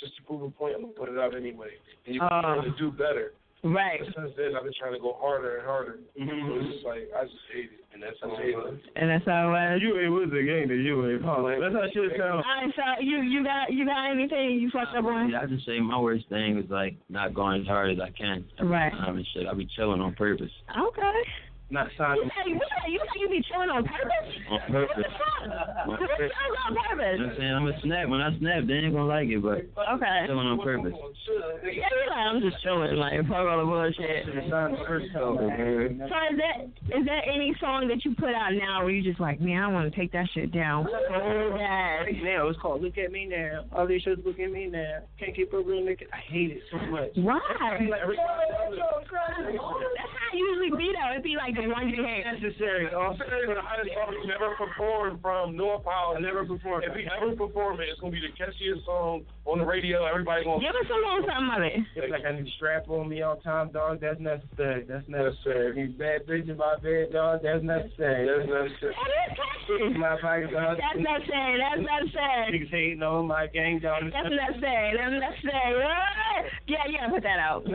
[SPEAKER 8] just to prove a point, I'm gonna put it out anyway. And you
[SPEAKER 2] Oh.
[SPEAKER 8] want to do better.
[SPEAKER 2] Right.
[SPEAKER 8] But since then, I've been trying to go harder and harder.
[SPEAKER 2] Mm-hmm.
[SPEAKER 8] So it's just like I just hate it, and that's how it was.
[SPEAKER 2] And that's how it was.
[SPEAKER 5] You ain't was the game that you ain't. That's how shit sound.
[SPEAKER 2] Alright, so you you got you got anything you fucked up on?
[SPEAKER 9] Yeah, I just say my worst thing is like not going as hard as I can.
[SPEAKER 2] Right.
[SPEAKER 9] Um, and shit, I be chilling on purpose.
[SPEAKER 2] Okay.
[SPEAKER 5] Not
[SPEAKER 2] You
[SPEAKER 5] signing.
[SPEAKER 2] say you say you say you be chilling on purpose?
[SPEAKER 9] On
[SPEAKER 2] What
[SPEAKER 9] purpose.
[SPEAKER 2] the fuck?
[SPEAKER 9] On
[SPEAKER 2] What
[SPEAKER 9] purpose.
[SPEAKER 2] sounds on
[SPEAKER 9] You know
[SPEAKER 2] purpose?
[SPEAKER 9] what I'm saying? I'm a snap. When I snap, they ain't gonna like it, but
[SPEAKER 2] Okay.
[SPEAKER 9] chilling on purpose.
[SPEAKER 2] Yeah, you're like, I'm just chilling, like, fuck all the bullshit. So is that is there any song that you put out now where you just like, man, I want to take that shit down? Oh, God.
[SPEAKER 5] Now it's called Look at Me Now. All these shows Look at Me Now. Can't keep a real nigga. I hate it so much.
[SPEAKER 2] Why?
[SPEAKER 5] Like, every-
[SPEAKER 2] That's how it usually be though. It'd be like the one you hate.
[SPEAKER 5] necessary.
[SPEAKER 8] I'm saying the hottest song he's never performed from North Powell.
[SPEAKER 5] I never performed.
[SPEAKER 8] If he ever perform it, it's gonna be the catchiest song on the radio. Everybody gonna
[SPEAKER 2] Give us a little something of it.
[SPEAKER 5] It's like I need to strap on me all the time, dog. That's necessary. That's necessary. Need bad bitch in my bed, dog. That's necessary. That's necessary.
[SPEAKER 2] That is catchy.
[SPEAKER 5] My pocket, dog.
[SPEAKER 2] That's necessary. That's necessary.
[SPEAKER 5] Niggas hating on my gang, dog.
[SPEAKER 2] That's necessary. That's necessary. Ah! Yeah, yeah, put that out.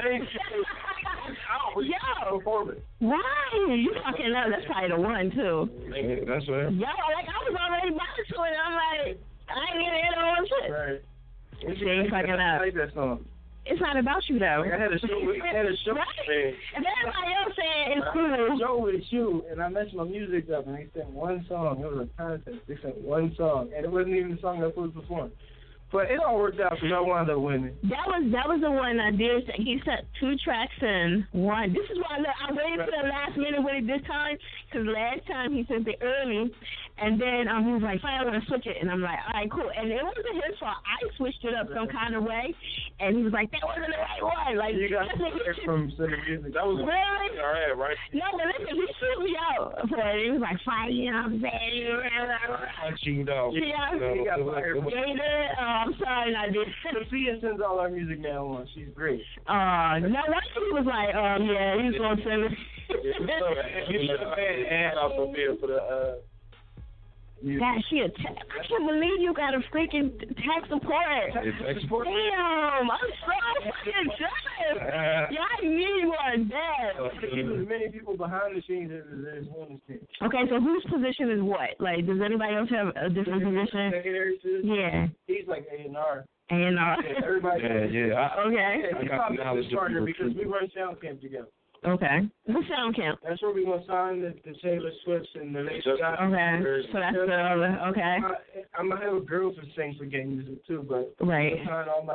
[SPEAKER 2] Yo, why? You fucking up. That's probably the one too.
[SPEAKER 5] Yeah, that's right.
[SPEAKER 2] Yo, like I was already about to it. I'm like, I ain't even hear the whole shit.
[SPEAKER 5] Right.
[SPEAKER 2] She ain't fucking up.
[SPEAKER 5] I like that song.
[SPEAKER 2] It's not about you though.
[SPEAKER 5] Like I had a show. With, I had a show.
[SPEAKER 2] Right? And everybody else saying it's cool.
[SPEAKER 5] I had a show with you, and I messed my music up, and they sent one song. It was a contest. They sent one song, and it wasn't even the song that was performed. But it all worked out because I wound up winning.
[SPEAKER 2] That was that was the one I did. He sent two tracks in one. This is why I, look, I waited for the last minute with it this time, because last time he sent it early, and then um, he was like, fine, I'm going to switch it. And I'm like, all right, cool. And it wasn't his fault. I switched it up some kind of way, and he was like, that wasn't the right one. Like,
[SPEAKER 5] You got
[SPEAKER 2] this nigga
[SPEAKER 5] it
[SPEAKER 2] should-
[SPEAKER 5] from Center Music. That was
[SPEAKER 2] Really?
[SPEAKER 5] all right, right?
[SPEAKER 2] No, but listen, he threw me out for it. He was like, fine, you know what I'm saying?
[SPEAKER 5] Punching dog.
[SPEAKER 2] Yeah.
[SPEAKER 5] He got fired.
[SPEAKER 2] Yeah, he did. Oh, I'm sorry, I did.
[SPEAKER 5] Sophia sends all our music now on. She's great.
[SPEAKER 2] Uh, no, one thing he was like, um, yeah, he's going to send it.
[SPEAKER 5] You should have had ad out Sophia for the uh. music.
[SPEAKER 2] God, she a te- I can't believe you got a freaking tech support.
[SPEAKER 5] Tech support?
[SPEAKER 2] Damn, I'm so fucking jealous. Yeah, I need one bad.
[SPEAKER 5] There's many people behind the scenes as there's on the scene.
[SPEAKER 2] Okay, so whose position is what? Like, does anybody else have a different position?
[SPEAKER 5] Secretary to-
[SPEAKER 2] Yeah.
[SPEAKER 5] He's like A and R.
[SPEAKER 2] A and R.
[SPEAKER 5] Yeah, everybody.
[SPEAKER 6] Yeah, yeah. I,
[SPEAKER 2] Okay.
[SPEAKER 5] Yeah,
[SPEAKER 6] I
[SPEAKER 5] he's
[SPEAKER 6] got
[SPEAKER 5] probably
[SPEAKER 6] the knowledge
[SPEAKER 5] his
[SPEAKER 6] of
[SPEAKER 5] partner
[SPEAKER 6] people
[SPEAKER 5] because
[SPEAKER 6] too.
[SPEAKER 5] we run sound camp together.
[SPEAKER 2] Okay. The sound camp.
[SPEAKER 5] That's where we're gonna sign the, the Taylor Swift and the latest guy.
[SPEAKER 2] Okay. So that's the other. Okay.
[SPEAKER 5] I, I'm gonna have a girl for sing for game music too, but
[SPEAKER 2] Right.
[SPEAKER 5] I'm sign all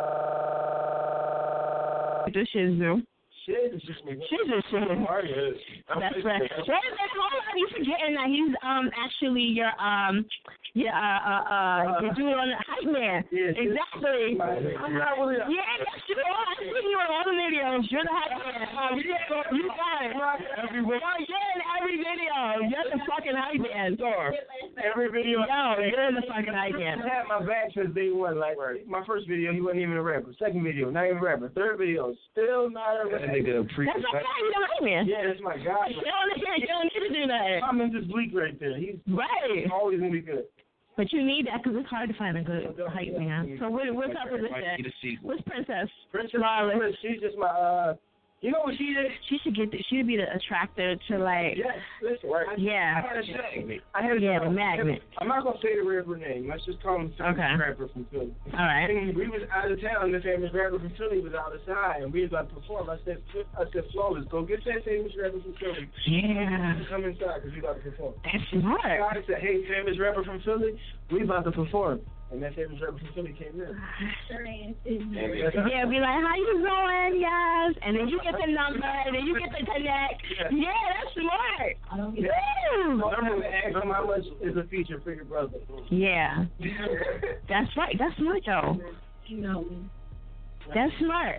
[SPEAKER 5] my
[SPEAKER 2] This shit Zoom.
[SPEAKER 5] shit. It's just me.
[SPEAKER 2] She's just shit.
[SPEAKER 5] Yes.
[SPEAKER 2] That's right. Wait a minute, hold on. You forgetting that he's um actually your um your uh uh uh your dude on the hype man.
[SPEAKER 5] Yes.
[SPEAKER 2] Exactly.
[SPEAKER 5] I'm not really.
[SPEAKER 2] Yeah, yes, you are. I see you in all the videos. You're the hype man. Um, you you got it.
[SPEAKER 5] Everywhere.
[SPEAKER 2] Oh, you're in every video. You're the fucking hype man.
[SPEAKER 5] Every video.
[SPEAKER 2] Yo, you're the fucking hype man.
[SPEAKER 5] I had my back since day one. Like my first video, he wasn't even a rapper. Second video, not even a rapper. Third video, still not a rapper.
[SPEAKER 6] That nigga a freak.
[SPEAKER 2] That's my guy. You're the hype man.
[SPEAKER 5] Yeah, that's my guy.
[SPEAKER 2] You don't need, you don't need to do that.
[SPEAKER 5] I'm in this bleak right there. He's
[SPEAKER 2] Right.
[SPEAKER 5] always gonna be good.
[SPEAKER 2] But you need that because it's hard to find a good hype man. So what, what's up with this? What's Princess?
[SPEAKER 5] Princess
[SPEAKER 2] Marley.
[SPEAKER 5] Marley, she's just my uh. You know what she did?
[SPEAKER 2] She should get. The, she would be the attractor to like.
[SPEAKER 5] Yes, listen. Right.
[SPEAKER 2] Yeah.
[SPEAKER 5] I had a say. I had a
[SPEAKER 2] Yeah,
[SPEAKER 5] say.
[SPEAKER 2] the magnet.
[SPEAKER 5] I'm not gonna say the rapper name. Let's just call him famous
[SPEAKER 2] Okay.
[SPEAKER 5] rapper from Philly.
[SPEAKER 2] All right.
[SPEAKER 5] And we was out of town. The famous rapper from Philly was outside, and we was about to perform. I said, I said, Flawless, go get that famous rapper from Philly.
[SPEAKER 2] Yeah.
[SPEAKER 5] Come inside because we about to perform.
[SPEAKER 2] That's smart.
[SPEAKER 5] I said, hey, famous rapper from Philly, we about to perform. And that famous rapper from Philly came in.
[SPEAKER 2] Yeah, be like, how you doing, guys? And then you get the number, and then you get the connect. Yeah, that's smart.
[SPEAKER 5] Yeah.
[SPEAKER 2] Woo.
[SPEAKER 5] I'm gonna ask him how much is a feature for your brother.
[SPEAKER 2] Yeah. That's right. That's smart, though.
[SPEAKER 7] You know.
[SPEAKER 2] That's smart.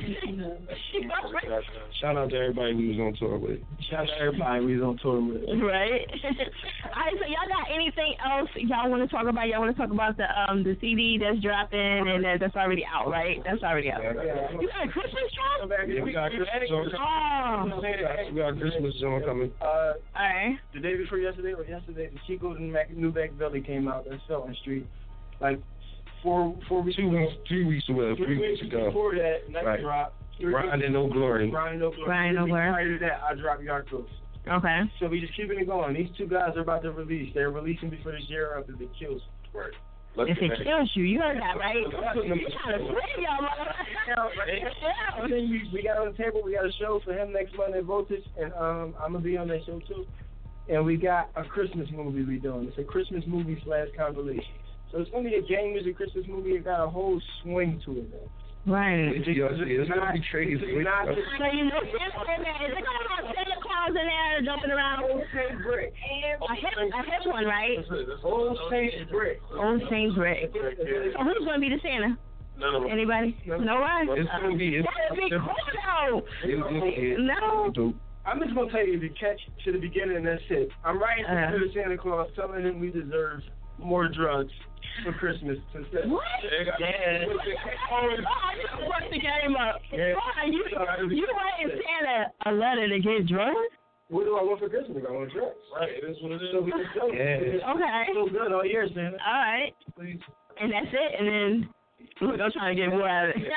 [SPEAKER 6] Shout out to everybody we was on tour with.
[SPEAKER 5] Shout out to everybody we was on tour with.
[SPEAKER 2] Right. All right. So y'all got anything else y'all want to talk about? Y'all want to talk about the um the C D that's dropping and that, that's already out, right? That's already out.
[SPEAKER 5] Yeah.
[SPEAKER 2] You got a Christmas song?
[SPEAKER 6] Yeah, we got Christmas song coming.
[SPEAKER 2] Oh.
[SPEAKER 6] We got Christmas song coming.
[SPEAKER 5] Uh,
[SPEAKER 2] All right.
[SPEAKER 5] the day before yesterday or yesterday, the Chico and Mac, New Back Belly came out. That's Felton Street. Like four four weeks.
[SPEAKER 6] Two weeks, three weeks away, three, three weeks ago.
[SPEAKER 5] Before that, next
[SPEAKER 6] right.
[SPEAKER 5] drop.
[SPEAKER 6] Grind and No Glory.
[SPEAKER 5] Grind and No Glory.
[SPEAKER 2] Grind and No Glory.
[SPEAKER 5] Prior to that, I dropped Yarkos.
[SPEAKER 2] Okay.
[SPEAKER 5] So we just keeping it going. These two guys are about to release. They're releasing before this year after the kills. Right.
[SPEAKER 2] If it kills you, you heard that, right? You trying to play y'all, motherfucker.
[SPEAKER 5] And then we, we got on the table, we got a show for him next Monday, Voltage, and um, I'm going to be on that show too. And we got a Christmas movie we doing. It's a Christmas movie slash compilation. So it's going to be a gang music Christmas movie. It got a whole swing to it, though.
[SPEAKER 2] Right.
[SPEAKER 6] It's, it's, it's not be crazy.
[SPEAKER 5] It's not
[SPEAKER 2] so you know, is it going to have Santa Claus in there jumping around?
[SPEAKER 5] Old Saint Brick.
[SPEAKER 2] A hip, a hip one, right?
[SPEAKER 5] Old Saint Brick.
[SPEAKER 2] Old Saint Brick. So who's going to be the Santa?
[SPEAKER 6] None of them.
[SPEAKER 2] Anybody? No, no one?
[SPEAKER 6] It's going to be. It's
[SPEAKER 2] going to be cool, though. No.
[SPEAKER 5] I'm just going to tell you to catch to the beginning and that's it. I'm writing uh, to Santa Claus telling him we deserve more drugs for Christmas.
[SPEAKER 2] What? Yeah. Oh, you fucked the game up. Yeah. You, you writing Santa a letter to get drugs?
[SPEAKER 5] What do I want for Christmas? I want drugs. Right, that's what it is. So we just go.
[SPEAKER 6] Yeah.
[SPEAKER 2] Okay.
[SPEAKER 5] So good all year, Santa.
[SPEAKER 2] All right.
[SPEAKER 5] Please.
[SPEAKER 2] And that's it, and then we're going to try to get more out of it.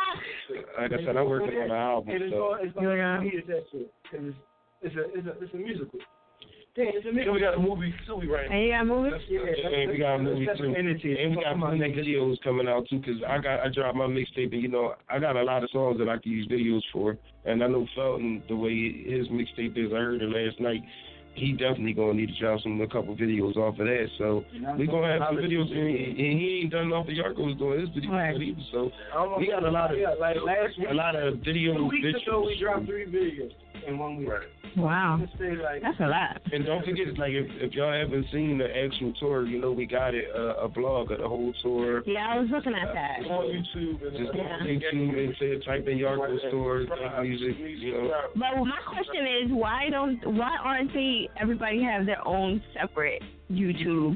[SPEAKER 6] Like I said, I'm working on an album.
[SPEAKER 5] And it's
[SPEAKER 6] so.
[SPEAKER 5] all, it's all yeah. It's that shit. It's, it's, a, it's, a, it's a musical. Damn, it's a musical.
[SPEAKER 6] We got a movie too, right?
[SPEAKER 2] And you got a movie?
[SPEAKER 5] Yeah,
[SPEAKER 6] and we got a movie too. And we got my next videos coming out too, because I got I dropped my mixtape, and you know I got a lot of songs that I can use videos for, and I know Felton the way his mixtape is. I heard it last night. He definitely gonna need to drop some a couple videos off of that. So we gonna have some videos, and he, and he ain't done off the Yarkos doing his videos right. either. So we got a lot of
[SPEAKER 5] like last week,
[SPEAKER 6] a lot of video.
[SPEAKER 5] Two weeks
[SPEAKER 6] videos.
[SPEAKER 5] ago, we dropped three videos in one week.
[SPEAKER 6] Right.
[SPEAKER 2] Wow.
[SPEAKER 5] Like,
[SPEAKER 2] that's a lot.
[SPEAKER 6] And don't forget, like if, if y'all haven't seen the actual tour, you know we got it uh, a blog of the whole tour.
[SPEAKER 2] Yeah, I was looking at that.
[SPEAKER 6] Uh, on YouTube and just go on YouTube and say type in Yarkos tour music. You know.
[SPEAKER 2] But my question is, why don't why aren't they? Everybody have their own separate YouTube.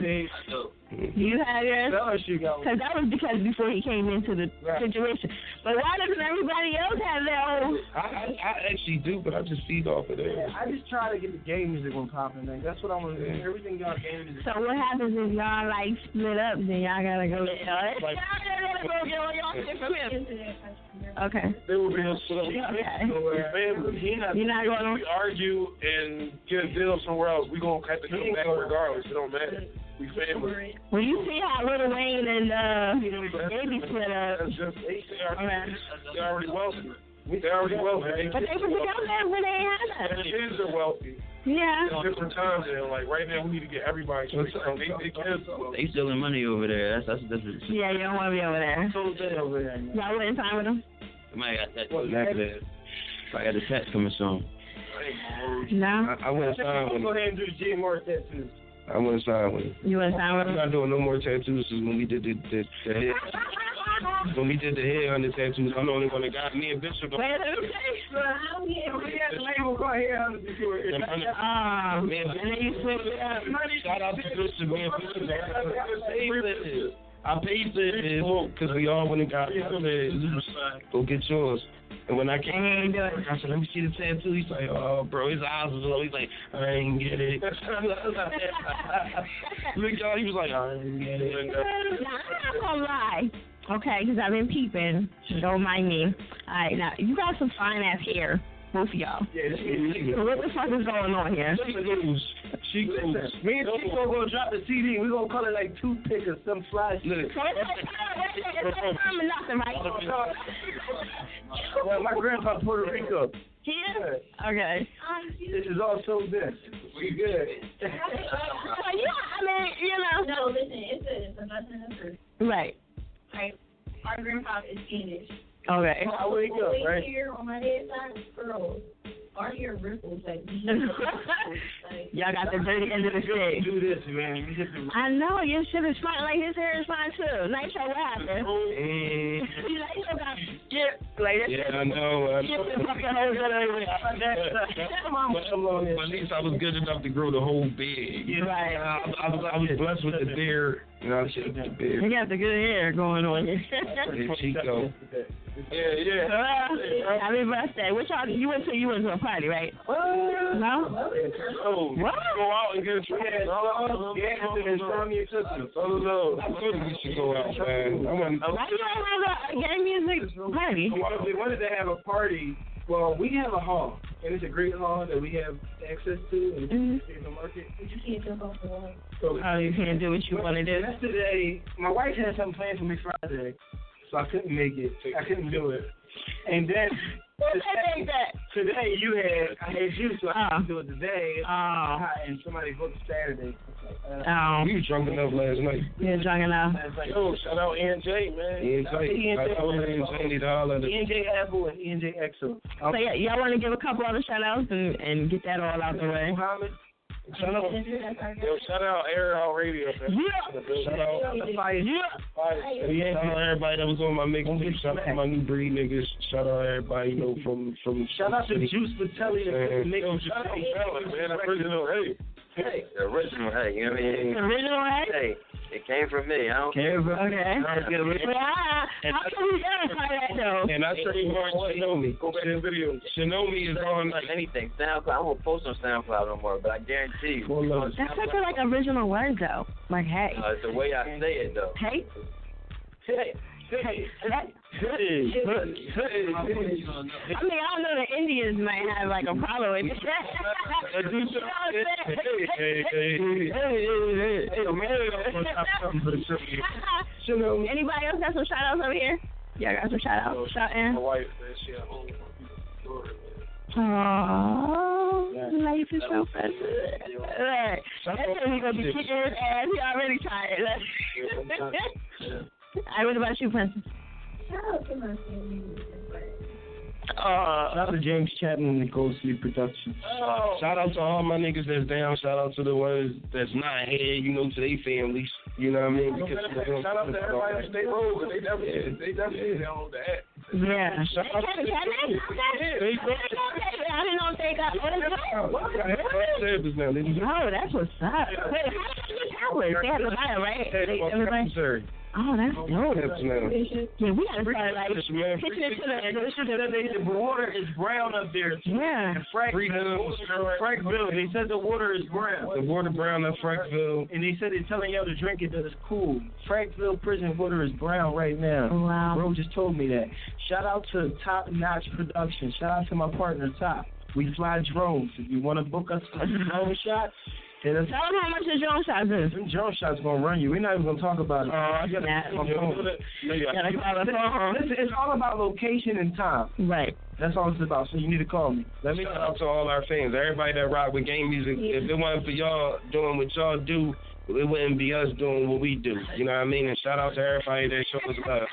[SPEAKER 2] Do you have yours? Because that was because before he came into the right. situation. But why doesn't everybody else have their own?
[SPEAKER 6] I, I, I actually do, but I just feed off of that.
[SPEAKER 5] Yeah, I just try to get the game music one popping, man. That's what I want to do. Everything y'all game music.
[SPEAKER 2] So what happens if y'all like split up? Then y'all gotta go. Like, y'all gotta go get all y'all shit from him. Okay.
[SPEAKER 8] They will be able to split up.
[SPEAKER 2] Okay.
[SPEAKER 8] You're not,
[SPEAKER 2] You're not going to
[SPEAKER 8] we argue and get a deal somewhere else. We're going to have to come back regardless. It don't matter. We family.
[SPEAKER 2] Well, you see how Lil Wayne and uh, Baby split up.
[SPEAKER 8] That's just, they, are, they're already wealthy. They're already wealthy.
[SPEAKER 2] But they was together when they had us.
[SPEAKER 8] And the kids are wealthy.
[SPEAKER 2] Yeah.
[SPEAKER 8] It's different times, and like right now, we need to get everybody straight. They, they kids.
[SPEAKER 10] They stealing money over there. That's that's that's.
[SPEAKER 2] Yeah, you don't want to be over there.
[SPEAKER 5] So they over there.
[SPEAKER 2] Y'all wouldn't sign with them?
[SPEAKER 10] Somebody got that. Exactly. I got a tattoo coming soon.
[SPEAKER 2] No.
[SPEAKER 6] I, I wouldn't sign with him.
[SPEAKER 5] Go ahead and do the G M R tattoos.
[SPEAKER 6] I wouldn't sign with him.
[SPEAKER 2] You wouldn't sign with him?
[SPEAKER 6] I'm not doing no more tattoos since when we did the, the, the head. When we did the head on the tattoos, I'm the only one that got me and Bishop.
[SPEAKER 2] Wait, let me say,
[SPEAKER 5] we got the label go ahead on the
[SPEAKER 2] Um, and then you switch it up.
[SPEAKER 6] Shout out to Bishop, man. I paid for it because we all went and got it. I said, go get yours. And when I came,
[SPEAKER 2] I ain't doing it.
[SPEAKER 6] I said, let me see the tattoo. He's like, oh, bro, his eyes was low. He's like, I ain't get it. Look, y'all, he was like, I ain't get it.
[SPEAKER 2] Now, I'm not going to lie. Okay, because I've been peeping. Don't mind me. All right, now, you got some fine-ass hair. Both of y'all.
[SPEAKER 5] Yeah, this is
[SPEAKER 2] so what the fuck is going on here?
[SPEAKER 5] She, listen, me and Chico gonna drop the C D. We gonna call it like toothpick or some fly shit.
[SPEAKER 2] So it's like, it's like time and nothing, right?
[SPEAKER 5] Well, my grandpa Puerto Rico.
[SPEAKER 2] Here? Okay.
[SPEAKER 5] This is all so good. We good.
[SPEAKER 2] Well, yeah, I mean, you know.
[SPEAKER 7] No, listen, it's a, it's a nothing number.
[SPEAKER 2] Right.
[SPEAKER 7] Right. Our grandpa is Spanish.
[SPEAKER 2] Okay.
[SPEAKER 5] I wake up, right?
[SPEAKER 7] Here on my head side is curls. Our hair ripples like these.
[SPEAKER 2] Y'all got the dirty end of the stick.
[SPEAKER 5] Do this, man.
[SPEAKER 2] I know your shit is fine. Like his hair is fine too. Nitro, what happened?
[SPEAKER 6] Mm.
[SPEAKER 2] Nitro got get Like,
[SPEAKER 6] yeah, I know. I know. But at least I was good enough to grow the whole beard.
[SPEAKER 2] Right.
[SPEAKER 6] I, I, was, I was blessed with the beard. You know, I shaved the beard.
[SPEAKER 2] You got the good hair going on here.
[SPEAKER 6] Hey, Chico.
[SPEAKER 8] Yeah, yeah.
[SPEAKER 2] Uh, happy birthday. Which y'all, you went to you went to a party, right? No?
[SPEAKER 8] Oh,
[SPEAKER 2] what?
[SPEAKER 8] Go out and get a drink.
[SPEAKER 5] Yeah, and strong your sisters.
[SPEAKER 8] Oh, no.
[SPEAKER 6] I thought we should go out, man. I want
[SPEAKER 2] Why you don't have a gang music party?
[SPEAKER 5] We wanted to have a party. Well, we have a hall, and it's a great hall that we have access to, and
[SPEAKER 2] Mm-hmm.
[SPEAKER 5] it's in the market.
[SPEAKER 7] But you can't jump off the wall.
[SPEAKER 5] So,
[SPEAKER 2] Oh, you can't do what you want to do.
[SPEAKER 5] yesterday, my wife had something planned for me Friday, so I couldn't make it. I couldn't do it. And then today, today you had, I had you, so I couldn't do it today.
[SPEAKER 2] Oh.
[SPEAKER 5] And somebody booked Saturday. Uh,
[SPEAKER 2] Oh.
[SPEAKER 6] We was drunk enough last night.
[SPEAKER 2] You're drunk enough.
[SPEAKER 8] Yo, shout out N J, man.
[SPEAKER 6] Ian J. I told Ian J need to holler at us.
[SPEAKER 5] E N J Apple and E N J Exo.
[SPEAKER 2] So yeah, y'all want to give a couple other shout outs and, and get that all out the way.
[SPEAKER 5] Muhammad.
[SPEAKER 8] Shout out, yo, shout out Air Out Radio. Man.
[SPEAKER 2] Yeah.
[SPEAKER 6] Shout out,
[SPEAKER 5] Fire.
[SPEAKER 2] Yeah.
[SPEAKER 6] shout out everybody that was on my mixtape. Shout out my new breed niggas. Shout out everybody, you know, from from.
[SPEAKER 5] Shout out to Juice Vitelli and
[SPEAKER 6] Man.
[SPEAKER 8] Yo, shout out Fellas, man. Original, hey.
[SPEAKER 9] Hey, the original, hey, you know what I mean?
[SPEAKER 2] Original, right?
[SPEAKER 9] Hey, it came from me. I don't
[SPEAKER 2] Okay.
[SPEAKER 9] care.
[SPEAKER 2] Well, how, how can we verify that though?
[SPEAKER 6] And I trademarked Shinomi.
[SPEAKER 8] Go back to the video.
[SPEAKER 6] Shinomi is on.
[SPEAKER 9] Like anything, SoundCloud. I won't post on SoundCloud no more, but I guarantee you.
[SPEAKER 6] Full of.
[SPEAKER 2] That's such a like original word though. Like hey.
[SPEAKER 9] Uh, it's the way I say it, though.
[SPEAKER 2] Hey.
[SPEAKER 5] Hey.
[SPEAKER 2] Hey. That,
[SPEAKER 8] Hey, hey,
[SPEAKER 2] I mean, I don't know the Indians might have like a problem with it. You know what I'm saying?
[SPEAKER 8] hey, hey, hey, hey, man.
[SPEAKER 2] Anybody else got some shout outs over here? Yeah, I got some shout outs. Shout in.
[SPEAKER 8] My wife, man, she at home.
[SPEAKER 2] Aww, life is so precious. Alright, that's when we gonna be kicking his ass. He already tired. Alright, what about you, Princess?
[SPEAKER 5] Uh, shout out to James Chapman and Cold Sleep Productions.
[SPEAKER 6] Oh. Shout out to all my niggas that's down. Shout out to the ones that's not here, you know, to their families. You know what I mean? Because
[SPEAKER 8] Shout out to everybody on State Road, because they definitely, they definitely down with that.
[SPEAKER 2] Yeah.
[SPEAKER 6] Shout out
[SPEAKER 2] Kevin, Kevin? Okay. I didn't know if they got what is
[SPEAKER 6] to
[SPEAKER 2] Oh, that's what's up. Wait, how did you get hours? They have the bio, right? They, everybody? Oh, that's dope. Yeah, we gotta start like pitching it to the.
[SPEAKER 5] The water is brown up there.
[SPEAKER 2] Yeah.
[SPEAKER 5] And Frankville, Frankville, they said the water is brown.
[SPEAKER 6] The water brown at Frankville.
[SPEAKER 5] And they said they're telling y'all to drink it that it's cool. Frankville prison water is brown right now.
[SPEAKER 2] Wow.
[SPEAKER 5] Bro just told me that. Shout out to Top Notch Productions. Shout out to my partner Top. We fly drones. If you want to book us for a drone shot, hit us.
[SPEAKER 2] Tell them how much the drone shots is.
[SPEAKER 5] Them drone shots gonna run you. We're not even gonna talk about it.
[SPEAKER 2] Oh, I got
[SPEAKER 5] that.
[SPEAKER 2] phone.
[SPEAKER 5] Listen, it's all about location and time.
[SPEAKER 2] Right.
[SPEAKER 5] That's all it's about. So you need to call me.
[SPEAKER 6] Let me shout out to all our fans, everybody that rock with game music. If it wasn't for y'all doing what y'all do, it wouldn't be us doing what we do. You know what I mean? And shout out to everybody that shows us love.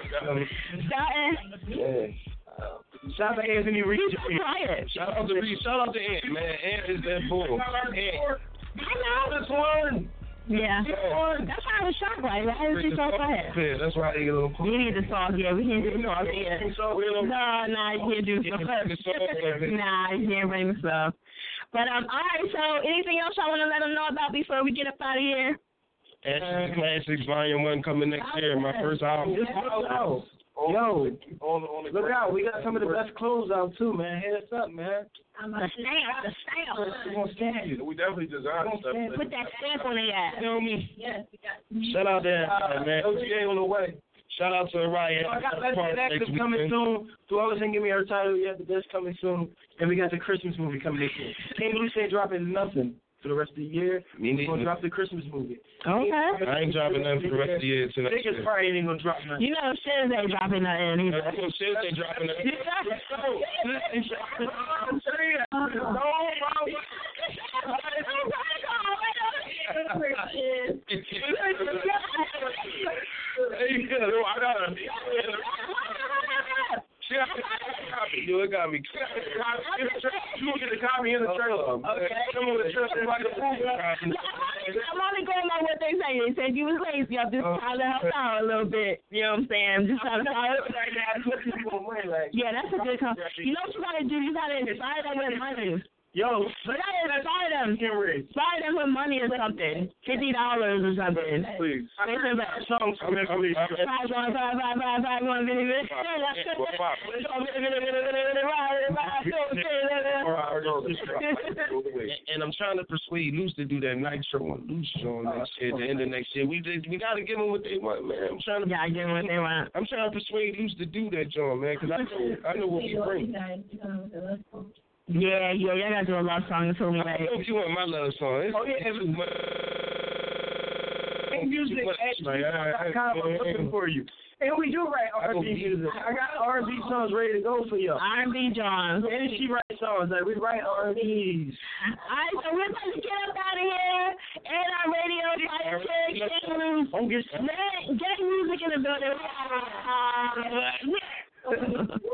[SPEAKER 2] Yeah.
[SPEAKER 5] Shout out to Anthony Reed.
[SPEAKER 6] Shout out to Reed. Shout out to Ant, man. Ant is that bull. Ant.
[SPEAKER 2] I know.
[SPEAKER 5] This one.
[SPEAKER 2] Yeah. That's why I was shocked, right? Why is she so quiet?
[SPEAKER 6] Yeah, that's why I get a little
[SPEAKER 2] We need the sauce, yeah. We can't do the sauce, yeah. No, nah, you can't do the sauce. Nah, you can't bring the stuff. But, um, all right, so anything else I want to let them know about before we get up out of here?
[SPEAKER 6] Ashes Classics Volume one coming next year, my first album.
[SPEAKER 5] Yo, look out. We got some of the best clothes out, too, man. Hit us up, man.
[SPEAKER 2] I'm a stamp, the stamp.
[SPEAKER 5] We're going to stand you.
[SPEAKER 8] We definitely designed stuff.
[SPEAKER 2] Put that stamp on their ass.
[SPEAKER 6] You know me?
[SPEAKER 2] Yes.
[SPEAKER 6] Shout out to
[SPEAKER 5] Uh,
[SPEAKER 6] man.
[SPEAKER 5] O G A on the way.
[SPEAKER 6] Shout out to Riot.
[SPEAKER 5] I got Lesbian Active coming soon. Flawless ain't give me her title yet, but that's coming soon. And we got the Christmas movie coming this year. King Luce ain't dropping nothing for the rest of the year.
[SPEAKER 6] Me
[SPEAKER 5] We're going to drop the Christmas movie.
[SPEAKER 2] Okay.
[SPEAKER 6] I ain't dropping nothing for the rest of the year. Till next
[SPEAKER 5] Niggas
[SPEAKER 6] year.
[SPEAKER 5] probably ain't going to drop nothing.
[SPEAKER 2] You know, Shiz ain't dropping nothing either.
[SPEAKER 6] That's what Shiz ain't dropping nothing.
[SPEAKER 8] Hey, I got a
[SPEAKER 6] You it got me.
[SPEAKER 8] You get a copy in the trailer. Okay. Some of the trailer like the
[SPEAKER 2] I'm only going on what they say? They said you was lazy. I'm just trying to help out a little bit. You know what I'm saying? I'm just trying to help. Yeah, that's a good call. You know what you gotta do? You gotta inspire them with money. Yo, but I inspire them. Inspire them with money or something. Fifty dollars or something. Please. Make them back. Songs. Five one five five five five one fifty fifty.
[SPEAKER 6] And I'm trying to persuade Luce to do that Nitro on Luce show next year. At the end of next year, we just, we gotta give them what they want, man. I'm trying to.
[SPEAKER 2] Yeah, give them what they want.
[SPEAKER 6] I'm trying to persuade Luce to do that, John, man, because I know I know what we bring.
[SPEAKER 2] Yeah, yeah, y'all gotta do a love song for me.
[SPEAKER 6] I don't know if you want my love song. It's
[SPEAKER 5] oh, yeah.
[SPEAKER 6] too much.
[SPEAKER 5] Music dot com, I'm looking for you. And we do write R and B music. I got R and B songs ready to go for you.
[SPEAKER 2] R and B John.
[SPEAKER 5] And she writes songs. Like, we write R and B's.
[SPEAKER 2] Alright, so we're about to get up out of here. And our radio, fire check, get loose. Get music in the building.